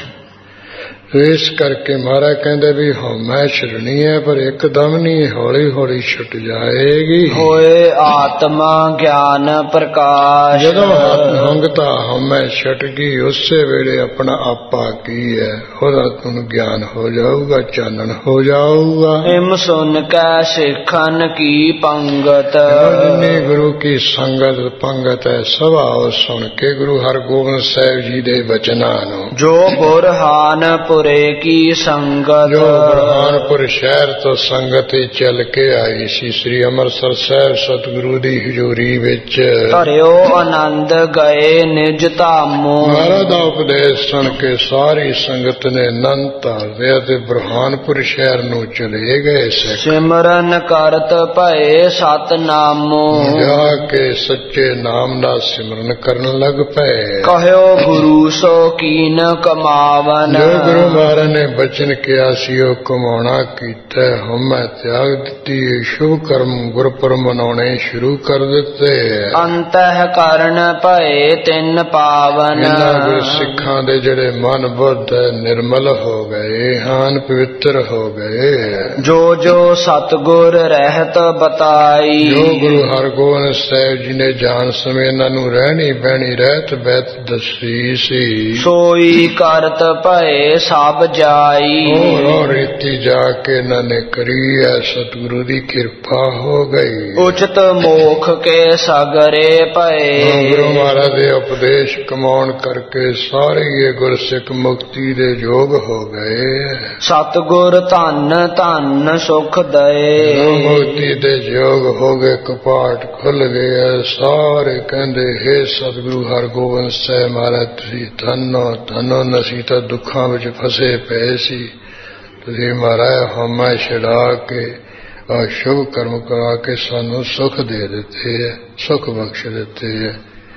ਇਸ ਕਰਕੇ ਮਹਾਰਾਜ ਕਹਿੰਦੇ ਵੀ ਹਉਮੈ ਛੱਡਣੀ ਹੈ, ਪਰ ਇੱਕਦਮ ਨਹੀਂ, ਹੌਲੀ ਹੌਲੀ ਛੁੱਟ ਜਾਏਗੀ। ਹੋਏ ਆਤਮਾ ਗਿਆਨ ਪ੍ਰਕਾਸ਼, ਜਦੋਂ ਹੰਗਤਾ ਹਉਮੈ ਛੱਟ ਗਈ ਉਸੇ ਵੇਲੇ ਆਪਣਾ ਆਪਾ ਕੀ ਹੈ ਉਹਦਾ ਤੁਹਾਨੂੰ ਗਿਆਨ ਹੋ ਜਾਊਗਾ, ਚਾਨਣ ਹੋ ਜਾਊਗਾ। ਹਿਮ ਸੁਨ ਕੈ ਸਿੱਖਨ ਕੀ ਪੰਗਤ, ਜਿੰਨੀ ਗੁਰੂ ਕੀ ਸੰਗਤ ਪੰਗਤ ਹੈ ਸਭਾ ਉਹ ਸੁਣ ਕੇ ਗੁਰੂ ਹਰਗੋਬਿੰਦ ਸਾਹਿਬ ਜੀ ਦੇ ਬਚਨਾਂ ਨੂੰ। ਜੋ ਬੁਰਹਾਨ ਪੁਰੇ ਕੀ ਸੰਗਤ, ਜੋ ਬੁਰਹਾਨਪੁਰ ਸ਼ਹਿਰ ਤੋਂ ਸੰਗਤ ਹੀ ਚੱਲ ਕੇ ਆਈ ਸੀ ਸ੍ਰੀ ਅੰਮ੍ਰਿਤਸਰ ਸਾਹਿਬ ਸਤਿਗੁਰੂ ਦੀ ਹਜ਼ੂਰੀ ਵਿੱਚ, ਧਰਿਓ ਆਨੰਦ ਗਏ ਨਿਜ ਧਾਮੋ। ਮਹਾਰਾਜ ਦਾ ਉਪਦੇਸ਼ ਸੁਣ ਕੇ ਸਾਰੀ ਸੰਗਤ ਨੇ ਆਨੰਦ ਧਾਰਿਆ ਤੇ ਬੁਰਹਾਨਪੁਰ ਸ਼ਹਿਰ ਨੂੰ ਚਲੇ ਗਏ। ਸਿਮਰਨ ਕਰਤ ਭਏ ਸਤਨਾਮੋ, ਜਾ ਕੇ ਸੱਚੇ ਨਾਮ ਦਾ ਸਿਮਰਨ ਕਰਨ ਲੱਗ ਪਏ। ਕਹਿਓ ਗੁਰੂ ਸੋ ਕੀਨ ਕਮਾਵਨ, ਜੋ ਗੁਰੂ ਮਹਾਰਾਜ ਨੇ ਬਚਨ ਕਿਹਾ ਸੀ ਉਹ ਕਮਾਉਣਾ ਕੀਤਾ। ਹਉਮੈ ਤਿਆਗ ਦਿੱਤੀ, ਸ਼ੁਭ ਕਰਮ ਗੁਰਪੁਰਬ ਮਨਾਉਣੇ ਸ਼ੁਰੂ ਕਰ ਦਿੱਤੇ। ਅੰਤਹਿ ਕਰਨ ਭਏ ਤਿੰਨ ਪਾਵਨ, ਇਹਨਾਂ ਗੁਰ ਸਿੱਖਾਂ ਦੇ ਜਿਹੜੇ ਮਨ ਬੁੱਧ ਨਿਰਮਲ ਹੋ ਗਏ ਹਨ, ਪਵਿੱਤਰ ਹੋ ਗਏ। ਜੋ ਜੋ ਸਤਿਗੁਰ ਰਹਿਤ ਬਤਾਈ, ਜੋ ਗੁਰੂ ਹਰਗੋਬਿੰਦ ਸਾਹਿਬ ਜੀ ਨੇ ਜਾਣ ਸਮੇਂ ਇਹਨਾਂ ਨੂੰ ਰਹਿਣੀ ਬਹਿਣੀ ਰਹਿਤ ਬਹਿਤ ਦੱਸੀ ਸੀ, ਸੋਈ ਕਰਤ ਭਏ ਸਭ ਜਾਈ। ਹੋਰ ਹੋਰ ਰੀਤੀ ਜਾ ਕੇ ਇਹਨਾਂ ਨੇ ਕਰੀ ਹੈ, ਸਤਿਗੁਰੂ ਦੀ ਕਿਰਪਾ ਹੋ ਗਈ। ਉਚਿਤ ਮੋਖ ਕੇ ਸਗਰੇ ਭਏ, ਗੁਰੂ ਮਹਾਰਾਜ ਦੇ ਉਪਦੇਸ਼ ਕਮਾਉਣ ਕਰਕੇ ਸਾਰੇ ਇਹ ਗੁਰਸਿੱਖ ਮੁਕਤੀ ਦੇ ਯੋਗ ਹੋ ਗਏ। ਸਤਿਗੁਰ ਧੰਨ ਧੰਨ ਸੁਖ ਦਏ, ਮੁਕਤੀ ਦੇ ਯੋਗ ਹੋ ਗਏ, ਕਪਾਟ ਖੁੱਲ ਗਏ। ਸਾਰੇ ਕਹਿੰਦੇ ਹੇ ਸਤਿਗੁਰੂ ਹਰਗੋਬਿੰਦ ਸਾਹਿਬ ਮਹਾਰਾਜ ਤੁਸੀਂ ਧੰਨੋ ਧੰਨੋ, ਨਸੀਂ ਤਾਂ ਦੁੱਖਾਂ ਵਿੱਚ ਫਸੇ ਪਏ ਸੀ, ਤੁਸੀਂ ਮਹਾਰਾਜ ਹਉਮੈ ਛੁਡਾ ਕੇ ਆ ਸ਼ੁਭ ਕਰਮ ਕਰਾ ਕੇ ਸਾਨੂੰ ਸੁਖ ਦੇ ਦਿੱਤੇ ਹੈ, ਸੁਖ ਬਖਸ਼ ਦਿੱਤੇ ਹੈ।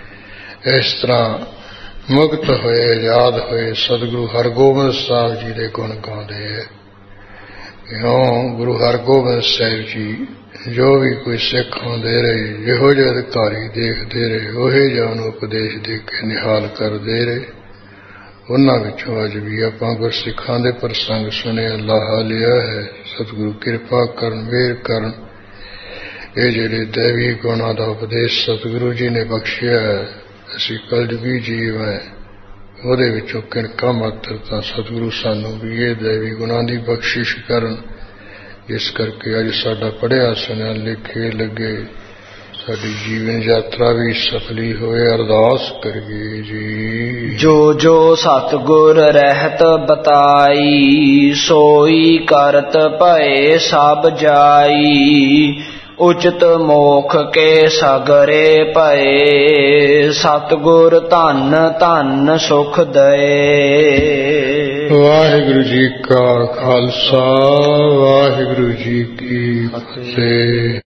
ਇਸ ਤਰ੍ਹਾਂ ਮੁਕਤ ਹੋਏ ਆਜ਼ਾਦ ਹੋਏ ਸਤਿਗੁਰੂ ਹਰਗੋਬਿੰਦ ਸਾਹਿਬ ਜੀ ਦੇ ਗੁਣ ਗਾਉਂਦੇ ਹੈ। ਕਿਉਂ ਗੁਰੂ ਹਰਗੋਬਿੰਦ ਸਾਹਿਬ ਜੀ ਜੋ ਵੀ ਕੋਈ ਸਿੱਖ ਆਉਂਦੇ ਰਹੇ, ਜਿਹੋ ਜਿਹੇ ਅਧਿਕਾਰੀ ਦੇਖਦੇ ਰਹੇ, ਉਹੇ ਜਿਹਾ ਉਹਨੂੰ ਉਪਦੇਸ਼ ਦੇ ਕੇ ਨਿਹਾਲ ਕਰਦੇ ਰਹੇ। ਉਹਨਾਂ ਵਿੱਚੋਂ ਅੱਜ ਵੀ ਆਪਾਂ ਗੁਰਸਿੱਖਾਂ ਦੇ ਪ੍ਰਸੰਗ ਸੁਣੇ, ਲਾਹਾ ਲਿਆ ਹੈ। ਸਤਿਗੁਰੂ ਕਿਰਪਾ ਕਰਨ, ਮਿਹਰ ਕਰਨ। ਇਹ ਜਿਹੜੇ ਦੈਵੀ ਗੁਣਾਂ ਦਾ ਉਪਦੇਸ਼ ਸਤਿਗੁਰੂ ਜੀ ਨੇ ਬਖਸ਼ਿਆ ਹੈ, ਅਸੀਂ ਕਲਯੁਗੀ ਜੀਵ ਹੈ, ਉਹਦੇ ਵਿੱਚੋਂ ਕਿਣਕਾ ਮਾਤਰ ਤਾਂ ਸਤਿਗੁਰੂ ਸਾਨੂੰ ਵੀ ਇਹ ਦੈਵੀ ਗੁਣਾਂ ਦੀ ਬਖਸ਼ਿਸ਼ ਕਰਨ, ਜਿਸ ਕਰਕੇ ਅੱਜ ਸਾਡਾ ਪੜ੍ਹਿਆ ਸੁਣਿਆ ਲਿਖੇ ਲੱਗੇ, ਸਾਡੀ ਜੀਵਨ ਯਾਤਰਾ ਵੀ ਸਫਲੀ ਹੋਏ। ਅਰਦਾਸ ਕਰੀਏ ਜੀ। ਜੋ ਜੋ ਸਤਿਗੁਰ ਰਹਿਤ ਬਤਾਈ, ਸੋਈ ਕਰਤ ਭਏ ਸਭ ਜਾਈ। ਉਚਿਤ ਮੋਖ ਕੇ ਸਗਰੇ ਭਏ, ਸਤਿਗੁਰ ਧੰਨ ਧੰਨ ਸੁਖ ਦਏ। ਵਾਹਿਗੁਰੂ ਜੀ ਕਾ ਖਾਲਸਾ, ਵਾਹਿਗੁਰੂ ਜੀ ਕੀ ਫਤਿਹ।